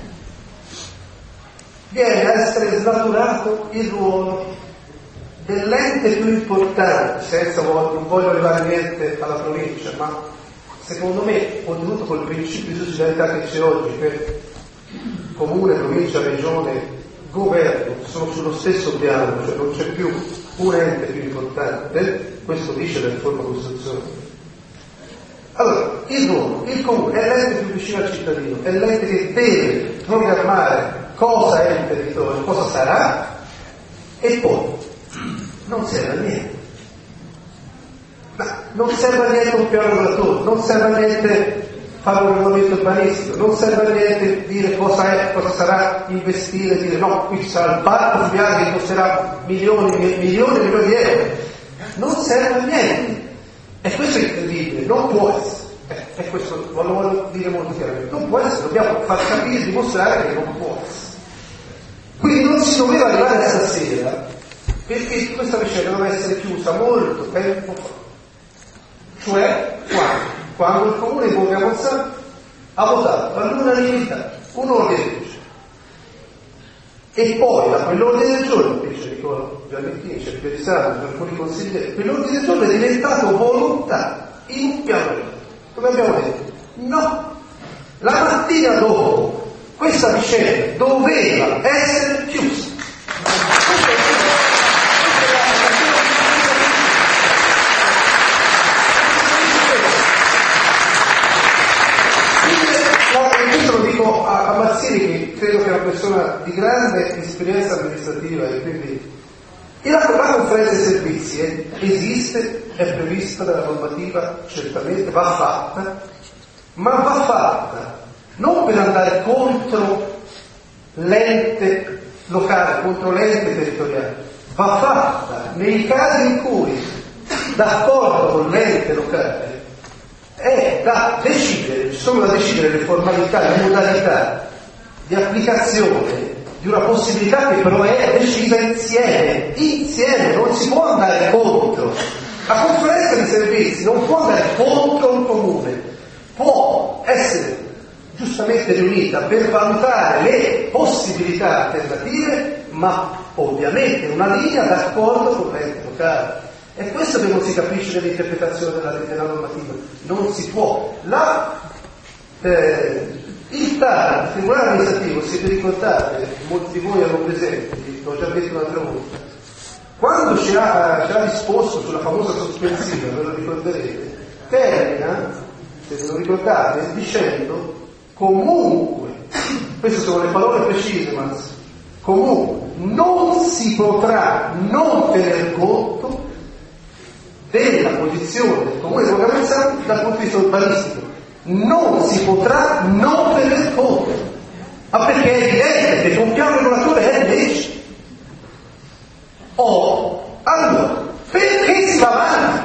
viene a essere snaturato il ruolo dell'ente più importante, senza non voglio arrivare niente alla provincia, ma secondo me, ottenuto col principio di sussidiarietà che c'è oggi, per comune, provincia, regione, governo, sono sullo stesso piano, cioè non c'è più un ente più importante, questo dice la riforma costituzionale. Allora, il ruolo, il comune è l'ente più vicino al cittadino, è l'ente che deve programmare cosa è il territorio, cosa sarà, e poi non serve a niente. Ma non serve a niente un piano regolatore, non serve a niente fare un regolamento urbanistico, non serve a niente dire cosa è, cosa sarà, investire, dire no, qui ci sarà il parco fluviale che costerà milioni, milioni e milioni di euro. Non serve a niente. E questo è incredibile, non può essere. E eh, questo lo voglio dire molto chiaramente. Non può essere, dobbiamo far capire e dimostrare che non può essere. Quindi non si doveva arrivare stasera, perché questa vicenda doveva essere chiusa molto tempo fa. Cioè, quando? Quando il comune di Borgamozzano ha votato all'unanimità un ordine del giorno. E poi da quell'ordine del giorno, che dice Nicola Giannettini, c'è Piero di Santo, per alcuni consiglieri, quell'ordine del giorno è diventato volontà in un piano. Come abbiamo detto? No! La mattina dopo questa vicenda doveva essere chiusa. E questo lo dico a, a Mazzini, che credo che è una persona di grande esperienza amministrativa, e quindi la, la conferenza dei servizi eh, esiste, è prevista dalla normativa, certamente va fatta, ma va fatta non per andare contro l'ente locale, contro l'ente territoriale, va fatta nei casi in cui, d'accordo con l'ente locale, è da decidere, sono da decidere le formalità, le modalità di applicazione di una possibilità che però è decisa insieme, insieme, non si può andare contro. La conferenza di servizi non può andare contro un comune, può essere giustamente riunita per valutare le possibilità alternative, ma ovviamente una linea d'accordo con l'ente locale. È questo che non si capisce nell'interpretazione della, della normativa. Non si può. La, eh, il T A R, il Tribunale amministrativo, se vi ricordate, molti di voi hanno presente, l'ho già detto un'altra volta, quando ci ha, ci ha disposto sulla famosa sospensiva, ve lo ricorderete, termina, se ve lo ricordate, dicendo comunque, queste sono le parole precise, ma comunque non si potrà non tener conto della posizione del comune di Borgamozzano dal punto di vista urbanistico. Non si potrà non tener conto, ma perché è evidente che un piano regolatore è legge. Oh, allora, perché si va avanti?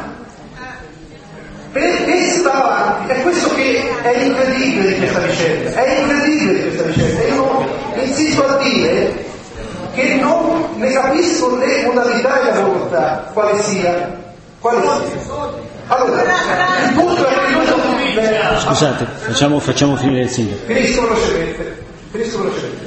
Perché si va avanti? È questo che è incredibile di questa vicenda, è incredibile di questa vicenda. Io insisto a dire che non ne capisco le modalità e la volontà, quale sia. Quali soldi? Allora, il punto è che noi... Scusate, facciamo, facciamo finire il sindaco. Finisco velocemente, finisco velocemente.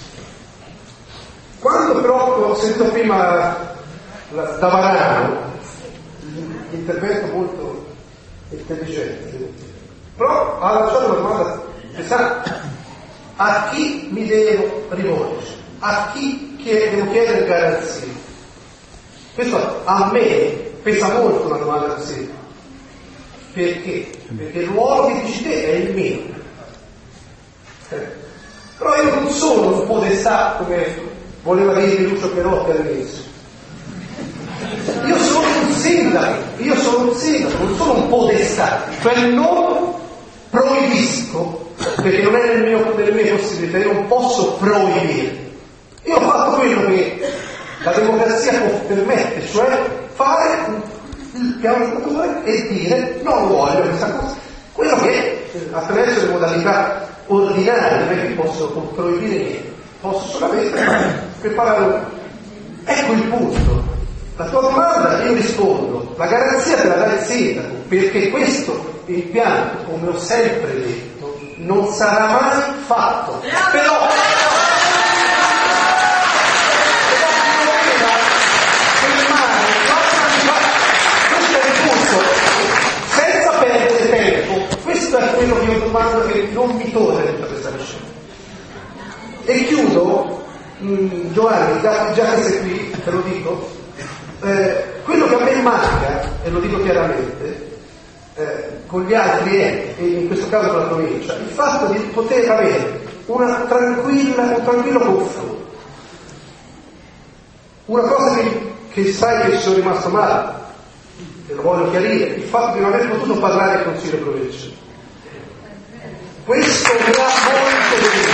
Quando però ho sentito prima la, da Varano l'intervento molto intelligente, però ha lanciato una domanda pesante: a chi mi devo rivolgere? A chi chied- devo chiedere garanzie? Questo a me pesa molto una domanda così. Perché? Perché il ruolo che dici te è il mio. Eh. Però io non sono un podestà come voleva dire Lucio Perotti all'inizio. Io sono un sindaco, io sono un sindaco, non sono un podestà, cioè non proibisco, perché non è nel mio, nelle mie possibilità, io non posso proibire. Io ho fatto quello che la democrazia può permettere, cioè fare il piano statutario e dire non voglio questa cosa. Quello che attraverso le modalità ordinarie non è che posso proibire niente, posso solamente preparare un... Ecco il punto. La tua domanda io rispondo, la garanzia te la dà il sindaco, perché questo impianto, come ho sempre detto, non sarà mai fatto. Però senza perdere tempo, questo è quello che io domando, che non mi torna tutta questa vicenda. E chiudo, mh, Giovanni, già, già che sei qui, te lo dico, eh, quello che a me manca, e lo dico chiaramente, eh, con gli altri enti, e in questo caso con la provincia, il fatto di poter avere una tranquilla, un tranquillo confronto. Una cosa che, che sai che ci sono rimasto male, e lo voglio chiarire, il fatto di non aver potuto parlare al Consiglio provinciale. Questo mi dà molto bene.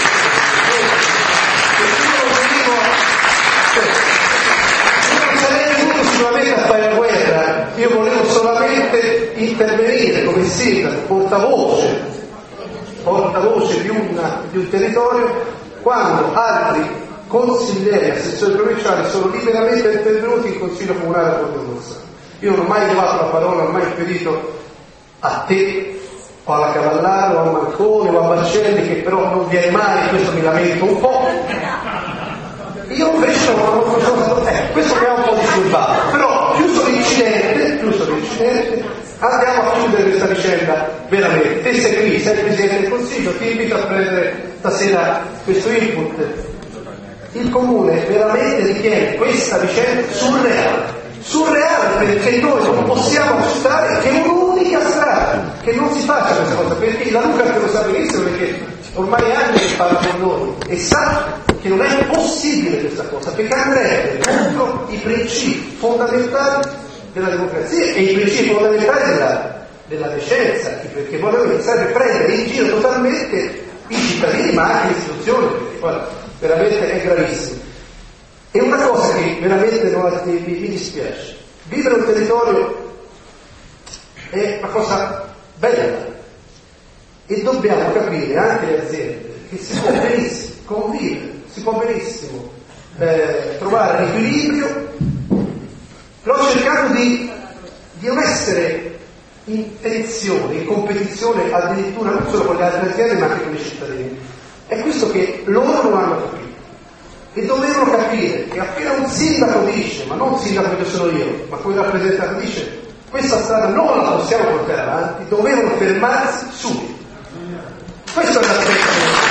Io non sarei venuto sicuramente a fare la guerra, io volevo solamente intervenire come sindaco, portavoce, portavoce di, una, di un territorio, quando altri consiglieri, assessori provinciali sono liberamente intervenuti in Consiglio Comunale a Porto Rossano. Io non ho mai levato la parola, non ho mai impedito a te, o alla Cavallaro, o a Marcone, o a Baccelli, che però non viene mai, questo mi lamento un po'. Io invece non ho fatto, eh, questo mi ha un po' disturbato, però chiuso l'incidente, chiuso l'incidente, andiamo a chiudere questa vicenda veramente. Te sei qui, sei il Presidente del Consiglio, ti invito a prendere stasera questo input. Il Comune veramente ritiene questa vicenda surreale. Surreale, perché noi non possiamo accettare che un'unica strada, che non si faccia questa cosa, perché la Luca che lo sa benissimo, perché ormai anni che parla con noi e sa che non è possibile questa cosa, perché andrebbe contro i principi fondamentali della democrazia e i principi fondamentali della, della decenza, perché vogliono iniziare a prendere in giro totalmente i cittadini, ma anche le istituzioni, perché poi veramente è gravissimo. E una cosa che veramente non, mi, mi dispiace, vivere un territorio è una cosa bella e dobbiamo capire, anche le aziende, che si può benissimo convivere, si può benissimo eh, trovare un equilibrio, però cercando di, di non essere in tensione, in competizione addirittura non solo con le altre aziende ma anche con i cittadini. È questo che loro non hanno capito. E dovevano capire che appena un sindaco dice, ma non un sindaco che sono io, ma come rappresentante dice, questa strada non la possiamo portare avanti, dovevano fermarsi subito. Questo è l'aspetto.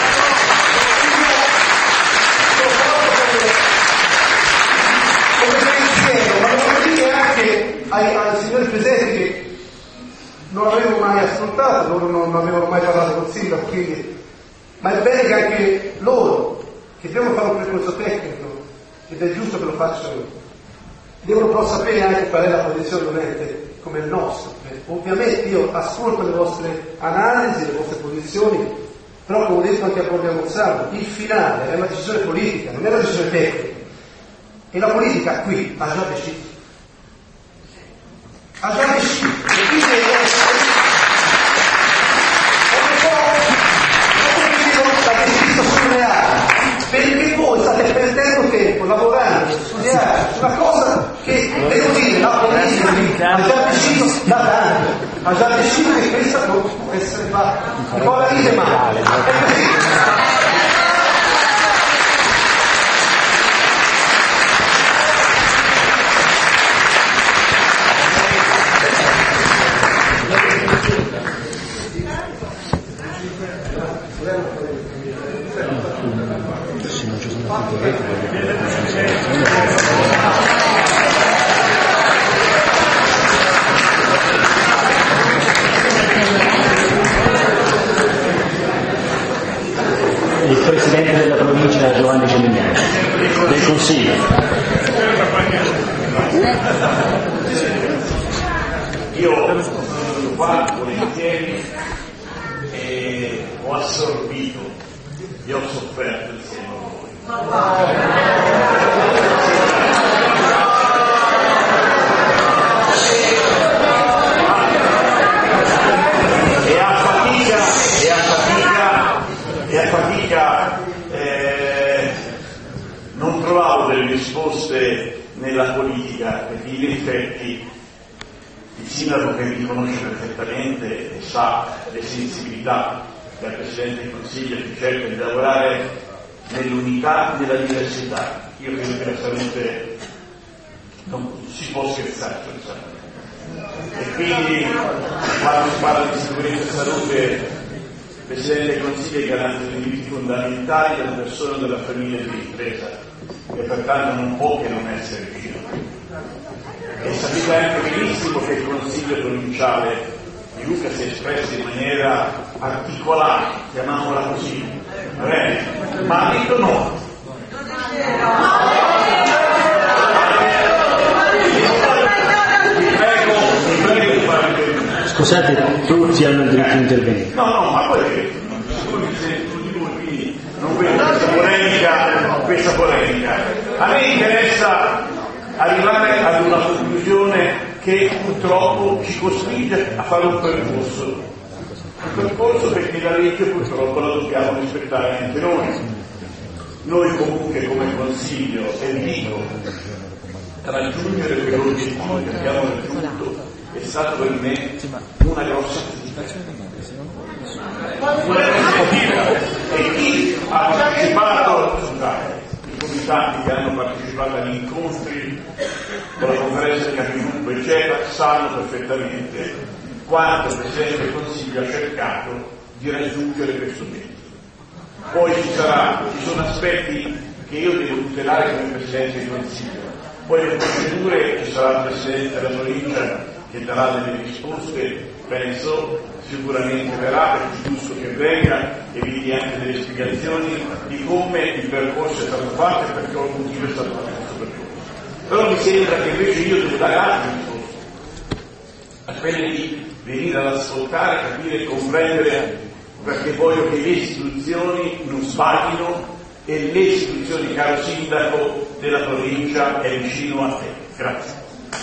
Come pensiero, ma devo dire anche ai, ai signori presenti che non avevo mai ascoltato, loro non, non avevano mai parlato con il sindaco, quindi, ma è bene che anche loro, che devono fare un percorso tecnico, ed è giusto che lo facciano, devono però sapere anche qual è la posizione di un ente come il nostro. Eh, ovviamente io ascolto le vostre analisi, le vostre posizioni, però come ho detto anche a Borgia Gonzalo, il finale è una decisione politica, non è una decisione tecnica. E la politica qui ha già deciso. Ha già deciso. E quindi è perché voi state perdendo tempo lavorando, studiando su una cosa che, devo dire, la politica ha già deciso da tanto, ha già deciso che questa può essere fatta. Un po' la ride male, è così. Il Presidente della provincia Giovanni Gemignani, del Consiglio. Io sono qua volentieri e ho assorbito e ho sofferto insieme a voi. E a fatica, e a fatica, e a fatica eh, non trovavo delle risposte nella politica, perché in effetti il sindaco che mi conosce perfettamente e sa le sensibilità del Presidente del Consiglio che cerca di lavorare nell'unità e nella diversità. Io credo che la salute non si può scherzare, e quindi quando si parla di sicurezza e salute il Presidente del Consiglio è garante dei diritti fondamentali della persona e della famiglia dell'impresa e pertanto non può che non essere vicino. E sapete anche benissimo che il Consiglio provinciale di Lucca si è espresso in maniera articolata, chiamiamola così, va bene? Ma ha detto no. Vi prego, vi prego di fare il Scusate, tutti hanno il diritto di intervenire. No, no, ma poi quindi non vedo questa polemica, questa polemica. A me interessa arrivare ad una conclusione che purtroppo ci costringe a fare un percorso. Un percorso perché la legge purtroppo la dobbiamo rispettare anche noi. Noi comunque come Consiglio, e vi dico, raggiungere quell'obiettivo che abbiamo raggiunto è stato per me una grossa fatica. E chi ha partecipato, scusate, i comitati che hanno partecipato agli incontri con la conferenza di capigruppo eccetera sanno perfettamente quanto il Presidente del Consiglio ha cercato di raggiungere questo obiettivo. Poi ci sarà, ci sono aspetti che io devo tutelare come Presidente del Consiglio, poi le procedure ci sarà il Presidente della provincia che darà delle risposte, penso sicuramente verrà, perché è giusto che venga e vi dia anche delle spiegazioni di come il percorso è stato fatto e perché il motivo è stato fatto questo percorso. Però mi sembra che invece io devo dare altre risposte, a quelle di venire ad ascoltare, capire e comprendere, perché voglio che le istituzioni non sbaglino e le istituzioni, caro Sindaco della provincia, è vicino a te. Grazie.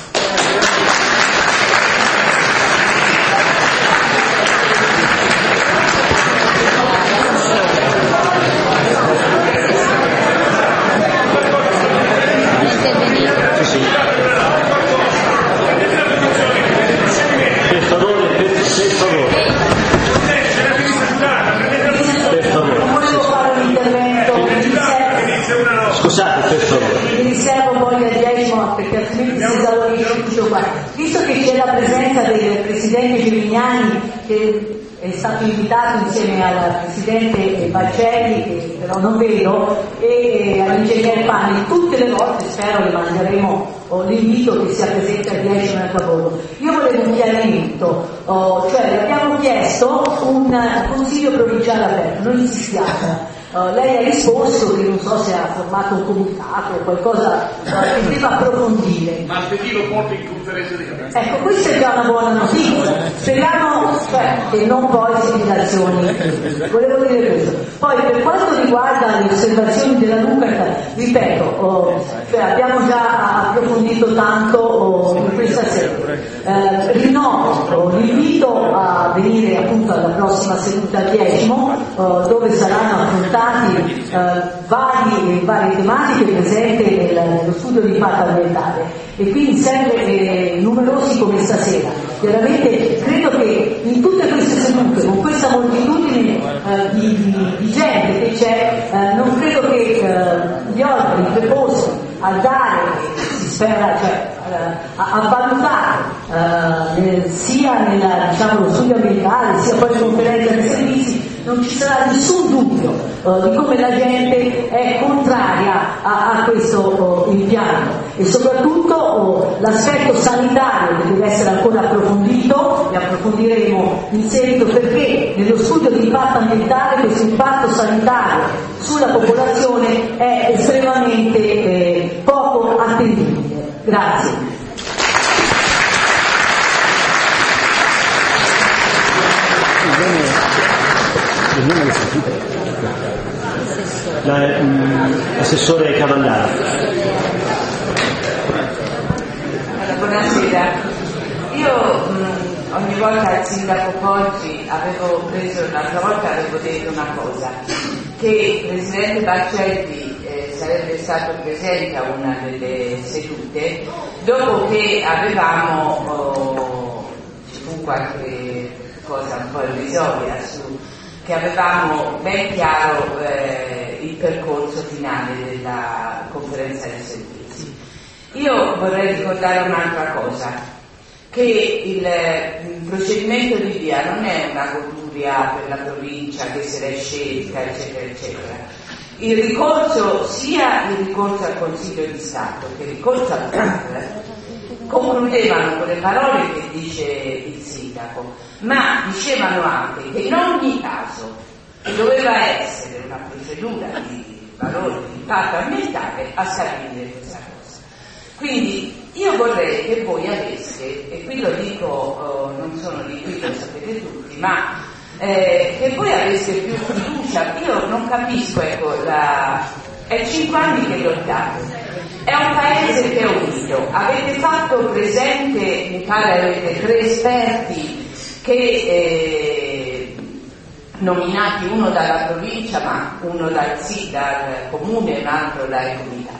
Scusate, per favore. Mi riservo poi al decimo perché altrimenti si esaurisce tutto qua. Visto che c'è la presenza del Presidente Gemignani che è stato invitato insieme al Presidente Balcelli, che però non vedo, e all'Ingegnere Panni, tutte le volte spero le manderemo oh, l'invito che sia presente al decimo nel lavoro. Io volevo un chiarimento, oh, cioè abbiamo chiesto un consiglio provinciale aperto, non insistiamo. Uh, lei ha risposto che non so se ha formato un comunicato o qualcosa uh, che deve approfondire. Martedì lo porto in conferenza di capigruppo. Ecco, questa è già una buona notizia. Speriamo cioè, che non poi segnalazioni. Volevo dire questo. Poi per quanto riguarda le osservazioni della Lucca, ripeto, oh, cioè, abbiamo già approfondito tanto oh, in questa sede. Eh, rinnovo oh, l'invito a venire appunto alla prossima seduta al decimo, oh, dove saranno affrontati Uh, vari, varie tematiche presenti nel, nello studio di impatto ambientale e quindi sempre eh, numerosi comitati Chiaramente credo che in tutte queste sedute, con questa moltitudine eh, di, di, di gente che c'è, eh, non credo che eh, gli organi preposti a dare, si spera, cioè, eh, a, a valutare eh, nel, sia nella, diciamo, lo studio ambientale, sia poi in conferenza dei servizi, non ci sarà nessun dubbio uh, di come la gente è contraria a, a questo uh, impianto e soprattutto uh, l'aspetto sanitario che deve essere ancora approfondito, e approfondiremo in seguito, perché nello studio di impatto ambientale questo impatto sanitario sulla popolazione è estremamente eh, poco attendibile. Grazie. Il nome lo sentite? L'assessore Cavallaro. Allora, buonasera. Io mh, ogni volta al sindaco Poggi avevo preso, l'altra volta avevo detto una cosa, che il presidente Baccelli eh, sarebbe stato presente a una delle sedute dopo che avevamo, oh, ci fu qualche cosa un po' irrisoria su che avevamo ben chiaro eh, il percorso finale della conferenza dei servizi. Io vorrei ricordare un'altra cosa, che il, il procedimento di via non è una goduria per la provincia che se l'è scelta, eccetera, eccetera. Il ricorso, sia il ricorso al Consiglio di Stato che il ricorso al T A R, concludevano con le parole che dice il sindaco, ma dicevano anche che in ogni caso doveva essere una procedura di valore di impatto ambientale a stabilire questa cosa. Quindi io vorrei che voi aveste, e qui lo dico, oh, non sono di qui, lo sapete tutti, ma eh, che voi aveste più fiducia. Io non capisco, ecco, la... è cinque anni che lottate. È un paese che è unito. Avete fatto presente, mi pare avete tre esperti che eh, nominati, uno dalla provincia ma uno dal, sì, dal comune e un altro dai comitati.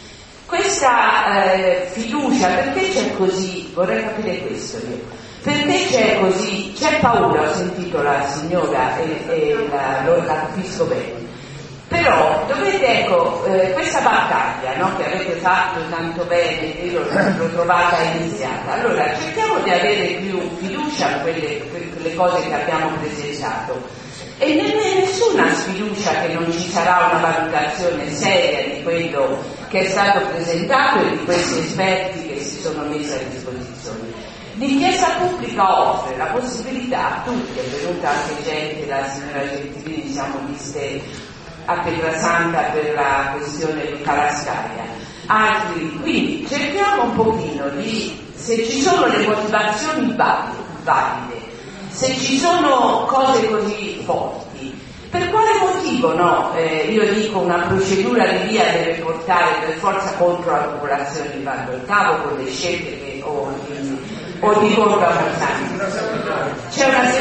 Questa eh, fiducia, perché c'è così? Vorrei capire questo io. Perché c'è così? C'è paura, ho sentito la signora e, e la, la, la capisco bene. Però dovete, ecco, eh, questa battaglia, no, che avete fatto tanto bene, io l'ho trovata iniziata, allora cerchiamo di avere più fiducia in quelle, quelle cose che abbiamo presentato e nessuna sfiducia che non ci sarà una valutazione seria di quello che è stato presentato e di questi esperti che si sono messi a disposizione. L'inchiesta pubblica offre la possibilità a tutti, è venuta anche gente, la signora Gentilini, siamo viste a Pietrasanta per la questione di Calascaria, altri, quindi cerchiamo un pochino di, se ci sono le motivazioni valide, se ci sono cose così forti, per quale motivo no? Eh, io dico una procedura di via deve portare per forza contro la popolazione di Val d'Ortavo con le scelte che o di, o di Borga Montagna. C'è una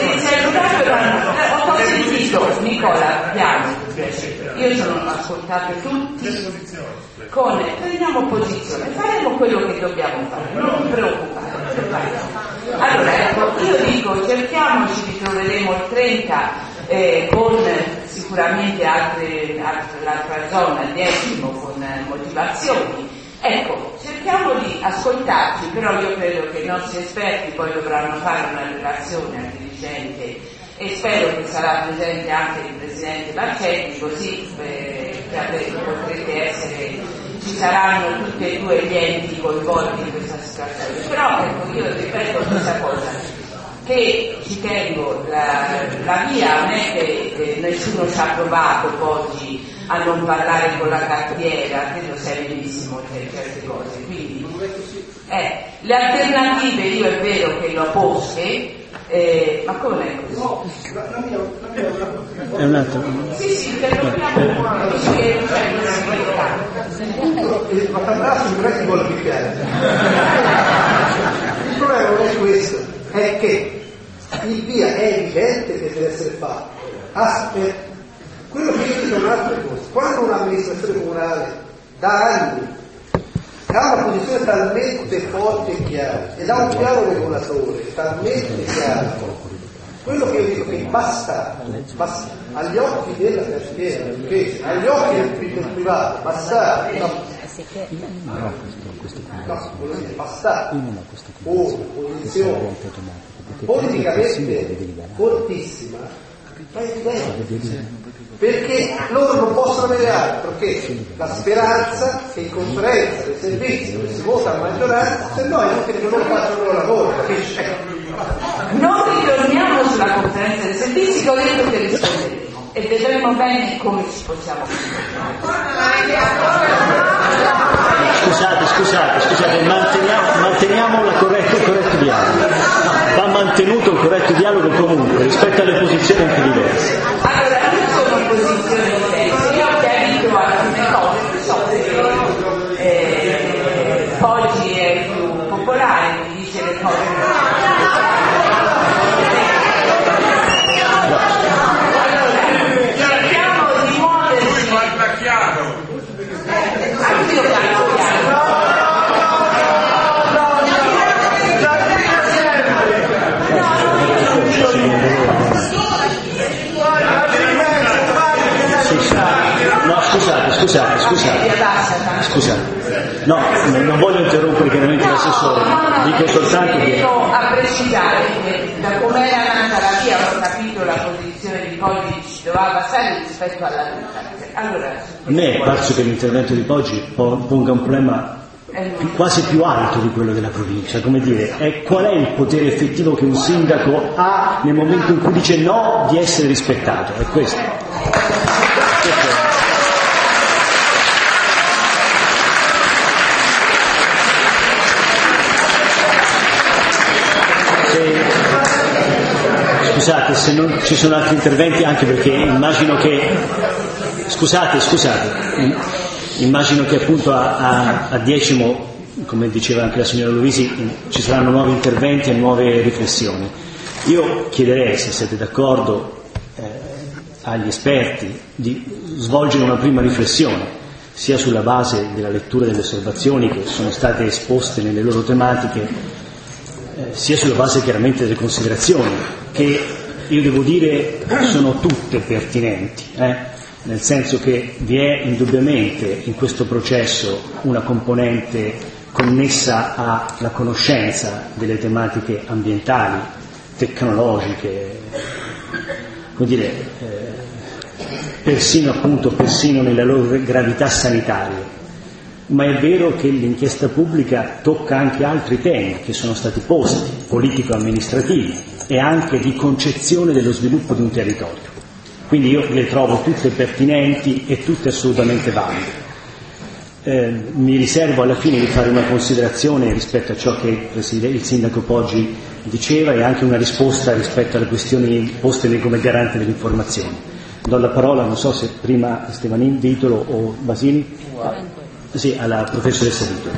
serie ho sentito Nicola Piano, io sono ascoltato tutti con prendiamo posizione, faremo quello che dobbiamo fare, non vi preoccupate. Allora ecco, io dico cerchiamoci, ritroveremo il trenta eh, con sicuramente altre, altre, l'altra zona, il decimo con motivazioni. Ecco, cerchiamo di ascoltarci, però io credo che i nostri esperti poi dovranno fare una relazione al dirigente e spero che sarà presente anche il Presidente Baccelli, così eh, che potrete essere, ci saranno tutti e due gli enti coinvolti in questa situazione. Però ecco, io ripeto questa cosa, che ci tengo, la, la via non è che eh, nessuno ci ha provato oggi a non parlare con la cartiera, credo sia benissimo certe cose, quindi eh, le alternative io è vero che le ho poste, eh, ma come è così? È un attimo. Sì, sì, perché dobbiamo dice che non c'è il patanasso non è che vuole picchiare. Il problema non è questo, è che il via è evidente che deve essere fatto. Aspetta. Quello che io dico è un'altra cosa. Quando un'amministrazione comunale da anni ha una posizione talmente forte e chiara ed ha un piano regolatore talmente chiaro, quello che io dico che basta, basta agli occhi della terziera, perché agli occhi del, del privato basta una, no, voglio dire, basta una posizione politicamente fortissima, ma è evidente, perché loro non possono avere altro che la speranza che in conferenza del servizio che si vota a maggioranza, se no è inutile che loro facciano il loro lavoro, capisci? Non ritorniamo sulla conferenza del servizio che ho detto che risponderemo e vedremo bene come ci possiamo Scusate, scusate, scusate, manteniamo, manteniamo la corretto, il corretto dialogo. Va mantenuto il corretto dialogo comunque rispetto alle posizioni anche diverse. Allora, non sono posizioni diverse, io ho detto alcune cose che so che eh, Poggi è più popolare, mi dice le cose. No, scusate, scusate, scusate, scusate. No, non voglio interrompere chiaramente l'assessore, dico soltanto che... a precisare che da come era nata la via ho capito la posizione di Poggi ci doveva passare rispetto alla vita. Allora, a me è parso che l'intervento di Poggi ponga un problema più, quasi più alto di quello della provincia, come dire, è qual è il potere effettivo che un sindaco ha nel momento in cui dice no di essere rispettato, è questo. questo. Scusate, se non ci sono altri interventi, anche perché immagino che scusate, scusate immagino che appunto a, a, a Decimo, come diceva anche la signora Luisi, ci saranno nuovi interventi e nuove riflessioni. Io chiederei, se siete d'accordo, eh, agli esperti di svolgere una prima riflessione, sia sulla base della lettura delle osservazioni che sono state esposte nelle loro tematiche, sia sulla base chiaramente delle considerazioni che io devo dire sono tutte pertinenti, eh? nel senso che vi è indubbiamente in questo processo una componente connessa alla conoscenza delle tematiche ambientali, tecnologiche, come dire, eh, persino appunto persino nella loro gravità sanitaria. Ma è vero che l'inchiesta pubblica tocca anche altri temi che sono stati posti, politico-amministrativi e anche di concezione dello sviluppo di un territorio. Quindi io le trovo tutte pertinenti e tutte assolutamente valide. Eh, mi riservo alla fine di fare una considerazione rispetto a ciò che il, presidente, il sindaco Poggi diceva e anche una risposta rispetto alle questioni poste come garante dell'informazione. Do la parola, non so se prima Stevanin, Vitolo o Basini. Sì, alla professoressa Vito.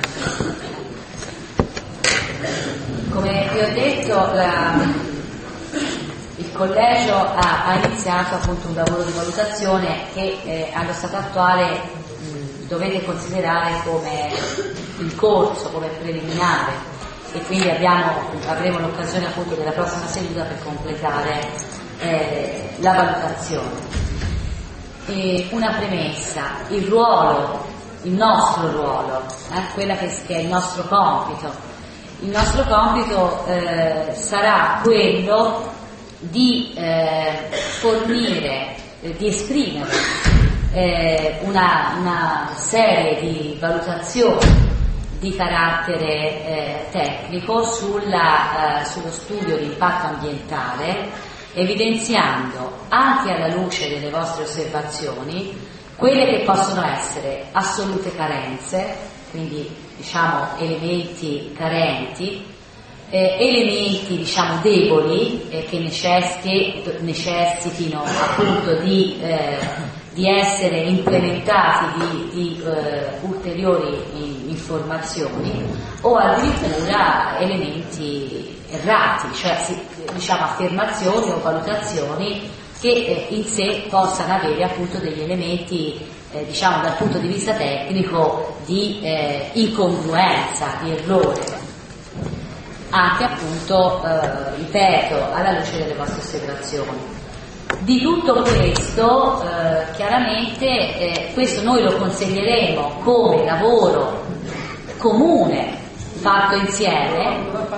Come vi ho detto, la, il collegio ha, ha iniziato appunto un lavoro di valutazione che eh, allo stato attuale mh, dovete considerare come in corso, come preliminare, e quindi abbiamo, avremo l'occasione appunto della prossima seduta per completare eh, la valutazione. E una premessa: il ruolo il nostro ruolo, eh, quella che, che è il nostro compito. Il nostro compito eh, sarà quello di eh, fornire, eh, di esprimere eh, una, una serie di valutazioni di carattere eh, tecnico sulla, eh, sullo studio di impatto ambientale, evidenziando anche alla luce delle vostre osservazioni quelle che possono essere assolute carenze, quindi diciamo elementi carenti, eh, elementi diciamo deboli eh, che necessiti, necessitino appunto di, eh, di essere implementati di, di eh, ulteriori informazioni, o addirittura elementi errati, cioè diciamo affermazioni o valutazioni che eh, in sé possano avere appunto degli elementi, eh, diciamo dal punto di vista tecnico, di eh, incongruenza, di errore, anche appunto, eh, ripeto, alla luce delle vostre osservazioni. Di tutto questo, eh, chiaramente, eh, questo noi lo consegneremo come lavoro comune, fatto insieme.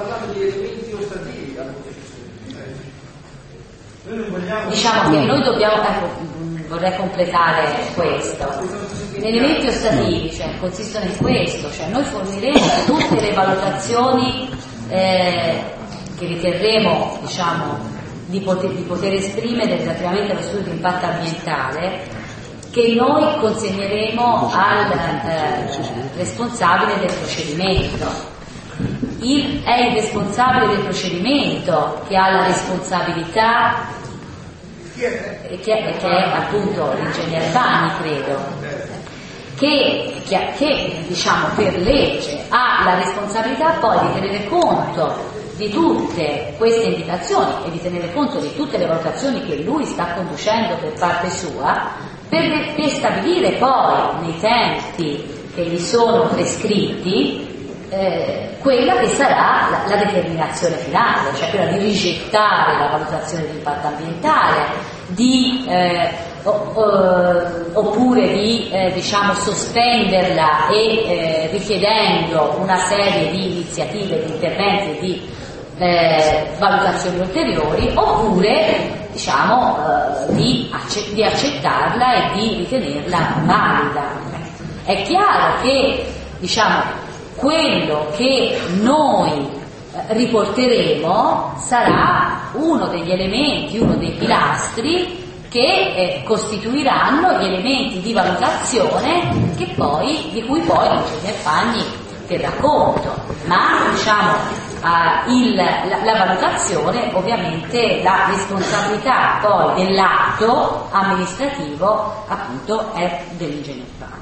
Diciamo che noi dobbiamo, ecco, vorrei completare questo. Gli elementi ostativi, cioè, consistono in questo, cioè noi forniremo tutte le valutazioni eh, che riterremo, diciamo, di poter, di poter esprimere relativamente allo studio di impatto ambientale, che noi consegneremo al eh, responsabile del procedimento. Il, è il responsabile del procedimento che ha la responsabilità, che, che è appunto l'ingegner Vanni, credo, che, che, che diciamo per legge ha la responsabilità poi di tenere conto di tutte queste indicazioni e di tenere conto di tutte le valutazioni che lui sta conducendo per parte sua, per, per stabilire poi nei tempi che gli sono prescritti eh, quella che sarà la, la determinazione finale, cioè quella di rigettare la valutazione di impatto ambientale, di eh, o, o, oppure di eh, diciamo sospenderla e eh, richiedendo una serie di iniziative, di interventi, di eh, valutazioni ulteriori, oppure diciamo eh, di, acce- di accettarla e di ritenerla valida. È chiaro che diciamo quello che noi eh, riporteremo sarà uno degli elementi, uno dei pilastri che eh, costituiranno gli elementi di valutazione che poi, di cui poi l'ingegner Fagni terrà conto, ma diciamo eh, il, la, la valutazione, ovviamente la responsabilità poi dell'atto amministrativo appunto è dell'ingegner Fagni.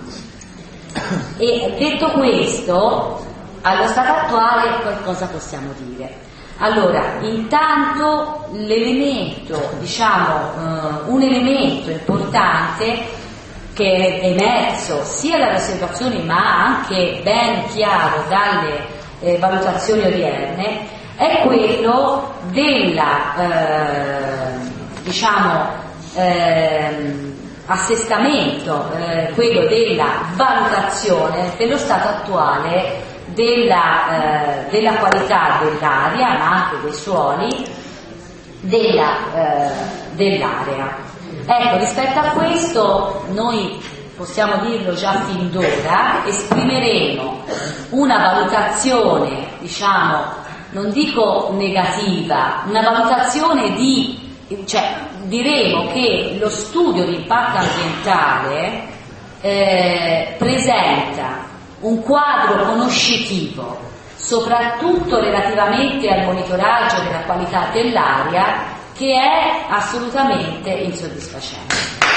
E detto questo, allo stato attuale cosa possiamo dire? Allora, intanto l'elemento, diciamo, eh, un elemento importante che è emerso sia dalle osservazioni ma anche ben chiaro dalle eh, valutazioni odierne è quello della, eh, diciamo, eh, assestamento, eh, quello della valutazione dello stato attuale della, eh, della qualità dell'aria, ma anche dei suoli, della, eh, dell'area. Ecco, rispetto a questo noi possiamo dirlo già fin d'ora, esprimeremo una valutazione, diciamo, non dico negativa, una valutazione di, cioè diremo che lo studio di impatto ambientale eh, presenta un quadro conoscitivo, soprattutto relativamente al monitoraggio della qualità dell'aria, che è assolutamente insoddisfacente.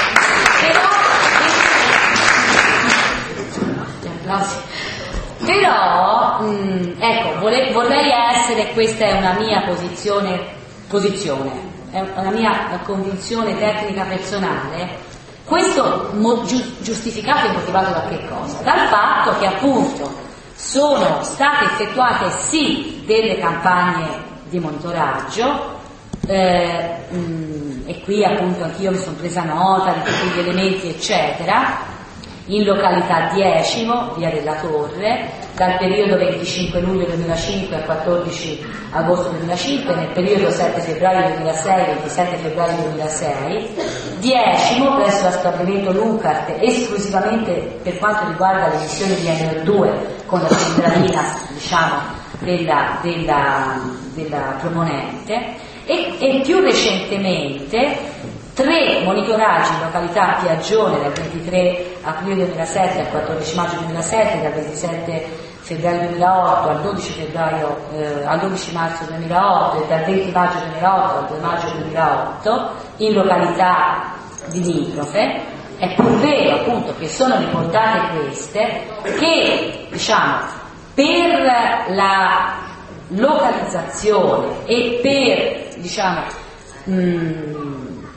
Però, però mh, ecco, vorrei, vorrei essere, questa è una mia posizione, posizione, è una mia convinzione tecnica personale. Questo giustificato e motivato da che cosa? Dal fatto che appunto sono state effettuate sì delle campagne di monitoraggio eh, mh, e qui appunto anch'io mi sono presa nota di tutti gli elementi eccetera, in località Diecimo, via della Torre, dal periodo venticinque luglio duemilacinque al quattordici agosto duemilacinque, nel periodo sette febbraio duemilasei ventisette febbraio duemilasei, Diecimo presso lo stabilimento Lucart, esclusivamente per quanto riguarda le emissioni di N O due con la centralina, diciamo, della, della, della proponente, e, e più recentemente tre monitoraggi in località Piagione dal ventitré aprile duemilasette al quattordici maggio duemilasette, dal ventisette febbraio duemilaotto al dodici febbraio eh, al dodici marzo duemilaotto e dal venti maggio duemilaotto al due maggio duemilaotto in località limitrofe. È pur vero appunto che sono riportate queste che, diciamo, per la localizzazione e per, diciamo, mh,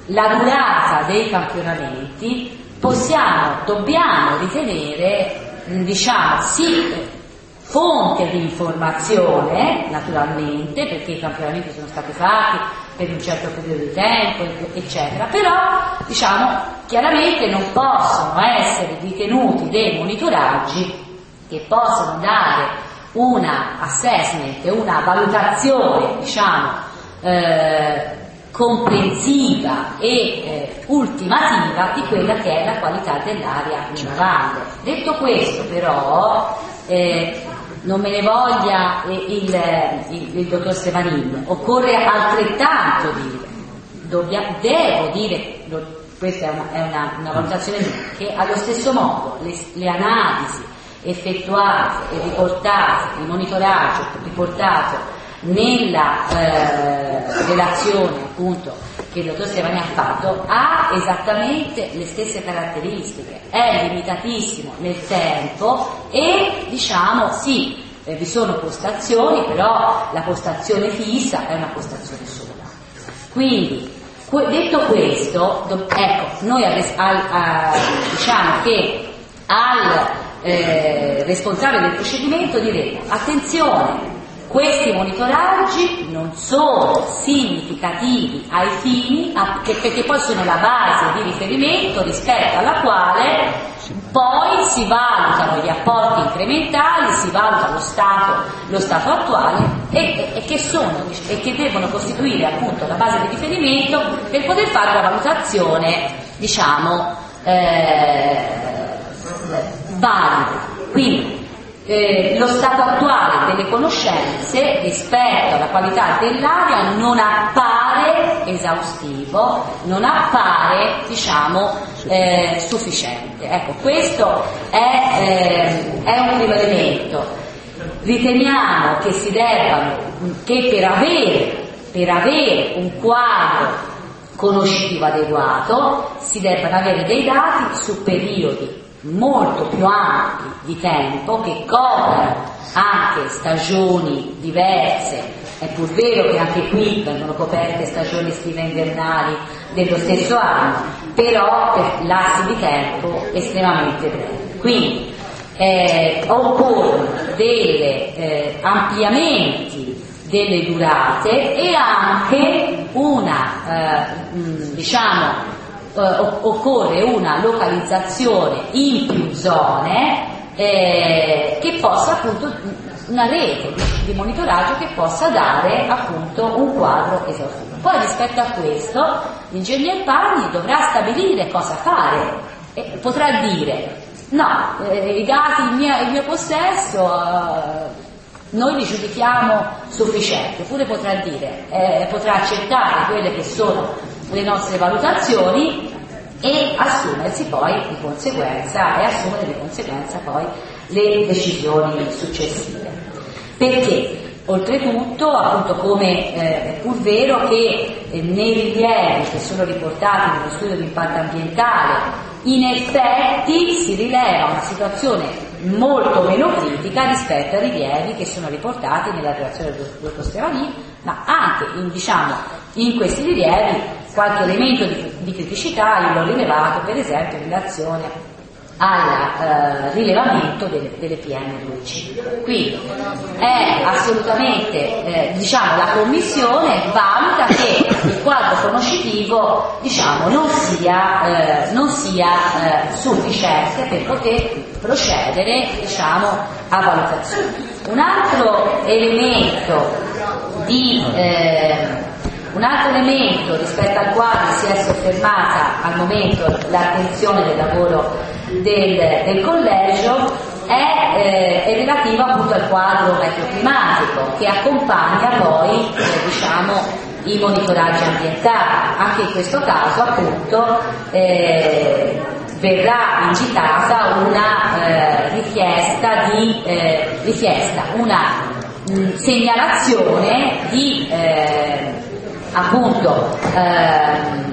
la durata dei campionamenti possiamo, dobbiamo ritenere, diciamo, sì, fonte di informazione, naturalmente, perché i campionamenti sono stati fatti per un certo periodo di tempo, eccetera, però, diciamo, chiaramente non possono essere ritenuti dei monitoraggi che possono dare una assessment, una valutazione, diciamo, eh, comprensiva e eh, ultimativa di quella che è la qualità dell'aria in una valle. Detto questo, però, eh, non me ne voglia il, il, il dottor Stefanini, occorre altrettanto dire, dobbia, devo dire, lo, questa è una, è una, una valutazione mia, che allo stesso modo le, le analisi effettuate e riportate, il monitoraggio riportato nella eh, relazione appunto che il dottor Stefani ha fatto ha esattamente le stesse caratteristiche, è limitatissimo nel tempo e diciamo sì, eh, vi sono postazioni, però la postazione fissa è una postazione sola. Quindi que- detto questo, do- ecco, noi al, al, a, diciamo che al eh, responsabile del procedimento diremo attenzione, questi monitoraggi non sono significativi ai fini, perché poi sono la base di riferimento rispetto alla quale poi si valutano gli apporti incrementali, si valuta lo stato, lo stato attuale e, e, che sono, e che devono costituire appunto la base di riferimento per poter fare la valutazione, diciamo, eh, valida. Quindi, Eh, lo stato attuale delle conoscenze rispetto alla qualità dell'aria non appare esaustivo, non appare, diciamo, eh, sufficiente. Ecco, questo è, eh, è un primo elemento. Riteniamo che si debbano, che per avere, per avere un quadro conoscitivo adeguato si debbano avere dei dati su periodi molto più ampi di tempo che coprano anche stagioni diverse. È pur vero che anche qui vengono coperte stagioni estive e invernali dello stesso anno, però per lassi di tempo estremamente brevi. Quindi eh, occorrono dei eh, ampliamenti delle durate e anche una eh, mh, diciamo Uh, occorre una localizzazione in più zone eh, che possa appunto una rete di, di monitoraggio che possa dare appunto un quadro esaustivo. Poi rispetto a questo l'ingegner Pagni dovrà stabilire cosa fare e potrà dire no, eh, i dati in mio, in mio possesso uh, noi li giudichiamo sufficienti, oppure potrà dire eh, potrà accettare quelle che sono le nostre valutazioni e assumersi poi di conseguenza e assumere di conseguenza poi le decisioni successive. Perché oltretutto, appunto, come eh, è pur vero che eh, nei rilievi che sono riportati nello studio di impatto ambientale in effetti si rileva una situazione molto meno critica rispetto ai rilievi che sono riportati nella relazione del dottor Stefani, ma anche in, diciamo, in questi rilievi qualche elemento di, di criticità io l'ho rilevato per esempio in relazione al eh, rilevamento delle, delle P M due C. Quindi è assolutamente, eh, diciamo, la Commissione valuta che il quadro conoscitivo, diciamo, non sia, eh, non sia eh, sufficiente per poter procedere, diciamo, a valutazione. Un altro elemento di eh, Un altro elemento rispetto al quale si è soffermata al momento l'attenzione del lavoro del, del collegio è, eh, è relativo appunto al quadro meteoclimatico che accompagna poi eh, diciamo, i monitoraggi ambientali. Anche in questo caso appunto eh, verrà indicata una eh, richiesta di eh, richiesta, una mh, segnalazione di eh, appunto ehm,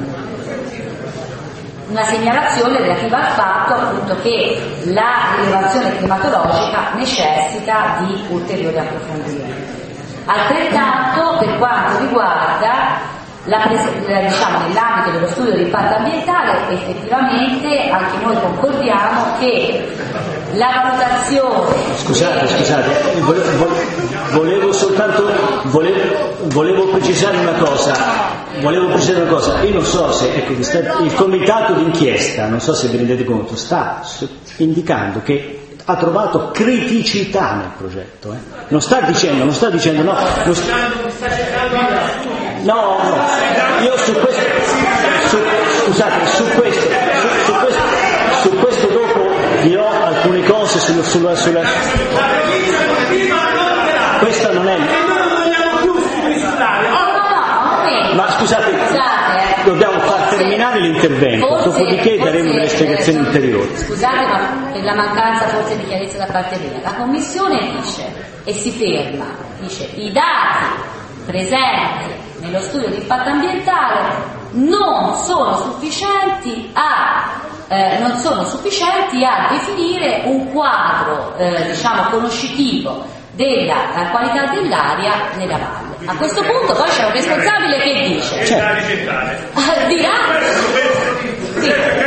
una segnalazione relativa al fatto appunto che la rilevazione climatologica necessita di ulteriori approfondimenti. Altrettanto per quanto riguarda La, diciamo, nell'ambito dello studio di impatto ambientale effettivamente anche noi concordiamo che la valutazione. Scusate, scusate, volevo, volevo soltanto volevo, volevo precisare una cosa. Volevo precisare una cosa. Io non so se ecco, il comitato d'inchiesta, non so se vi rendete conto, sta indicando che ha trovato criticità nel progetto. Eh? Non sta dicendo, non sta dicendo no. Non sta, no, no. Io su questo, su, scusate, su questo, su, su questo, su questo dopo vi ho alcune cose sulla, sulla, sulla. Questa non è. Ma scusate, dobbiamo far terminare l'intervento, forse, dopodiché forse, daremo delle spiegazioni eh, ulteriori. Scusate, ma per la mancanza forse di chiarezza da parte mia, la Commissione dice e si ferma, dice i dati presenti nello studio di impatto ambientale non sono sufficienti a eh, non sono sufficienti a definire un quadro eh, diciamo conoscitivo della eh, qualità dell'aria nella valle. A questo punto poi c'è un responsabile che dice certo. dirà sì.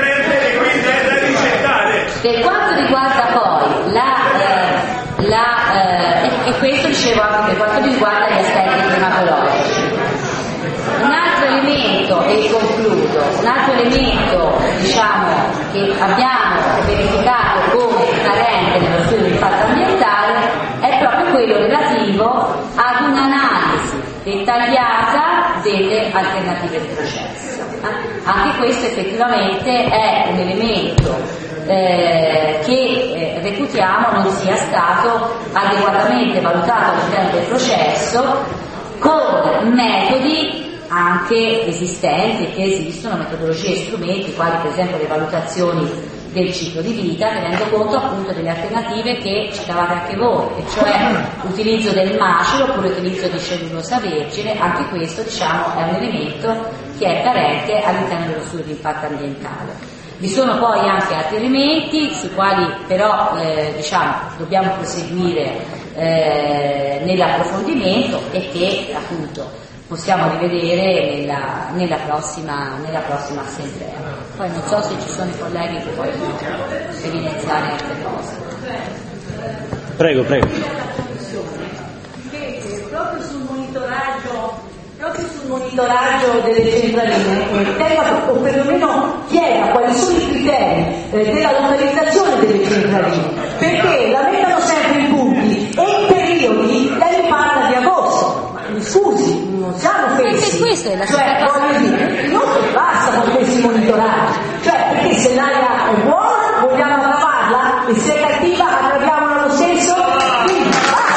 Per quanto riguarda poi la, eh, la eh, e questo dicevo anche per quanto riguarda gli aspetti climatologici. Un altro elemento, e concludo, un altro elemento diciamo che abbiamo verificato come carente nello studio di impatto ambientale è proprio quello relativo ad un'analisi dettagliata delle alternative di processo. Anche questo effettivamente è un elemento eh, che eh, reputiamo non sia stato adeguatamente valutato all'interno del processo con metodi anche esistenti, che esistono, metodologie e strumenti, quali per esempio le valutazioni del ciclo di vita, tenendo conto appunto delle alternative che citavate anche voi, e cioè l'utilizzo del macero oppure l'utilizzo di cellulosa vergine. Anche questo diciamo è un elemento che è carente all'interno dello studio di impatto ambientale. Vi sono poi anche altri elementi sui quali però eh, diciamo dobbiamo proseguire eh, nell'approfondimento e che appunto possiamo rivedere nella, nella, prossima, nella prossima assemblea. Poi non so se ci sono i colleghi che vogliono evidenziare altre cose. Prego, prego. Proprio sul monitoraggio, proprio sul monitoraggio delle centraline, eh, tenga, o perlomeno chieda quali sono i criteri eh, della localizzazione delle centraline, perché la mettono sempre in punti e in periodi, lei parla di agosto. Scusi, non siamo fessi, cioè voglio dire, non basta con questi monitoraggi, cioè perché se l'aria è buona vogliamo aggravarla e se è cattiva aggraviamola lo stesso, quindi basta.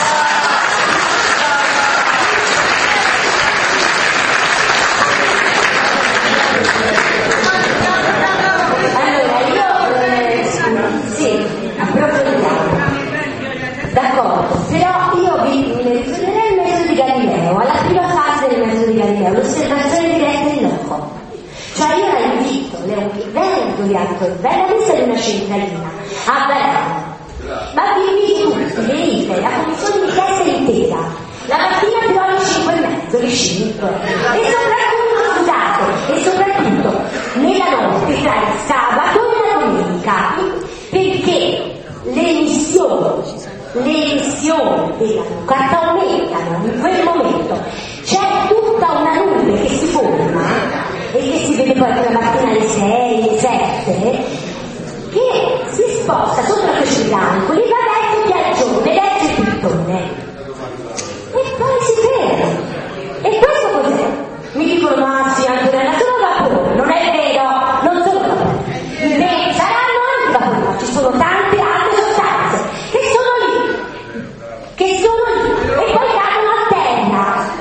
Allora io eh, sì, approfondiamo, d'accordo, però io vi menzionerei il metodo di Galileo, alla prima fase del metodo di Galileo, l'osservazione diretta in loco. Cioè io la invito, le ho invidiato, venga a vista di una centralina a Varano, ma vi invito tutti, venite, la commissione di testa intera, la mattina più alle cinque e mezzo, alle cinque, e soprattutto, scusate, e soprattutto nella notte tra il sabato e la domenica, perché le emissioni le emissioni della Luca aumentano in quel momento, c'è tutta una nube che si forma e che si vede poi la mattina alle sei, alle sette, che si sposta sopra questo bianco, lì va verso Piaggione, verso Pittone e poi si ferma. E questo cos'è? Mi dicono ma sì, Antonella, sono vapore, non è vero, non sono vapore, beh, saranno anche vapori, ma ci sono tante altre sostanze che sono che sono lì e poi cadono a terra.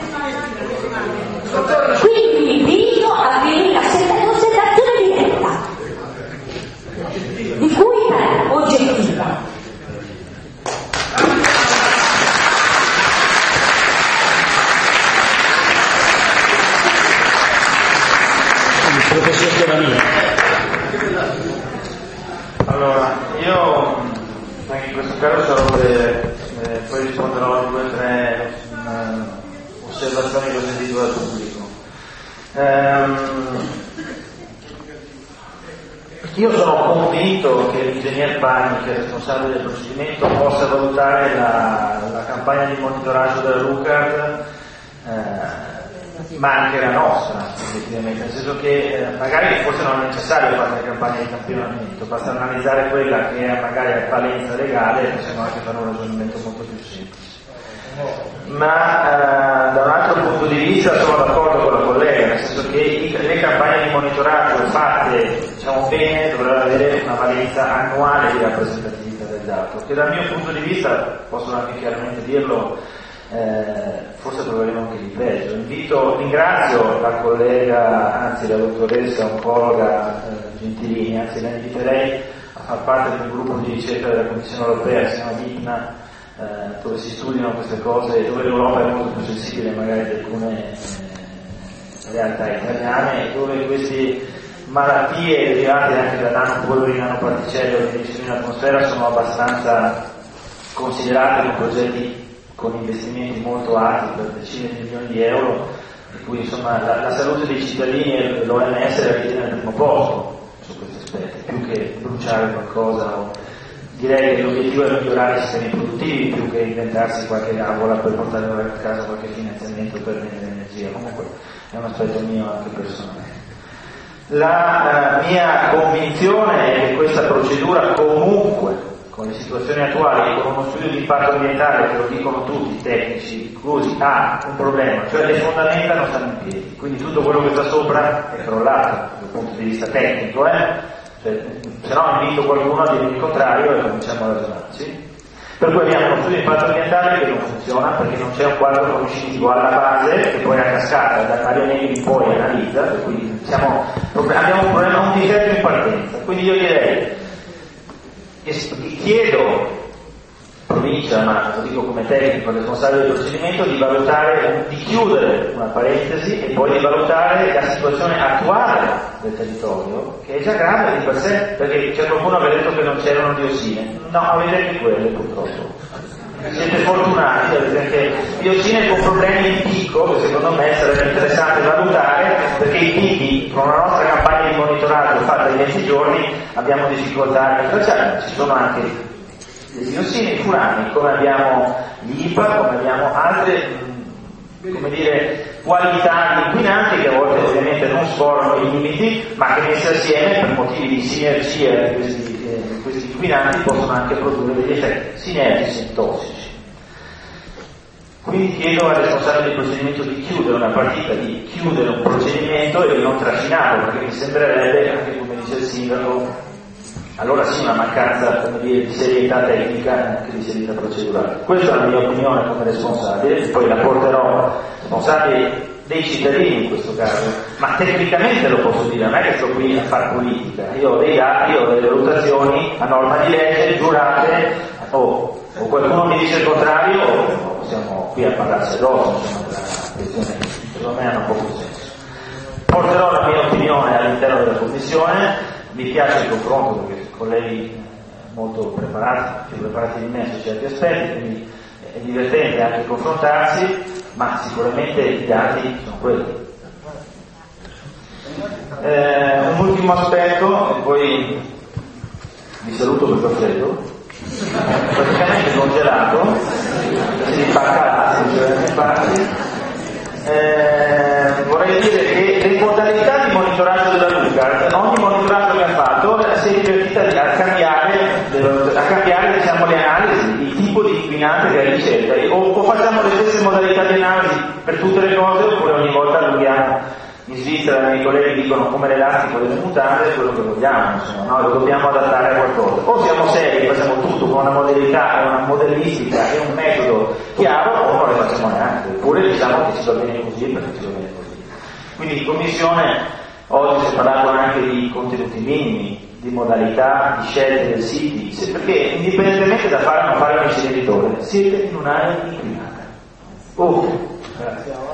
Quindi vi invito a venire a l'osservazione diretta, di cui è oggettiva. Il professor Giovannini. Allora, io anche in questo caso sarò breve, eh, poi risponderò a due o tre eh, osservazioni che ho sentito dal pubblico. Ehm, io sono convinto che l'ingegner Bagni, che è responsabile del procedimento, possa valutare la, la campagna di monitoraggio della Lucar, eh, ma anche la nostra, effettivamente, nel senso che eh, magari forse non è necessario fare una campagna di campionamento, basta analizzare quella che è magari a valenza legale e possiamo anche fare un ragionamento molto più semplice. Ma eh, da un altro punto di vista sono d'accordo con la collega, nel senso che i, le campagne di monitoraggio fatte, diciamo bene, dovrebbero avere una valenza annuale di rappresentatività del dato, che dal mio punto di vista, posso anche chiaramente dirlo, eh, forse troveremo anche di peggio. Invito, ringrazio la collega, anzi la dottoressa oncologa eh, Gentilini, anzi la inviterei a far parte del gruppo di ricerca della Commissione Europea, si chiama VIPNA, Eh, dove si studiano queste cose e dove l'Europa è molto più sensibile magari di alcune eh, realtà italiane, e dove queste malattie derivate anche da nanopolveri, nanoparticelle o emissioni in atmosfera sono abbastanza considerate come progetti con investimenti molto alti per decine di milioni di euro, e cui insomma la, la salute dei cittadini e l'O M S la ritiene al primo posto su questi aspetti, più che bruciare qualcosa o direi che l'obiettivo è migliorare i sistemi produttivi più che inventarsi qualche avola per portare a casa qualche finanziamento per vendere energia. Comunque è un aspetto mio anche personale. La uh, mia convinzione è che questa procedura comunque, con le situazioni attuali, con uno studio di impatto ambientale, che lo dicono tutti i tecnici inclusi, ha un problema, cioè le fondamenta non stanno in piedi, quindi tutto quello che sta sopra è crollato dal punto di vista tecnico, eh? Cioè, se no invito qualcuno a dire il contrario e cominciamo a ragionarci. Per cui abbiamo uno studio di impatto ambientale che non funziona perché non c'è un quadro conoscitivo alla base che poi a cascata da Mario Negri poi analizza, per cui siamo, abbiamo un problema, un difetto in partenza. Quindi io direi, chiedo provincia, ma lo dico come tecnico responsabile del procedimento, di valutare, di chiudere una parentesi e poi di valutare la situazione attuale del territorio, che è già grave di per sé, perché c'è qualcuno che ha detto che non c'erano diossine. No, avete anche quelle purtroppo. Siete fortunati, avete anche diossine con problemi di picco, che secondo me sarebbe interessante valutare, perché i picchi, con la nostra campagna di monitoraggio fatta in venti giorni, abbiamo difficoltà a rintracciarli. Ci sono anche le diossine, i furani, come abbiamo gli I P A, come abbiamo altre, come dire, qualità inquinanti che a volte ovviamente non sforano i limiti, ma che messe assieme per motivi di sinergia di questi, eh, questi inquinanti possono anche produrre degli effetti sinergici e tossici. Quindi chiedo al responsabile del procedimento di chiudere una partita, di chiudere un procedimento e di non trascinarlo, perché mi sembrerebbe, anche come dice il sindaco, allora sì una mancanza, come dire, di serietà tecnica e anche di serietà procedurale. Questa è la mia opinione come responsabile, poi la porterò responsabile dei cittadini in questo caso, ma tecnicamente lo posso dire, non è che sto qui a fare politica, io ho dei dati, ho delle valutazioni a norma di legge, giurate, o, o qualcuno mi dice il contrario, o siamo qui a parlarci addosso, insomma, la questione secondo me hanno poco senso. Porterò la mia opinione all'interno della commissione. Mi piace il confronto perché colleghi molto preparati, più preparati di me su certi aspetti, quindi è divertente anche confrontarsi, ma sicuramente i dati sono quelli. Eh, un ultimo aspetto, e poi vi saluto perché ho freddo, praticamente congelato, si ripacca sinceramente. Eh, vorrei dire che le modalità di monitoraggio della Lucar, ogni monitoraggio che ha fatto si è divertita a cambiare, a cambiare diciamo, le analisi, il tipo di inquinante che è ricerca, o, o facciamo le stesse modalità di analisi per tutte le cose, oppure ogni volta allunghiamo. In Svizzera i miei colleghi dicono come l'elastico delle mutande è quello che vogliamo, insomma, no? Lo dobbiamo adattare a qualcosa. O siamo seri, facciamo tutto con una modalità, una modellistica e un metodo chiaro, o non le facciamo neanche, oppure diciamo che ci va bene così perché ci va bene così. Quindi in commissione oggi si è parlato anche di contenuti minimi, di modalità, di scelte del siti, perché indipendentemente da fare o non fare un inceneritore, siete in un'area inquinata. Oh, grazie.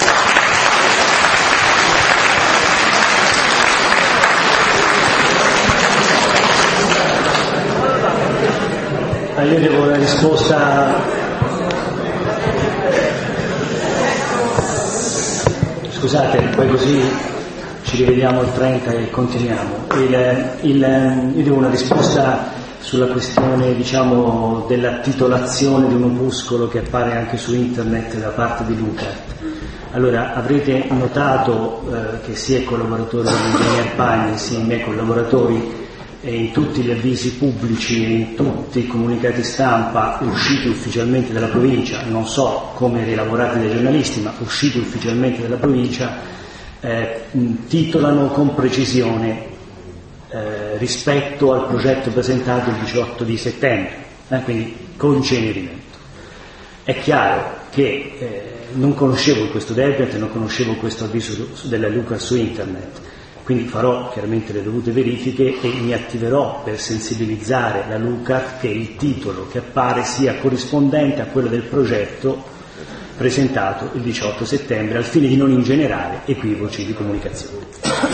Ah, io devo la risposta. scusate, poi così ci rivediamo il trenta e continuiamo. Il, il, io devo una risposta sulla questione, diciamo, della titolazione di un opuscolo che appare anche su internet da parte di Lucart. Allora, avrete notato eh, che sia il collaboratore dell'ingegner Pagni sia i miei collaboratori e in tutti gli avvisi pubblici e in tutti i comunicati stampa usciti ufficialmente dalla provincia, non so come rielaborati dai giornalisti, ma usciti ufficialmente dalla provincia, eh, titolano con precisione eh, rispetto al progetto presentato il diciotto di settembre, eh, quindi con incenerimento. È chiaro che eh, non conoscevo questo debian, non conoscevo questo avviso della Lucart su internet, quindi farò chiaramente le dovute verifiche e mi attiverò per sensibilizzare la Lucart che il titolo che appare sia corrispondente a quello del progetto presentato il diciotto settembre, al fine di non ingenerare equivoci di comunicazione.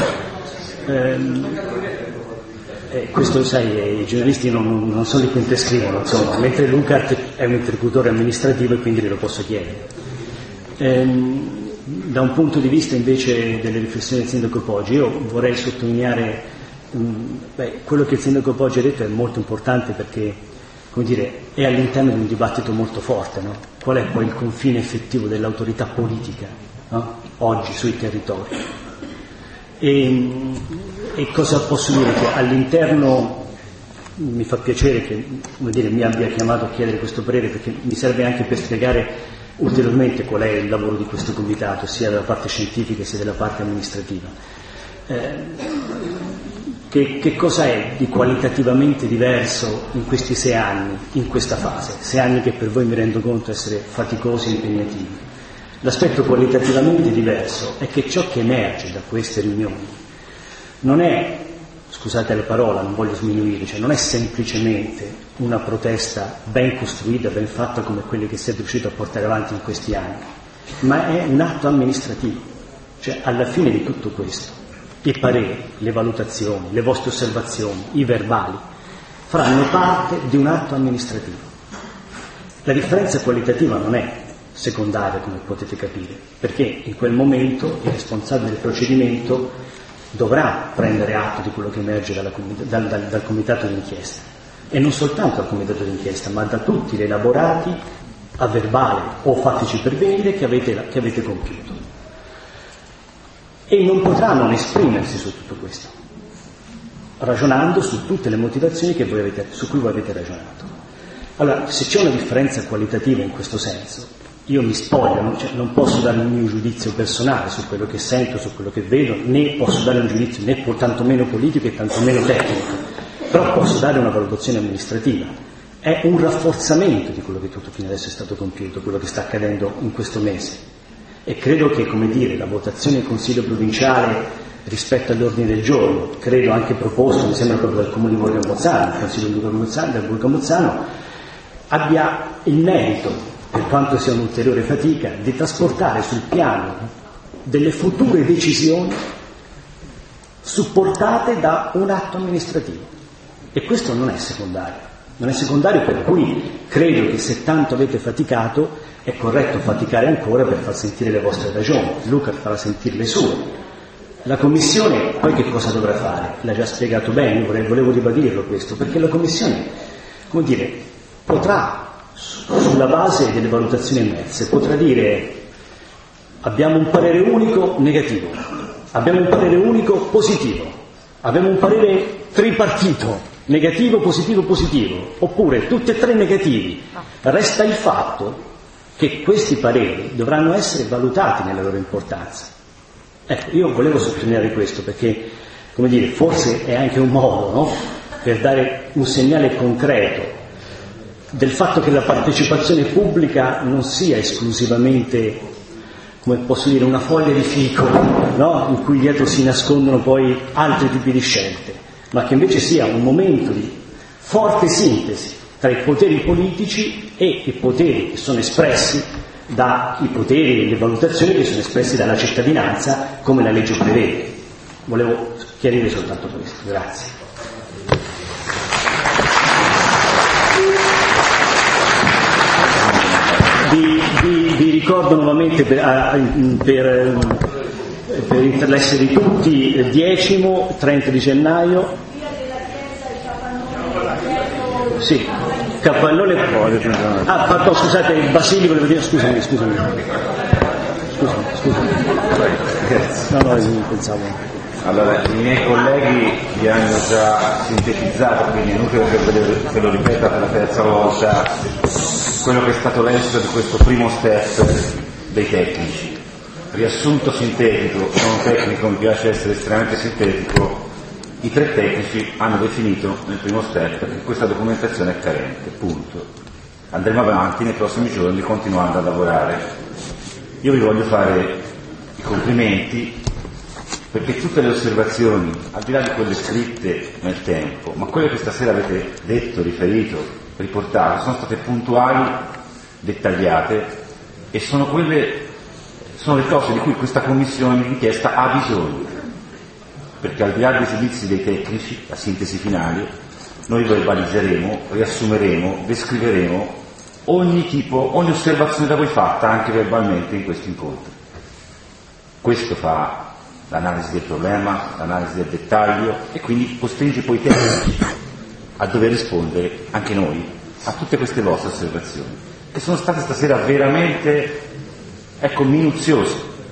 Ehm, eh, questo, sai, i giornalisti non, non sono lì che scrivono, insomma, mentre Lucart è un interlocutore amministrativo e quindi glielo posso chiedere. Ehm, Da un punto di vista invece delle riflessioni del sindaco Poggi, io vorrei sottolineare mh, beh, quello che il sindaco Poggi ha detto è molto importante perché, come dire, è all'interno di un dibattito molto forte, no? Qual è poi il confine effettivo dell'autorità politica, no? Oggi sui territori? E, e cosa posso dire? Che all'interno mi fa piacere che, come dire, mi abbia chiamato a chiedere questo parere perché mi serve anche per spiegare ulteriormente qual è il lavoro di questo comitato, sia dalla parte scientifica sia dalla parte amministrativa. Eh, che, che cosa è di qualitativamente diverso in questi sei anni, in questa fase? Sei anni che per voi mi rendo conto essere faticosi e impegnativi. L'aspetto qualitativamente diverso è che ciò che emerge da queste riunioni non è, scusate la parola, non voglio sminuire, cioè non è semplicemente una protesta ben costruita, ben fatta come quelle che siete riusciti a portare avanti in questi anni, ma è un atto amministrativo. Cioè, alla fine di tutto questo, i pareri, le valutazioni, le vostre osservazioni, i verbali, faranno parte di un atto amministrativo. La differenza qualitativa non è secondaria, come potete capire, perché in quel momento il responsabile del procedimento dovrà prendere atto di quello che emerge dalla, dal, dal, dal comitato d'inchiesta, e non soltanto dal comitato d'inchiesta, ma da tutti gli elaborati a verbale o fattici pervenire che avete, che avete compiuto. E non potrà non esprimersi su tutto questo, ragionando su tutte le motivazioni che voi avete, su cui voi avete ragionato. Allora, se c'è una differenza qualitativa in questo senso, io mi spoglio, non, cioè, non posso dare un mio giudizio personale su quello che sento, su quello che vedo, né posso dare un giudizio né tantomeno politico e tantomeno tecnico, però posso dare una valutazione amministrativa. È un rafforzamento di quello che tutto fino adesso è stato compiuto, quello che sta accadendo in questo mese. E credo che, come dire, la votazione del Consiglio provinciale rispetto all'ordine del giorno, credo anche proposto, mi sembra proprio dal Comune di Borgo Mozzano, il Consiglio di Borgo Mozzano, abbia il merito, per quanto sia un'ulteriore fatica, di trasportare sul piano delle future decisioni supportate da un atto amministrativo. E questo non è secondario. Non è secondario, per cui credo che se tanto avete faticato è corretto faticare ancora per far sentire le vostre ragioni. Lucart farà sentire le sue. La Commissione poi che cosa dovrà fare? L'ha già spiegato bene, io volevo ribadirlo questo, perché la Commissione, come dire, potrà, sulla base delle valutazioni emerse, potrà dire abbiamo un parere unico negativo, abbiamo un parere unico positivo, abbiamo un parere tripartito, negativo, positivo, positivo, oppure tutti e tre negativi. Resta il fatto che questi pareri dovranno essere valutati nella loro importanza. Ecco, io volevo sottolineare questo perché, come dire, forse è anche un modo, no? Per dare un segnale concreto del fatto che la partecipazione pubblica non sia esclusivamente, come posso dire, una foglia di fico, no? In cui dietro si nascondono poi altri tipi di scelte, ma che invece sia un momento di forte sintesi tra i poteri politici e i poteri che sono espressi dai poteri e le valutazioni che sono espressi dalla cittadinanza, come la legge prevede. Volevo chiarire soltanto questo. Grazie. Vi, vi, vi ricordo nuovamente per, per per l'essere di tutti, decimo, trenta di gennaio. Sì, Cappellone. Ah, fatto, scusate, il Basilico, volevo dire, scusami, scusami. Scusami, scusami. No, no, non pensavo. Allora, i miei colleghi vi hanno già sintetizzato, quindi è inutile che ve lo, che lo ripeta per la terza volta, quello che è stato l'esito di questo primo step dei tecnici. Riassunto sintetico, sono un tecnico, mi piace essere estremamente sintetico, i tre tecnici hanno definito nel primo step che questa documentazione è carente, punto. Andremo avanti nei prossimi giorni continuando a lavorare. Io vi voglio fare i complimenti perché tutte le osservazioni, al di là di quelle scritte nel tempo, ma quelle che stasera avete detto, riferito, riportato, sono state puntuali, dettagliate e sono quelle, sono le cose di cui questa commissione d'inchiesta ha bisogno, perché al di là dei giudizi dei tecnici, la sintesi finale, noi verbalizzeremo, riassumeremo, descriveremo ogni tipo, ogni osservazione da voi fatta anche verbalmente in questo incontro. Questo fa l'analisi del problema, l'analisi del dettaglio e quindi costringe poi i tecnici a dover rispondere, anche noi, a tutte queste vostre osservazioni, che sono state stasera veramente, ecco, minuziose.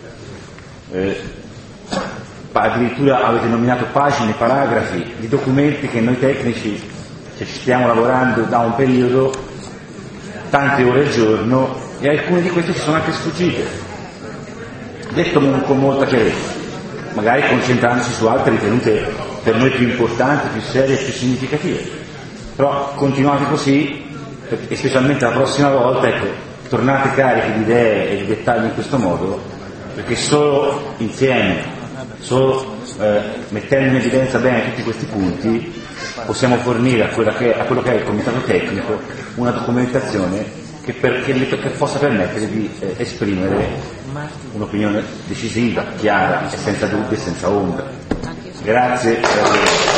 Eh, addirittura avete nominato pagine, paragrafi di documenti che noi tecnici cioè, ci stiamo lavorando da un periodo, tante ore al giorno, e alcune di queste ci sono anche sfuggite, detto con molta chiarezza, magari concentrandosi su altre ritenute per noi più importanti, più serie e più significative. Però continuate così, e specialmente la prossima volta, ecco, tornate carichi di idee e di dettagli in questo modo, perché solo insieme, solo eh, mettendo in evidenza bene tutti questi punti, possiamo fornire a, quella che, a quello che è il comitato tecnico una documentazione che, per, che, le, che possa permettere di eh, esprimere un'opinione decisiva, chiara e senza dubbi e senza ombra. Grazie.